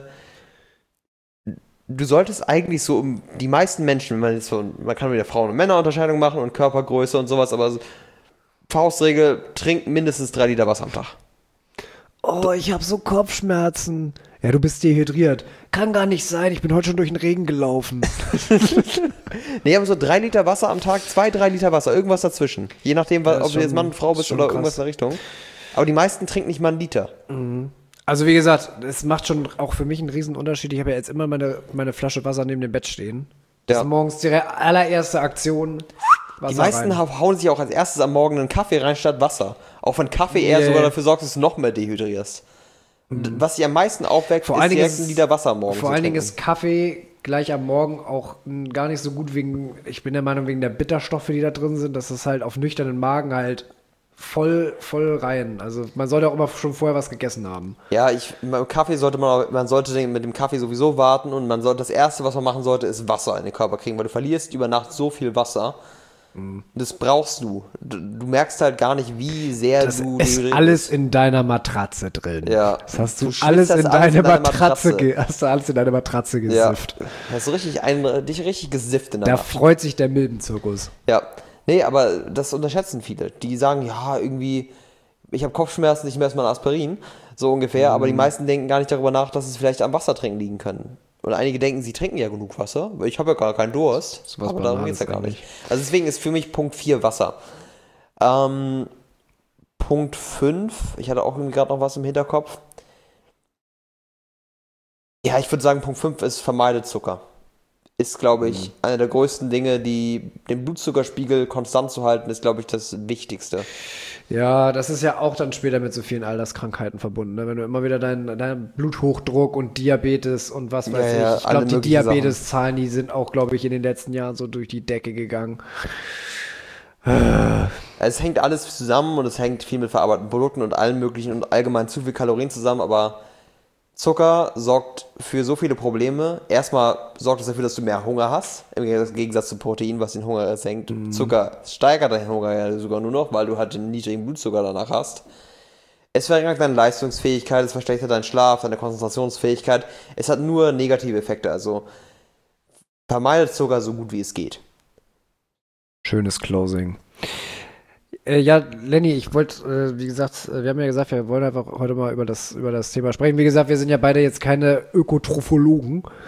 du solltest eigentlich die meisten Menschen, man kann wieder Frauen- und Männerunterscheidung machen und Körpergröße und sowas, aber Faustregel, trink mindestens 3 Liter Wasser am Tag. Oh, ich habe so Kopfschmerzen. Ja, du bist dehydriert. Kann gar nicht sein, ich bin heute schon durch den Regen gelaufen. Nee, aber so 3 Liter Wasser am Tag, 2-3 Liter Wasser, irgendwas dazwischen. Je nachdem, ob du jetzt Mann und Frau bist oder irgendwas in der Richtung. Aber die meisten trinken nicht mal einen Liter. Mhm. Also wie gesagt, es macht schon auch für mich einen riesen Unterschied. Ich habe ja jetzt immer meine Flasche Wasser neben dem Bett stehen. Das ist morgens die allererste Aktion. Wasser die meisten hauen sich auch als erstes am Morgen einen Kaffee rein statt Wasser. Auch wenn Kaffee eher sogar dafür sorgt, dass du noch mehr dehydrierst. Was dich am meisten aufweckt, ist direkt ein Liter Wasser am Morgen. Vor allen Dingen ist Kaffee gleich am Morgen auch gar nicht so gut ich bin der Meinung, wegen der Bitterstoffe, die da drin sind, dass es halt auf nüchternen Magen halt voll rein. Also man sollte auch immer schon vorher was gegessen haben. Ja, Kaffee man sollte mit dem Kaffee sowieso warten und das Erste, was man machen sollte, ist Wasser in den Körper kriegen, weil du verlierst über Nacht so viel Wasser. Das brauchst du. Du merkst halt gar nicht, wie sehr du... Das ist alles in deiner Matratze drin. Ja. Das hast du alles in deine Matratze hast du alles in deine Matratze gesifft. Ja. Hast du dich richtig gesifft in der Da Nacht. freut sich der Milbenzirkus. Ja. Nee, aber das unterschätzen viele. Die sagen, irgendwie, ich habe Kopfschmerzen, ich messe mal ein Aspirin, so ungefähr. Aber die meisten denken gar nicht darüber nach, dass es vielleicht am Wassertrinken liegen können. Und einige denken, sie trinken ja genug Wasser, weil ich habe ja gar keinen Durst. Aber darum geht es ja gar nicht. Also deswegen ist für mich Punkt 4 Wasser. Punkt 5, ich hatte auch irgendwie gerade noch was im Hinterkopf. Ja, ich würde sagen, Punkt 5 ist vermeide Zucker. Ist, glaube ich, einer der größten Dinge, den Blutzuckerspiegel konstant zu halten, ist, glaube ich, das Wichtigste. Ja, das ist ja auch dann später mit so vielen Alterskrankheiten verbunden, ne? Wenn du immer wieder dein Bluthochdruck und Diabetes und was weiß ich. Ich glaube, die Diabeteszahlen, die sind auch, glaube ich, in den letzten Jahren so durch die Decke gegangen. Es hängt alles zusammen und es hängt viel mit verarbeiteten Produkten und allen möglichen und allgemein zu viel Kalorien zusammen, aber Zucker sorgt für so viele Probleme. Erstmal sorgt es dafür, dass du mehr Hunger hast, im Gegensatz zu Protein, was den Hunger senkt. Zucker steigert deinen Hunger ja sogar nur noch, weil du halt den niedrigen Blutzucker danach hast. Es verringert deine Leistungsfähigkeit, es verschlechtert deinen Schlaf, deine Konzentrationsfähigkeit. Es hat nur negative Effekte, also vermeidet Zucker so gut wie es geht. Schönes Closing. Ja, Lenny, ich wollte, wie gesagt, wir haben ja gesagt, wir wollen einfach heute mal über das Thema sprechen. Wie gesagt, wir sind ja beide jetzt keine Ökotrophologen.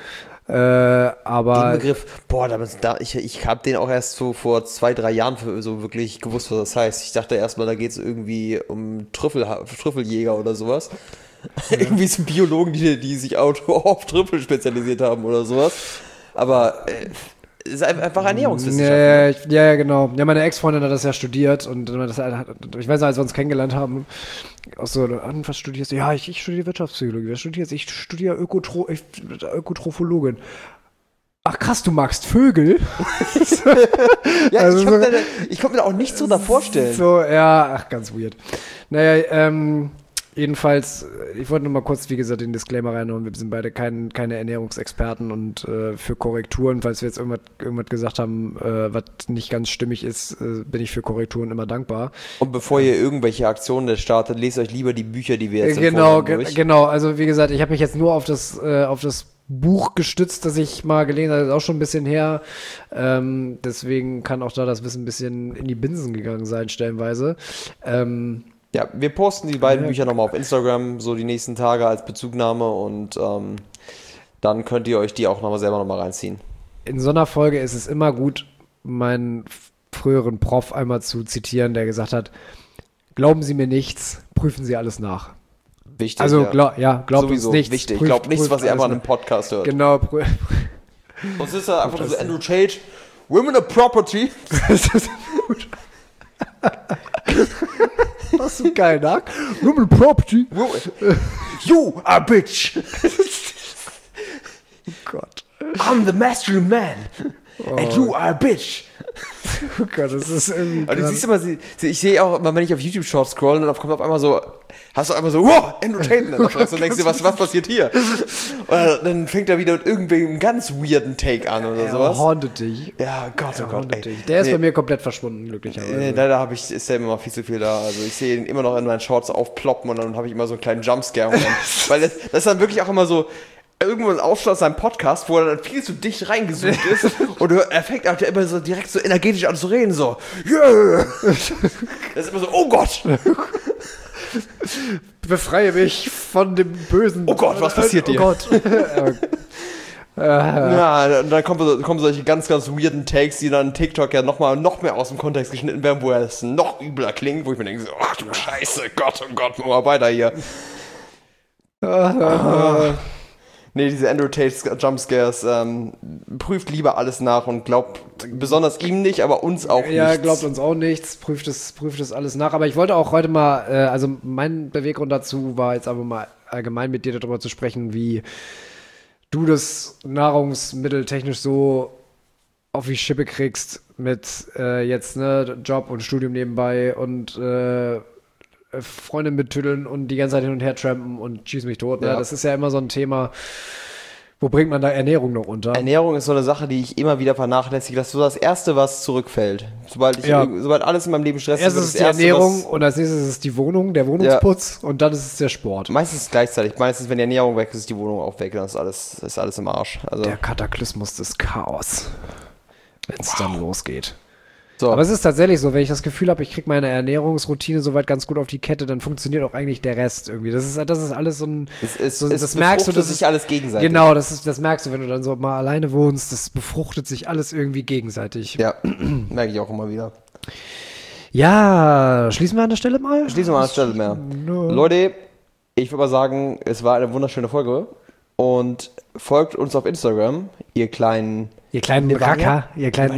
Aber Den Begriff, ich habe den auch erst so vor 2-3 Jahren so wirklich gewusst, was das heißt. Ich dachte erstmal, da geht es irgendwie um Trüffeljäger oder sowas. Irgendwie so Biologen, die sich auf Trüffel spezialisiert haben oder sowas. Aber es ist einfach Ernährungswissenschaft. Ja, genau. Ja, meine Ex-Freundin hat das ja studiert und ich weiß noch, als wir uns kennengelernt haben, auch so, was studierst du? Ja, ich studiere Wirtschaftspsychologie. Was studierst du? Ich studiere Ökotrophologin. Ach krass, du magst Vögel? Ja, Also ich konnte mir da auch nicht so da vorstellen. So, ja, ach, ganz weird. Naja, jedenfalls, ich wollte nur mal kurz, wie gesagt, den Disclaimer reinhauen. Wir sind beide keine Ernährungsexperten und für Korrekturen, falls wir jetzt irgendwas gesagt haben, was nicht ganz stimmig ist, bin ich für Korrekturen immer dankbar. Und bevor ihr irgendwelche Aktionen startet, lest euch lieber die Bücher, die wir jetzt durch. Genau, also wie gesagt, ich habe mich jetzt nur auf das Buch gestützt, das ich mal gelesen habe, das ist auch schon ein bisschen her. Deswegen kann auch da das Wissen ein bisschen in die Binsen gegangen sein, stellenweise. Ja, wir posten die beiden Bücher nochmal auf Instagram, so die nächsten Tage als Bezugnahme und dann könnt ihr euch die auch selber nochmal reinziehen. In so einer Folge ist es immer gut, meinen früheren Prof einmal zu zitieren, der gesagt hat, glauben Sie mir nichts, prüfen Sie alles nach. Wichtig, also, glaubt sowieso uns nichts. Wichtig. Glaubt nichts, was ihr einfach in einem Podcast hört. Genau. Und es ist halt einfach so Andrew Tate, Women of Property. Das ist gut. Das ist so geil, ne? Women of Property. You are a bitch. Oh Gott. I'm the masculine man. And you are a bitch. Oh Gott, das ist irgendwie. Aber du siehst immer, ich sehe auch immer, wenn ich auf YouTube Shorts scroll, und dann kommt auf einmal so, hast du einmal so, wow, Andrew Tate in der Fresse und denkst dir, was passiert hier? Und dann fängt er wieder mit irgendwelchen ganz weirden Take an oder sowas. Er hauntet dich. Ja, Gott, oh Gott, ey. Der ist bei mir komplett verschwunden, glücklicherweise. Leider ist der immer noch viel zu viel da. Also ich sehe ihn immer noch in meinen Shorts aufploppen und dann habe ich immer so einen kleinen Jumpscare. Weil das ist dann wirklich auch immer so, irgendwo ein Aufschluss aus seinem Podcast, wo er dann viel zu dicht reingezoomt ist und er fängt auch immer so direkt so energetisch an zu reden, so, yeah! Das ist immer so, oh Gott! Befreie mich von dem Bösen. Oh Gott, was passiert dir? Oh Gott. Ja, dann kommen solche ganz, ganz weirden Takes, die dann TikTok ja noch mehr aus dem Kontext geschnitten werden, wo es noch übler klingt, wo ich mir denke, so, ach du Scheiße, Gott, oh Gott, mal weiter hier. Nee, diese Andrew Tate Jumpscares, prüft lieber alles nach und glaubt besonders ihm nicht, aber uns auch nicht. Ja, glaubt uns auch nichts, prüft es alles nach. Aber ich wollte auch heute mal, also mein Beweggrund dazu war jetzt aber mal allgemein mit dir darüber zu sprechen, wie du das nahrungsmitteltechnisch so auf die Schippe kriegst mit jetzt Job und Studium nebenbei und Freundin betüddeln und die ganze Zeit hin und her trampen und schieß mich tot. Ne? Ja. Das ist ja immer so ein Thema, wo bringt man da Ernährung noch unter? Ernährung ist so eine Sache, die ich immer wieder vernachlässige. Das ist so das Erste, was zurückfällt. Sobald alles in meinem Leben stressig ist. Erst ist es die Ernährung und als nächstes ist es die Wohnung, der Wohnungsputz und dann ist es der Sport. Meistens gleichzeitig. Meistens, wenn die Ernährung weg ist, ist die Wohnung auch weg. Dann ist alles im Arsch. Also der Kataklysmus des Chaos, wenn es dann losgeht. So. Aber es ist tatsächlich so, wenn ich das Gefühl habe, ich kriege meine Ernährungsroutine soweit ganz gut auf die Kette, dann funktioniert auch eigentlich der Rest irgendwie. Das ist alles so ein... Das merkst du, dass sich alles gegenseitig. Genau, das merkst du, wenn du dann so mal alleine wohnst, das befruchtet sich alles irgendwie gegenseitig. Ja, merke ich auch immer wieder. Ja, schließen wir an der Stelle mal? Schließen wir an der Stelle mehr. No. Leute, ich würde mal sagen, es war eine wunderschöne Folge und folgt uns auf Instagram, ihr kleinen Racker.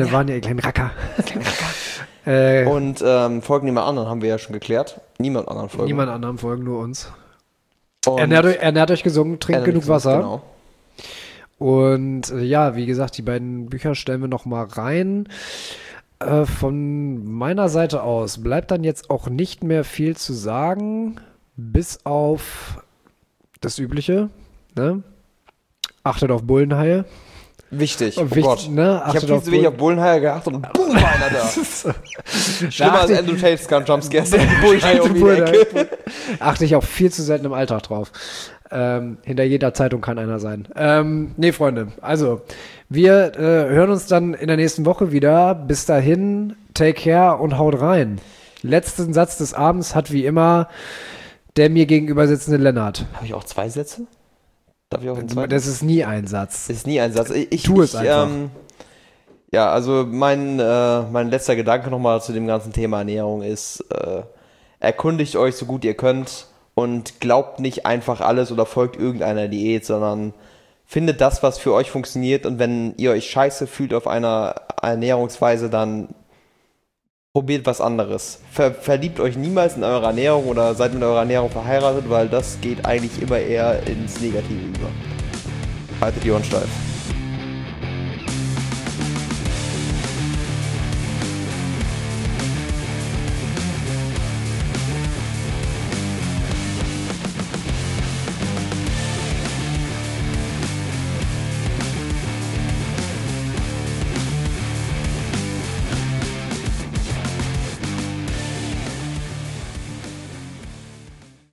Und folgen niemand anderen, haben wir ja schon geklärt. Niemand anderen folgen, nur uns. Ernährt euch gesund, trinkt genug Wasser. Genau. Und ja, wie gesagt, die beiden Bücher stellen wir noch mal rein. Von meiner Seite aus bleibt dann jetzt auch nicht mehr viel zu sagen, bis auf das Übliche. Ne? Achtet auf Bullenhaie. Wichtig. Oh Gott. Ne? Ich habe viel zu wenig auf Bullenhaie geachtet und boom, einer da. Schlimmer als Andrew Tate's Jumpscares. Bullenhaie um die Ecke. Achte ich auch viel zu selten im Alltag drauf. Hinter jeder Zeitung kann einer sein. Nee, Freunde, also wir hören uns dann in der nächsten Woche wieder. Bis dahin, take care und haut rein. Letzten Satz des Abends hat wie immer der mir gegenüber sitzende Lennart. Habe ich auch 2 Sätze? Darf ich auch einen zweiten? Das ist nie ein Satz. Ist nie ein Satz. Tu es einfach. Ja, also mein letzter Gedanke nochmal zu dem ganzen Thema Ernährung ist, erkundigt euch so gut ihr könnt und glaubt nicht einfach alles oder folgt irgendeiner Diät, sondern findet das, was für euch funktioniert, und wenn ihr euch scheiße fühlt auf einer Ernährungsweise, dann probiert was anderes. Verliebt euch niemals in eure Ernährung oder seid mit eurer Ernährung verheiratet, weil das geht eigentlich immer eher ins Negative über. Haltet die Ohren steif.